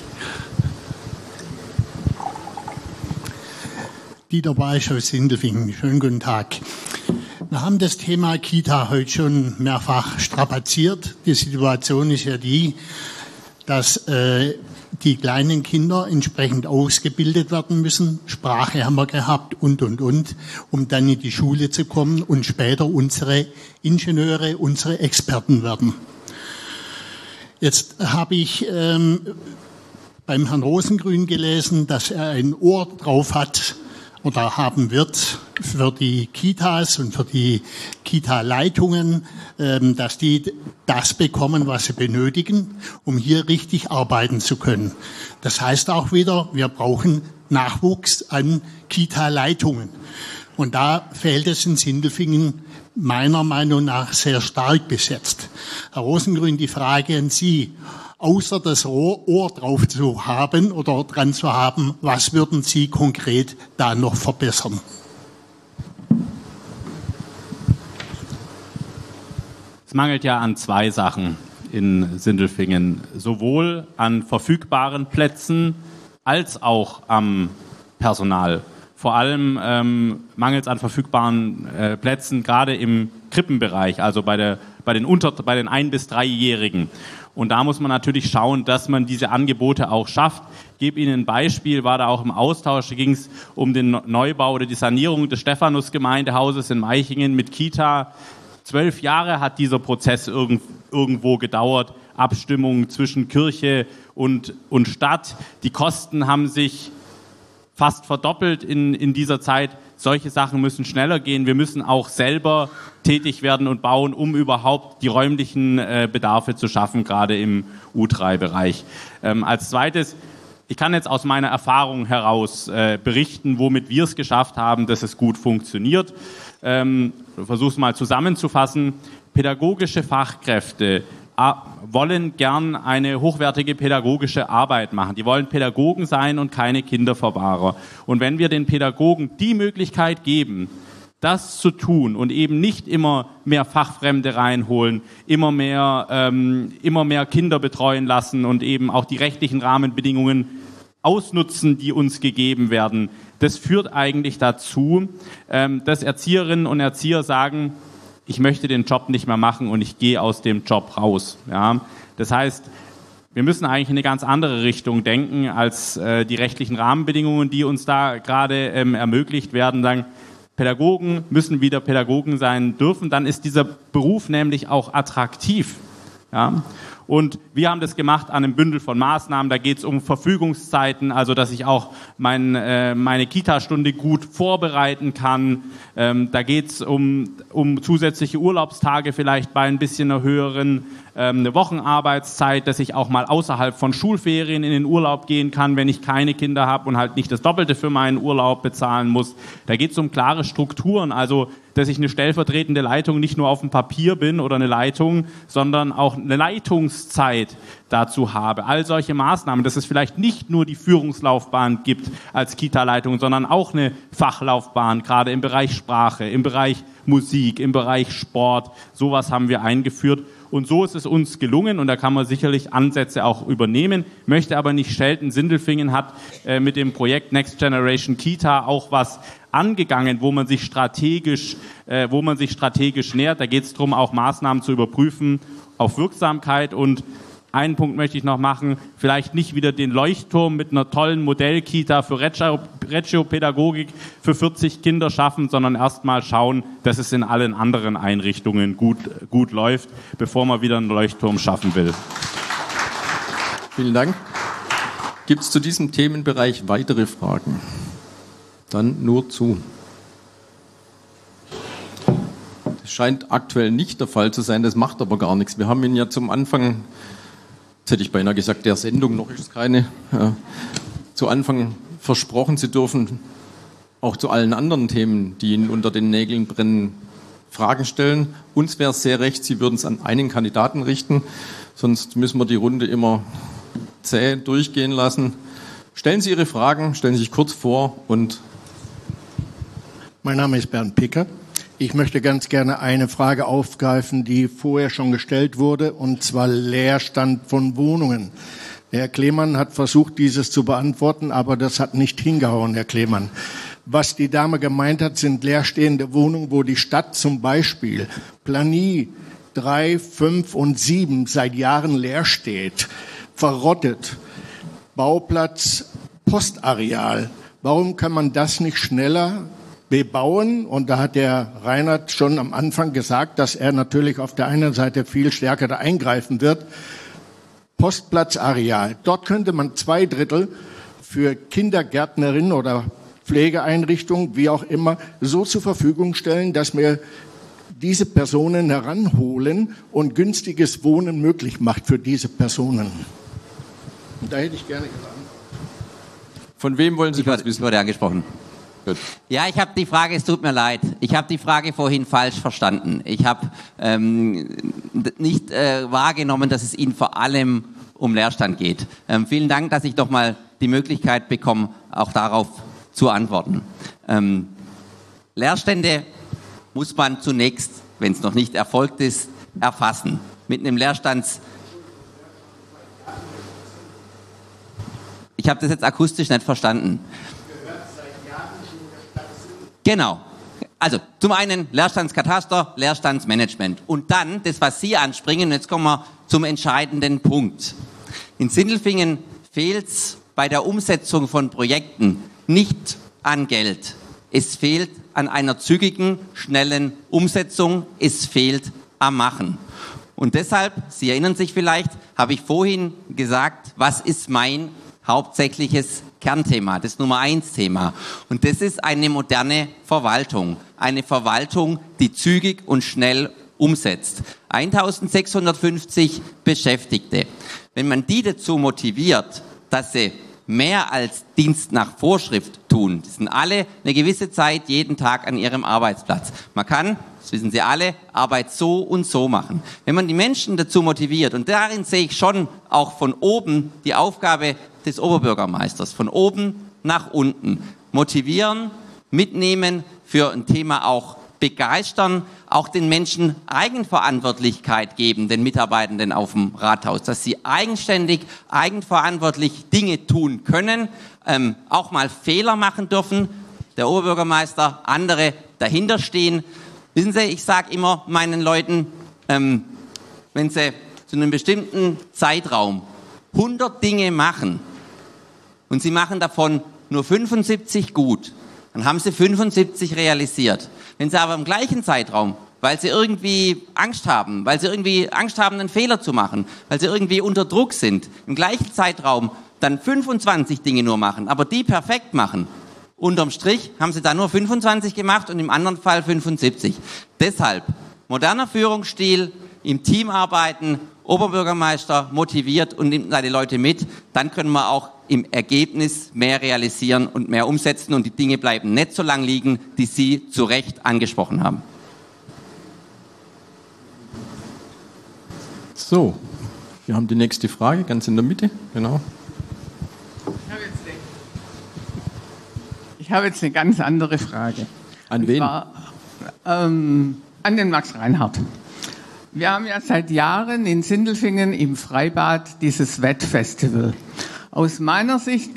Dieter Barsch aus Sindelfingen. Schönen guten Tag. Wir haben das Thema Kita heute schon mehrfach strapaziert. Die Situation ist ja die, dass die kleinen Kinder entsprechend ausgebildet werden müssen. Sprache haben wir gehabt und, um dann in die Schule zu kommen und später unsere Ingenieure, unsere Experten werden. Jetzt habe ich beim Herrn Rosengrün gelesen, dass er ein Ohr drauf hat oder haben wird für die Kitas und für die Kita-Leitungen, dass die das bekommen, was sie benötigen, um hier richtig arbeiten zu können. Das heißt auch wieder, wir brauchen Nachwuchs an Kita-Leitungen. Und da fehlt es in Sindelfingen meiner Meinung nach sehr stark besetzt. Herr Rosengrün, die Frage an Sie. außer das Ohr drauf zu haben oder dran zu haben, was würden Sie konkret da noch verbessern? Es mangelt ja an zwei Sachen in Sindelfingen, sowohl an verfügbaren Plätzen als auch am Personal. Vor allem mangelt es an verfügbaren Plätzen, gerade im Krippenbereich, also bei den 1- bis 3-Jährigen. Und da muss man natürlich schauen, dass man diese Angebote auch schafft. Ich gebe Ihnen ein Beispiel, war da auch im Austausch, da ging es um den Neubau oder die Sanierung des Stephanus-Gemeindehauses in Meichingen mit Kita. 12 Jahre hat dieser Prozess irgendwo gedauert, Abstimmung zwischen Kirche und Stadt. Die Kosten haben sich fast verdoppelt in dieser Zeit. Solche Sachen müssen schneller gehen. Wir müssen auch selber tätig werden und bauen, um überhaupt die räumlichen Bedarfe zu schaffen, gerade im U3-Bereich. Als zweites, ich kann jetzt aus meiner Erfahrung heraus berichten, womit wir es geschafft haben, dass es gut funktioniert. Ich versuche es mal zusammenzufassen. Pädagogische Fachkräfte wollen gern eine hochwertige pädagogische Arbeit machen. Die wollen Pädagogen sein und keine Kinderverwahrer. Und wenn wir den Pädagogen die Möglichkeit geben, das zu tun und eben nicht immer mehr Fachfremde reinholen, immer mehr Kinder betreuen lassen und eben auch die rechtlichen Rahmenbedingungen ausnutzen, die uns gegeben werden, das führt eigentlich dazu, dass Erzieherinnen und Erzieher sagen, ich möchte den Job nicht mehr machen und ich gehe aus dem Job raus. Ja? Das heißt, wir müssen eigentlich in eine ganz andere Richtung denken als die rechtlichen Rahmenbedingungen, die uns da gerade ermöglicht werden. Sagen, Pädagogen müssen wieder Pädagogen sein dürfen, dann ist dieser Beruf nämlich auch attraktiv. Ja? Und wir haben das gemacht an einem Bündel von Maßnahmen. Da geht es um Verfügungszeiten, also dass ich auch meine Kita-Stunde gut vorbereiten kann. Da geht es um zusätzliche Urlaubstage, vielleicht bei ein bisschen einer höheren Wochenarbeitszeit, dass ich auch mal außerhalb von Schulferien in den Urlaub gehen kann, wenn ich keine Kinder habe und halt nicht das Doppelte für meinen Urlaub bezahlen muss. Da geht es um klare Strukturen, also dass ich eine stellvertretende Leitung nicht nur auf dem Papier bin oder eine Leitung, sondern auch eine Leitungszeit dazu habe. All solche Maßnahmen, dass es vielleicht nicht nur die Führungslaufbahn gibt als Kita-Leitung, sondern auch eine Fachlaufbahn, gerade im Bereich Sprache, im Bereich Musik, im Bereich Sport. Sowas haben wir eingeführt. Und so ist es uns gelungen und da kann man sicherlich Ansätze auch übernehmen, möchte aber nicht schelten. Sindelfingen hat mit dem Projekt Next Generation Kita auch was angegangen, wo man sich strategisch nähert. Da geht es darum, auch Maßnahmen zu überprüfen auf Wirksamkeit. Und einen Punkt möchte ich noch machen, vielleicht nicht wieder den Leuchtturm mit einer tollen Modellkita für Regiopädagogik für 40 Kinder schaffen, sondern erstmal schauen, dass es in allen anderen Einrichtungen gut läuft, bevor man wieder einen Leuchtturm schaffen will. Vielen Dank. Gibt es zu diesem Themenbereich weitere Fragen? Dann nur zu. Das scheint aktuell nicht der Fall zu sein, das macht aber gar nichts. Wir haben Ihnen ja zum Anfang, jetzt hätte ich beinahe gesagt, der Sendung, noch ist es keine, zu Anfang versprochen, Sie dürfen auch zu allen anderen Themen, die Ihnen unter den Nägeln brennen, Fragen stellen. Uns wäre es sehr recht, Sie würden es an einen Kandidaten richten, sonst müssen wir die Runde immer zäh durchgehen lassen. Stellen Sie Ihre Fragen, stellen Sie sich kurz vor und... Mein Name ist Bernd Picker. Ich möchte ganz gerne eine Frage aufgreifen, die vorher schon gestellt wurde, und zwar Leerstand von Wohnungen. Der Herr Klemann hat versucht, dieses zu beantworten, aber das hat nicht hingehauen, Herr Klemann. Was die Dame gemeint hat, sind leerstehende Wohnungen, wo die Stadt zum Beispiel Planie 3, 5 und 7 seit Jahren leer steht, verrottet, Bauplatz, Postareal. Warum kann man das nicht schneller bebauen? Und da hat der Reinhard schon am Anfang gesagt, dass er natürlich auf der einen Seite viel stärker da eingreifen wird. Postplatzareal. Dort könnte man 2/3 für Kindergärtnerinnen oder Pflegeeinrichtungen, wie auch immer, so zur Verfügung stellen, dass wir diese Personen heranholen und günstiges Wohnen möglich macht für diese Personen. Und da hätte ich gerne gesagt. Von wem wollen Sie was wissen? Wurde angesprochen. Gut. Ja, ich habe die Frage, es tut mir leid, ich habe die Frage vorhin falsch verstanden. Ich habe nicht wahrgenommen, dass es Ihnen vor allem um Leerstand geht. Vielen Dank, dass ich doch mal die Möglichkeit bekomme, auch darauf zu antworten. Leerstände muss man zunächst, wenn es noch nicht erfolgt ist, erfassen. Mit einem Ich habe das jetzt akustisch nicht verstanden. Genau. Also zum einen Leerstandskataster, Leerstandsmanagement. Und dann das, was Sie anspringen, jetzt kommen wir zum entscheidenden Punkt. In Sindelfingen fehlt es bei der Umsetzung von Projekten nicht an Geld. Es fehlt an einer zügigen, schnellen Umsetzung. Es fehlt am Machen. Und deshalb, Sie erinnern sich vielleicht, habe ich vorhin gesagt, was ist mein hauptsächliches Kernthema, das Nummer 1 Thema. Und das ist eine moderne Verwaltung. Eine Verwaltung, die zügig und schnell umsetzt. 1650 Beschäftigte. Wenn man die dazu motiviert, dass sie mehr als Dienst nach Vorschrift tun, die sind alle eine gewisse Zeit jeden Tag an ihrem Arbeitsplatz. Man kann, das wissen Sie alle, Arbeit so und so machen. Wenn man die Menschen dazu motiviert, und darin sehe ich schon auch von oben die Aufgabe des Oberbürgermeisters, von oben nach unten. Motivieren, mitnehmen, für ein Thema auch begeistern, auch den Menschen Eigenverantwortlichkeit geben, den Mitarbeitenden auf dem Rathaus, dass sie eigenständig, eigenverantwortlich Dinge tun können, auch mal Fehler machen dürfen, der Oberbürgermeister, andere dahinter stehen. Wissen Sie, ich sage immer meinen Leuten, wenn sie zu einem bestimmten Zeitraum 100 Dinge machen und sie machen davon nur 75 gut, dann haben sie 75 realisiert. Wenn sie aber im gleichen Zeitraum, weil sie irgendwie Angst haben, einen Fehler zu machen, weil sie irgendwie unter Druck sind, im gleichen Zeitraum dann 25 Dinge nur machen, aber die perfekt machen, unterm Strich haben sie da nur 25 gemacht und im anderen Fall 75. Deshalb moderner Führungsstil, im Team arbeiten, Oberbürgermeister motiviert und nimmt seine Leute mit, dann können wir auch im Ergebnis mehr realisieren und mehr umsetzen und die Dinge bleiben nicht so lang liegen, die Sie zu Recht angesprochen haben. So, wir haben die nächste Frage, ganz in der Mitte, genau. Ich habe jetzt eine ganz andere Frage. An wen? An den Max Reinhardt. Wir haben ja seit Jahren in Sindelfingen im Freibad dieses Wettfestival. Aus meiner Sicht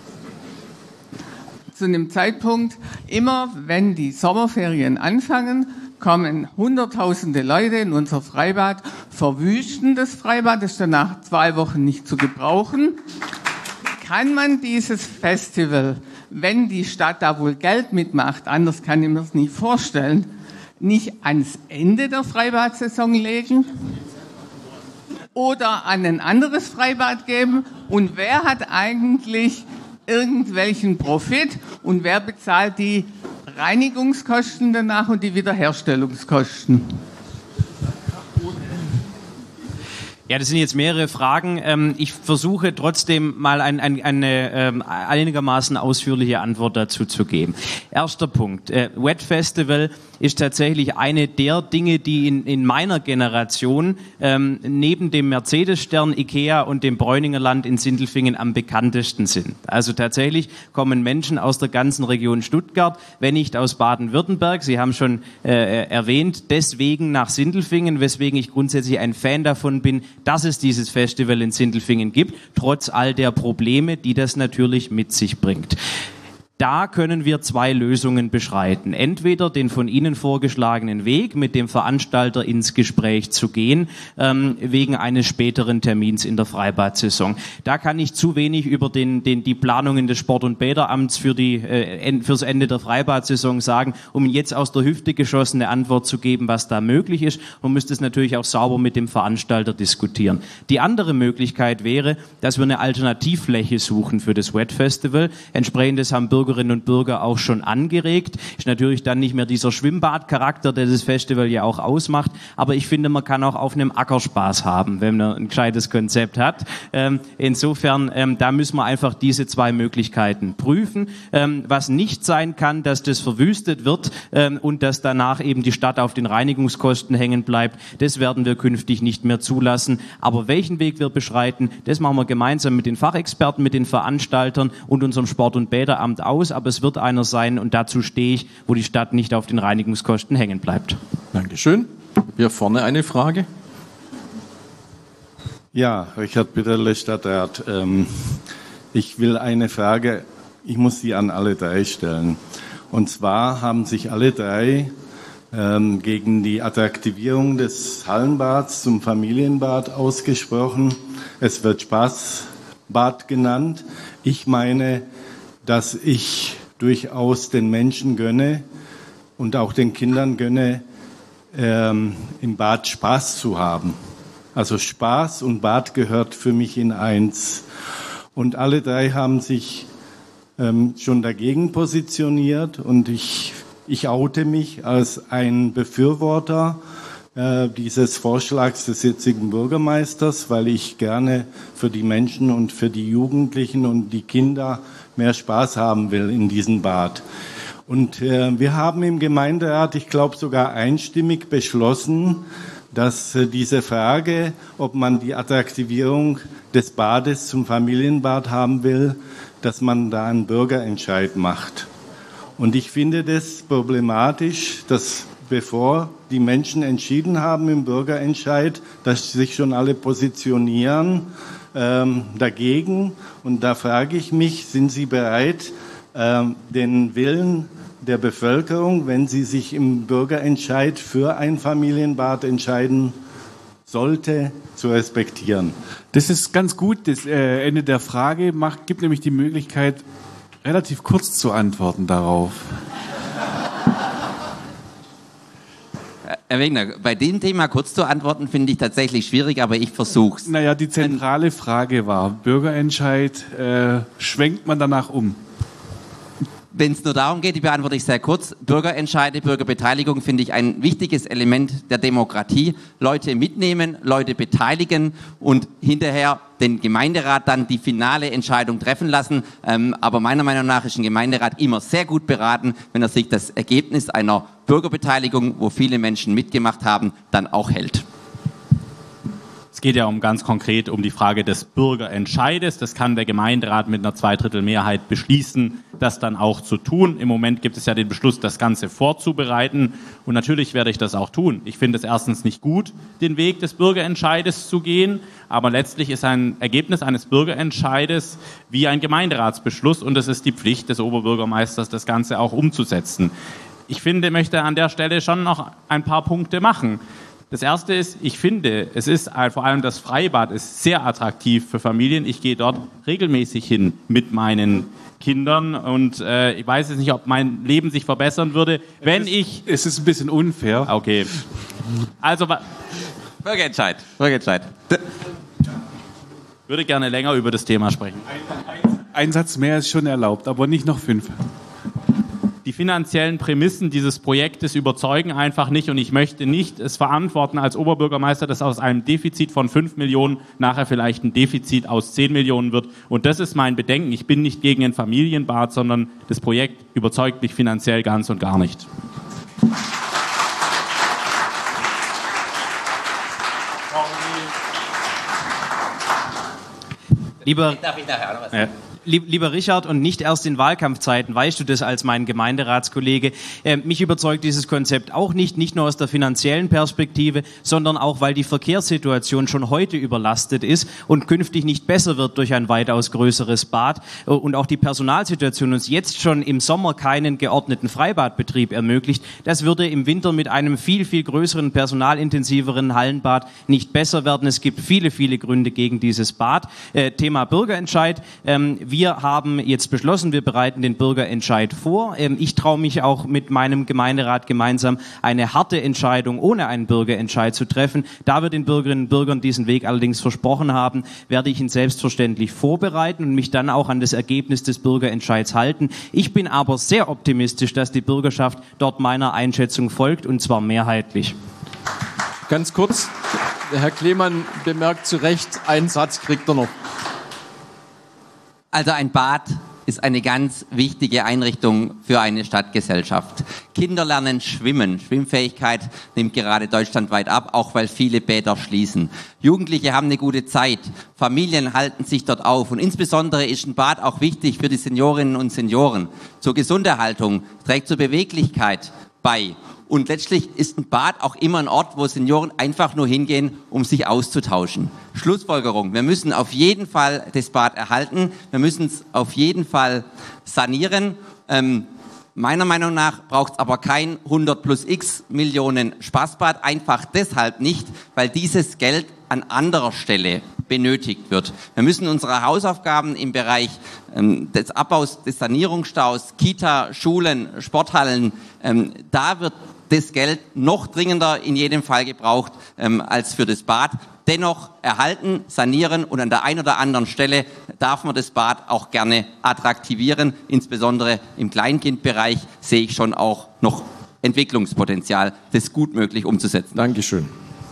zu einem Zeitpunkt, immer wenn die Sommerferien anfangen, kommen hunderttausende Leute in unser Freibad, verwüsten das Freibad, das ist dann nach 2 Wochen nicht zu gebrauchen. Kann man dieses Festival, wenn die Stadt da wohl Geld mitmacht, anders kann ich mir das nicht vorstellen, nicht ans Ende der Freibadsaison legen oder an ein anderes Freibad geben? Und wer hat eigentlich irgendwelchen Profit und wer bezahlt die Reinigungskosten danach und die Wiederherstellungskosten? Ja, das sind jetzt mehrere Fragen. Ich versuche trotzdem mal eine einigermaßen ausführliche Antwort dazu zu geben. Erster Punkt. Wet Festival ist tatsächlich eine der Dinge, die in meiner Generation neben dem Mercedes-Stern, Ikea und dem Bräuningerland in Sindelfingen am bekanntesten sind. Also tatsächlich kommen Menschen aus der ganzen Region Stuttgart, wenn nicht aus Baden-Württemberg. Sie haben schon erwähnt, deswegen nach Sindelfingen, weswegen ich grundsätzlich ein Fan davon bin, dass es dieses Festival in Sindelfingen gibt, trotz all der Probleme, die das natürlich mit sich bringt. Da können wir 2 Lösungen beschreiten. Entweder den von Ihnen vorgeschlagenen Weg, mit dem Veranstalter ins Gespräch zu gehen, wegen eines späteren Termins in der Freibad-Saison. Da kann ich zu wenig über die Planungen des Sport- und Bäderamts fürs Ende der Freibad-Saison sagen, um jetzt aus der Hüfte geschossene Antwort zu geben, was da möglich ist. Man müsste es natürlich auch sauber mit dem Veranstalter diskutieren. Die andere Möglichkeit wäre, dass wir eine Alternativfläche suchen für das Wet Festival. Entsprechendes haben Bürgerinnen Bürgerinnen und Bürger auch schon angeregt. Ist natürlich dann nicht mehr dieser Schwimmbadcharakter, der das Festival ja auch ausmacht, aber ich finde, man kann auch auf einem Acker Spaß haben, wenn man ein gescheites Konzept hat. Insofern, da müssen wir einfach diese zwei Möglichkeiten prüfen. Was nicht sein kann, dass das verwüstet wird und dass danach eben die Stadt auf den Reinigungskosten hängen bleibt, das werden wir künftig nicht mehr zulassen. Aber welchen Weg wir beschreiten, das machen wir gemeinsam mit den Fachexperten, mit den Veranstaltern und unserem Sport- und Bäderamt aus. Aber es wird einer sein, und dazu stehe ich, wo die Stadt nicht auf den Reinigungskosten hängen bleibt. Dankeschön. Hier vorne eine Frage. Ja, Richard Bitterle, Stadtrat. Ich will eine Frage, ich muss sie an alle drei stellen. Und zwar haben sich alle drei gegen die Attraktivierung des Hallenbads zum Familienbad ausgesprochen. Es wird Spaßbad genannt. Ich meine, dass ich durchaus den Menschen gönne und auch den Kindern gönne, im Bad Spaß zu haben. Also Spaß und Bad gehört für mich in eins. Und alle drei haben sich schon dagegen positioniert und ich oute mich als ein Befürworter dieses Vorschlags des jetzigen Bürgermeisters, weil ich gerne für die Menschen und für die Jugendlichen und die Kinder mehr Spaß haben will in diesem Bad. Und wir haben im Gemeinderat, ich glaube sogar einstimmig beschlossen, dass diese Frage, ob man die Attraktivierung des Bades zum Familienbad haben will, dass man da einen Bürgerentscheid macht. Und ich finde das problematisch, dass bevor die Menschen entschieden haben im Bürgerentscheid, dass sich schon alle positionieren dagegen. Und da frage ich mich, sind Sie bereit, den Willen der Bevölkerung, wenn sie sich im Bürgerentscheid für ein Familienbad entscheiden sollte, zu respektieren? Das ist ganz gut. Das Ende der Frage gibt nämlich die Möglichkeit, relativ kurz zu antworten darauf. Herr Wegner, bei dem Thema kurz zu antworten, finde ich tatsächlich schwierig, aber ich versuch's. Naja, die zentrale Frage war, Bürgerentscheid, schwenkt man danach um? Wenn es nur darum geht, die beantworte ich sehr kurz. Bürgerentscheide, Bürgerbeteiligung finde ich ein wichtiges Element der Demokratie. Leute mitnehmen, Leute beteiligen und hinterher den Gemeinderat dann die finale Entscheidung treffen lassen. Aber meiner Meinung nach ist ein Gemeinderat immer sehr gut beraten, wenn er sich das Ergebnis einer Bürgerbeteiligung, wo viele Menschen mitgemacht haben, dann auch hält. Es geht ja ganz konkret um die Frage des Bürgerentscheides. Das kann der Gemeinderat mit einer 2/3 beschließen, das dann auch zu tun. Im Moment gibt es ja den Beschluss, das Ganze vorzubereiten. Und natürlich werde ich das auch tun. Ich finde es erstens nicht gut, den Weg des Bürgerentscheides zu gehen. Aber letztlich ist ein Ergebnis eines Bürgerentscheides wie ein Gemeinderatsbeschluss. Und es ist die Pflicht des Oberbürgermeisters, das Ganze auch umzusetzen. Ich möchte an der Stelle schon noch ein paar Punkte machen. Das erste ist, ich finde, es ist vor allem das Freibad ist sehr attraktiv für Familien. Ich gehe dort regelmäßig hin mit meinen Kindern und ich weiß jetzt nicht, ob mein Leben sich verbessern würde, wenn ich... Es ist ein bisschen unfair. Okay. Also... Bürgerentscheid. Würde gerne länger über das Thema sprechen. Ein Satz mehr ist schon erlaubt, aber nicht noch 5. Die finanziellen Prämissen dieses Projektes überzeugen einfach nicht und ich möchte nicht es verantworten als Oberbürgermeister, dass aus einem Defizit von 5 Millionen nachher vielleicht ein Defizit aus 10 Millionen wird. Und das ist mein Bedenken. Ich bin nicht gegen ein Familienbad, sondern das Projekt überzeugt mich finanziell ganz und gar nicht. Darf ich nachher auch noch was sagen? Lieber Richard, und nicht erst in Wahlkampfzeiten, weißt du das als mein Gemeinderatskollege, mich überzeugt dieses Konzept auch nicht nur aus der finanziellen Perspektive, sondern auch, weil die Verkehrssituation schon heute überlastet ist und künftig nicht besser wird durch ein weitaus größeres Bad und auch die Personalsituation uns jetzt schon im Sommer keinen geordneten Freibadbetrieb ermöglicht. Das würde im Winter mit einem viel, viel größeren, personalintensiveren Hallenbad nicht besser werden. Es gibt viele, viele Gründe gegen dieses Bad. Thema Bürgerentscheid. Wir haben jetzt beschlossen, wir bereiten den Bürgerentscheid vor. Ich traue mich auch mit meinem Gemeinderat gemeinsam eine harte Entscheidung ohne einen Bürgerentscheid zu treffen. Da wir den Bürgerinnen und Bürgern diesen Weg allerdings versprochen haben, werde ich ihn selbstverständlich vorbereiten und mich dann auch an das Ergebnis des Bürgerentscheids halten. Ich bin aber sehr optimistisch, dass die Bürgerschaft dort meiner Einschätzung folgt, und zwar mehrheitlich. Ganz kurz, Herr Klemann bemerkt zu Recht, einen Satz kriegt er noch. Also ein Bad ist eine ganz wichtige Einrichtung für eine Stadtgesellschaft. Kinder lernen schwimmen. Schwimmfähigkeit nimmt gerade deutschlandweit ab, auch weil viele Bäder schließen. Jugendliche haben eine gute Zeit. Familien halten sich dort auf. Und insbesondere ist ein Bad auch wichtig für die Seniorinnen und Senioren. Zur Gesunderhaltung, trägt zur Beweglichkeit bei. Und letztlich ist ein Bad auch immer ein Ort, wo Senioren einfach nur hingehen, um sich auszutauschen. Schlussfolgerung: Wir müssen auf jeden Fall das Bad erhalten. Wir müssen es auf jeden Fall sanieren. Meiner Meinung nach braucht es aber kein 100 plus x Millionen Spaßbad. Einfach deshalb nicht, weil dieses Geld an anderer Stelle benötigt wird. Wir müssen unsere Hausaufgaben im Bereich des Abbaus des Sanierungsstaus, Kita, Schulen, Sporthallen, da wird das Geld noch dringender in jedem Fall gebraucht als für das Bad. Dennoch erhalten, sanieren, und an der einen oder anderen Stelle darf man das Bad auch gerne attraktivieren. Insbesondere im Kleinkindbereich sehe ich schon auch noch Entwicklungspotenzial, das gut möglich umzusetzen. Dankeschön.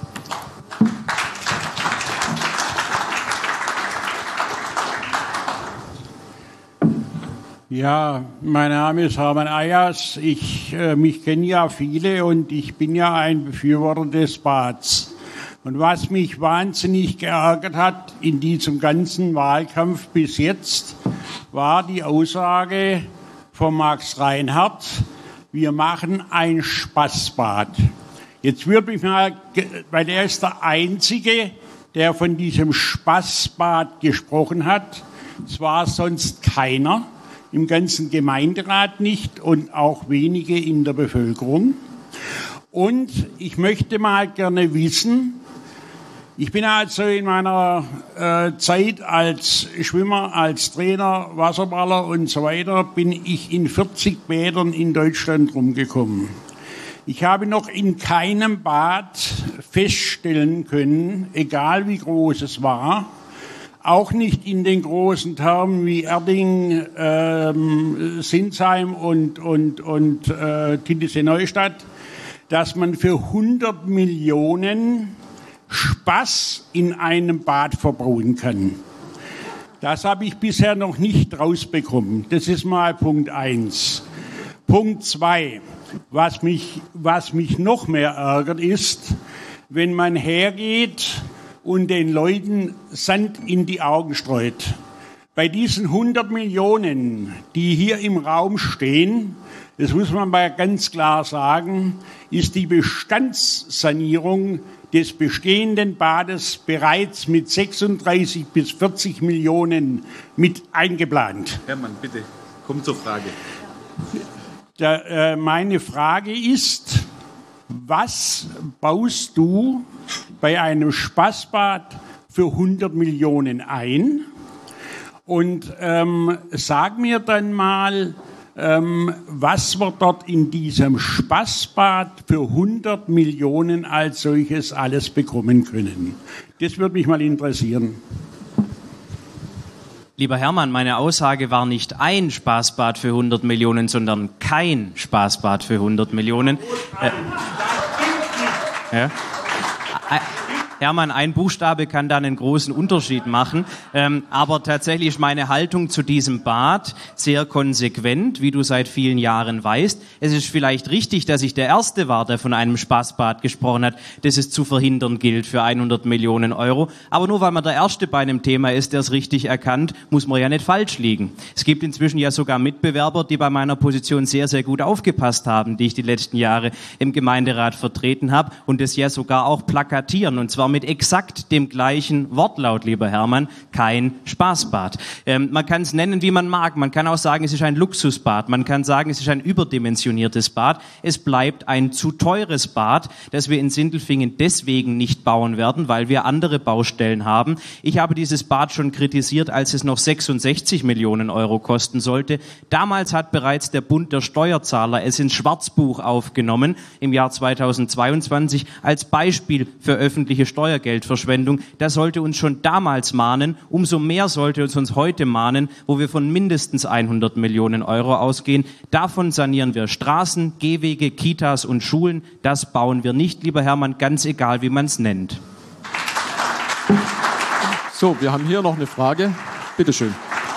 Ja, mein Name ist Hermann Ayers. Mich kennen ja viele und ich bin ja ein Befürworter des Bads. Und was mich wahnsinnig geärgert hat in diesem ganzen Wahlkampf bis jetzt, war die Aussage von Max Reinhardt, wir machen ein Spaßbad. Jetzt würde mich mal, weil er ist der Einzige, der von diesem Spaßbad gesprochen hat. Es war sonst keiner. Im ganzen Gemeinderat nicht und auch wenige in der Bevölkerung. Und ich möchte mal gerne wissen, ich bin also in meiner Zeit als Schwimmer, als Trainer, Wasserballer und so weiter, bin ich in 40 Bädern in Deutschland rumgekommen. Ich habe noch in keinem Bad feststellen können, egal wie groß es war, auch nicht in den großen Termen wie Erding, Sinsheim und Titisee-Neustadt, dass man für 100 Millionen Spaß in einem Bad verbauen kann. Das habe ich bisher noch nicht rausbekommen. Das ist mal Punkt 1. Punkt 2, was mich noch mehr ärgert, ist, wenn man hergeht und den Leuten Sand in die Augen streut. Bei diesen 100 Millionen, die hier im Raum stehen, das muss man mal ganz klar sagen, ist die Bestandssanierung des bestehenden Bades bereits mit 36 bis 40 Millionen mit eingeplant. Hermann, bitte, komm zur Frage. Meine Frage ist, was baust du bei einem Spaßbad für 100 Millionen ein? Und sag mir dann mal, was wir dort in diesem Spaßbad für 100 Millionen als solches alles bekommen können. Das würde mich mal interessieren. Lieber Hermann, meine Aussage war nicht ein Spaßbad für 100 Millionen, sondern kein Spaßbad für 100 Millionen. Ja. Hermann, ein Buchstabe kann da einen großen Unterschied machen, aber tatsächlich ist meine Haltung zu diesem Bad sehr konsequent, wie du seit vielen Jahren weißt. Es ist vielleicht richtig, dass ich der Erste war, der von einem Spaßbad gesprochen hat, das es zu verhindern gilt für 100 Millionen Euro. Aber nur weil man der Erste bei einem Thema ist, der es richtig erkannt, muss man ja nicht falsch liegen. Es gibt inzwischen ja sogar Mitbewerber, die bei meiner Position sehr, sehr gut aufgepasst haben, die ich die letzten Jahre im Gemeinderat vertreten habe und das ja sogar auch plakatieren, und zwar mit exakt dem gleichen Wortlaut, lieber Hermann, kein Spaßbad. Man kann es nennen, wie man mag. Man kann auch sagen, es ist ein Luxusbad. Man kann sagen, es ist ein überdimensioniertes Bad. Es bleibt ein zu teures Bad, das wir in Sindelfingen deswegen nicht bauen werden, weil wir andere Baustellen haben. Ich habe dieses Bad schon kritisiert, als es noch 66 Millionen Euro kosten sollte. Damals hat bereits der Bund der Steuerzahler es ins Schwarzbuch aufgenommen, im Jahr 2022, als Beispiel für öffentliche Steuergeldverschwendung. Das sollte uns schon damals mahnen. Umso mehr sollte es uns heute mahnen, wo wir von mindestens 100 Millionen Euro ausgehen. Davon sanieren wir Straßen, Gehwege, Kitas und Schulen. Das bauen wir nicht, lieber Hermann, ganz egal, wie man es nennt. So, wir haben hier noch eine Frage. Bitte schön.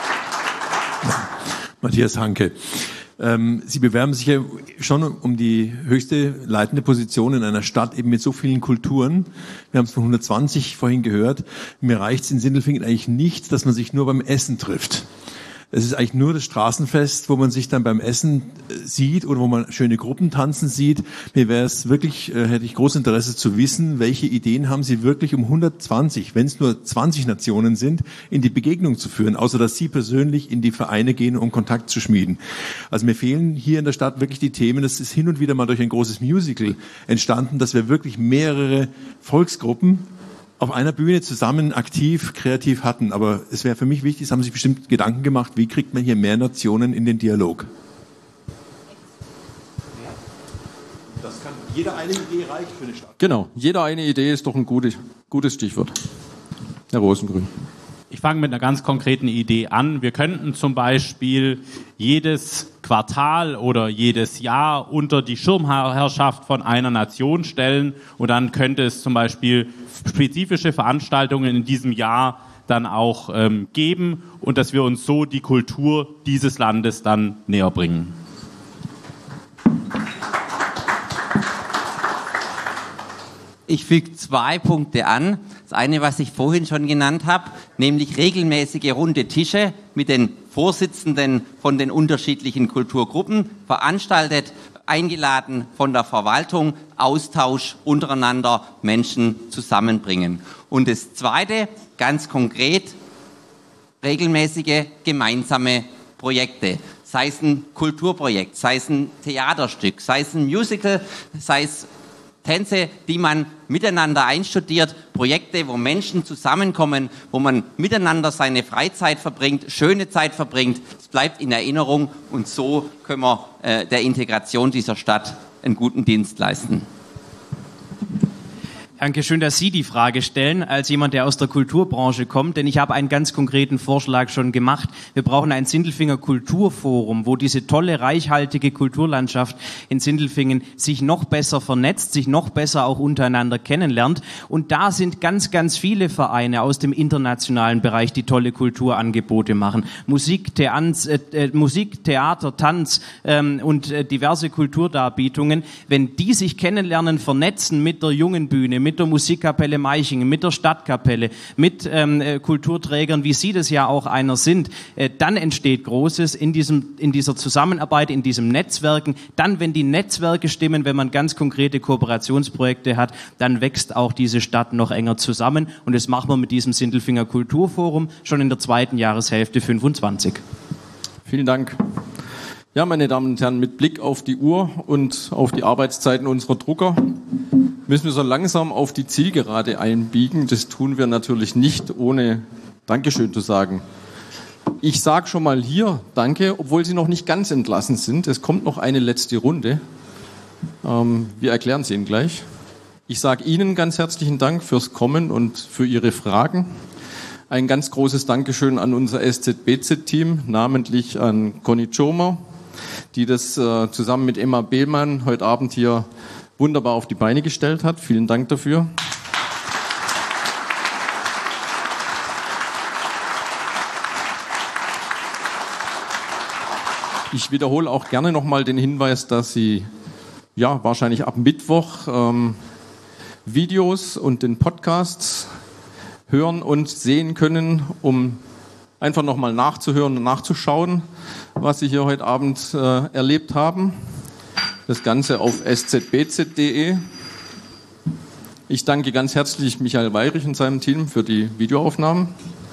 Matthias Hanke. Sie bewerben sich ja schon um die höchste leitende Position in einer Stadt eben mit so vielen Kulturen. Wir haben es von 120 vorhin gehört. Mir reicht es in Sindelfingen eigentlich nicht, dass man sich nur beim Essen trifft. Es ist eigentlich nur das Straßenfest, wo man sich dann beim Essen sieht oder wo man schöne Gruppen tanzen sieht. Mir wäre es wirklich, hätte ich großes Interesse zu wissen, welche Ideen haben Sie wirklich um 120, wenn es nur 20 Nationen sind, in die Begegnung zu führen, außer dass Sie persönlich in die Vereine gehen, um Kontakt zu schmieden. Also mir fehlen hier in der Stadt wirklich die Themen. Das ist hin und wieder mal durch ein großes Musical entstanden, dass wir wirklich mehrere Volksgruppen auf einer Bühne zusammen aktiv, kreativ hatten. Aber es wäre für mich wichtig, es haben sich bestimmt Gedanken gemacht, wie kriegt man hier mehr Nationen in den Dialog? Das kann jeder eine Idee reicht für eine Stadt. Genau, jeder eine Idee ist doch ein gutes Stichwort. Herr Rosengrün. Ich fange mit einer ganz konkreten Idee an. Wir könnten zum Beispiel jedes Quartal oder jedes Jahr unter die Schirmherrschaft von einer Nation stellen und dann könnte es zum Beispiel spezifische Veranstaltungen in diesem Jahr dann auch geben und dass wir uns so die Kultur dieses Landes dann näher bringen. Ich füge 2 Punkte an. Das eine, was ich vorhin schon genannt habe, nämlich regelmäßige runde Tische mit den Vorsitzenden von den unterschiedlichen Kulturgruppen, veranstaltet, eingeladen von der Verwaltung, Austausch untereinander, Menschen zusammenbringen. Und das zweite, ganz konkret, regelmäßige gemeinsame Projekte. Sei es ein Kulturprojekt, sei es ein Theaterstück, sei es ein Musical, sei es Tänze, die man miteinander einstudiert, Projekte, wo Menschen zusammenkommen, wo man miteinander seine Freizeit verbringt, schöne Zeit verbringt. Es bleibt in Erinnerung und so können wir der Integration dieser Stadt einen guten Dienst leisten. Danke, schön, dass Sie die Frage stellen, als jemand, der aus der Kulturbranche kommt, denn ich habe einen ganz konkreten Vorschlag schon gemacht. Wir brauchen ein Sindelfinger Kulturforum, wo diese tolle, reichhaltige Kulturlandschaft in Sindelfingen sich noch besser vernetzt, sich noch besser auch untereinander kennenlernt. Und da sind ganz, ganz viele Vereine aus dem internationalen Bereich, die tolle Kulturangebote machen. Musik, Theater, Tanz und diverse Kulturdarbietungen. Wenn die sich kennenlernen, vernetzen mit der jungen Bühne, mit der Musikkapelle Meichingen, mit der Stadtkapelle, mit Kulturträgern, wie Sie das ja auch einer sind, dann entsteht Großes in dieser Zusammenarbeit, in diesem Netzwerken. Dann, wenn die Netzwerke stimmen, wenn man ganz konkrete Kooperationsprojekte hat, dann wächst auch diese Stadt noch enger zusammen. Und das machen wir mit diesem Sindelfinger Kulturforum schon in der 2. Jahreshälfte 25. Vielen Dank. Ja, meine Damen und Herren, mit Blick auf die Uhr und auf die Arbeitszeiten unserer Drucker müssen wir so langsam auf die Zielgerade einbiegen. Das tun wir natürlich nicht, ohne Dankeschön zu sagen. Ich sage schon mal hier Danke, obwohl Sie noch nicht ganz entlassen sind. Es kommt noch eine letzte Runde. Wir erklären sie Ihnen gleich. Ich sage Ihnen ganz herzlichen Dank fürs Kommen und für Ihre Fragen. Ein ganz großes Dankeschön an unser SZBZ-Team, namentlich an Conny Schomer, die das zusammen mit Emma Behlmann heute Abend hier wunderbar auf die Beine gestellt hat. Vielen Dank dafür. Ich wiederhole auch gerne nochmal den Hinweis, dass Sie wahrscheinlich ab Mittwoch Videos und den Podcasts hören und sehen können, um einfach nochmal nachzuhören und nachzuschauen, was Sie hier heute Abend erlebt haben. Das Ganze auf szbz.de. Ich danke ganz herzlich Michael Weyrich und seinem Team für die Videoaufnahmen.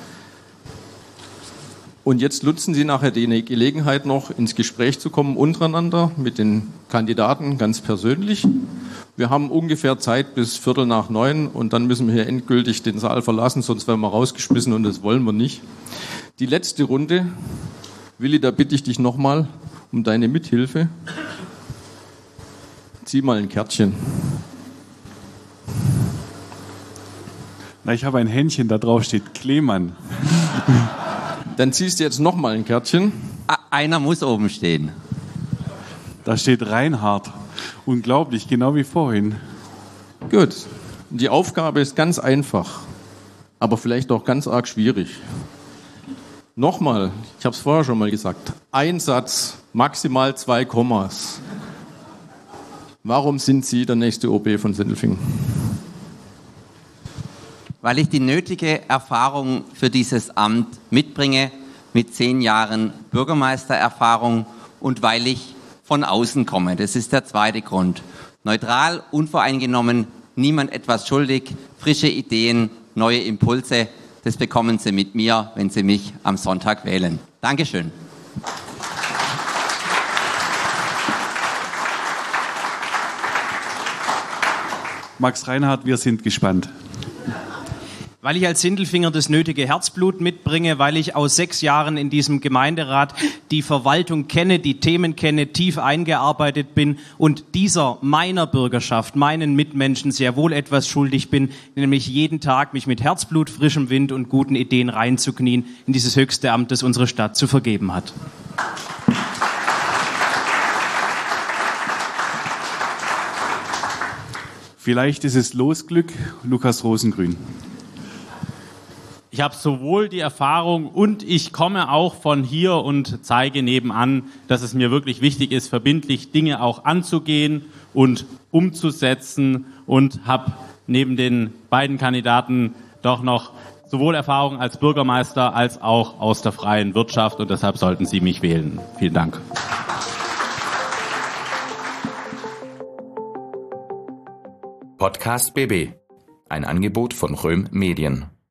Und jetzt nutzen Sie nachher die Gelegenheit noch, ins Gespräch zu kommen untereinander mit den Kandidaten ganz persönlich. Wir haben ungefähr Zeit bis 8:45 und dann müssen wir hier endgültig den Saal verlassen, sonst werden wir rausgeschmissen und das wollen wir nicht. Die letzte Runde, Willi, da bitte ich dich nochmal um deine Mithilfe. Zieh mal ein Kärtchen. Na, ich habe ein Händchen, da drauf steht Kleemann. Dann ziehst du jetzt nochmal ein Kärtchen. Einer muss oben stehen. Da steht Reinhard. Unglaublich, genau wie vorhin. Gut. Die Aufgabe ist ganz einfach, aber vielleicht auch ganz arg schwierig. Nochmal, ich habe es vorher schon mal gesagt, ein Satz, maximal 2 Kommas. Warum sind Sie der nächste OB von Sindelfingen? Weil ich die nötige Erfahrung für dieses Amt mitbringe, mit 10 Jahren Bürgermeistererfahrung und weil ich von außen komme. Das ist der zweite Grund. Neutral, unvoreingenommen, niemand etwas schuldig, frische Ideen, neue Impulse, das bekommen Sie mit mir, wenn Sie mich am Sonntag wählen. Dankeschön. Max Reinhardt, wir sind gespannt. Weil ich als Sindelfinger das nötige Herzblut mitbringe, weil ich aus 6 Jahren in diesem Gemeinderat die Verwaltung kenne, die Themen kenne, tief eingearbeitet bin und dieser meiner Bürgerschaft, meinen Mitmenschen sehr wohl etwas schuldig bin, nämlich jeden Tag mich mit Herzblut, frischem Wind und guten Ideen reinzuknien in dieses höchste Amt, das unsere Stadt zu vergeben hat. Vielleicht ist es Losglück, Lukas Rosengrün. Ich habe sowohl die Erfahrung und ich komme auch von hier und zeige nebenan, dass es mir wirklich wichtig ist, verbindlich Dinge auch anzugehen und umzusetzen und habe neben den beiden Kandidaten doch noch sowohl Erfahrung als Bürgermeister als auch aus der freien Wirtschaft und deshalb sollten Sie mich wählen. Vielen Dank. Podcast BB, ein Angebot von Röhm Medien.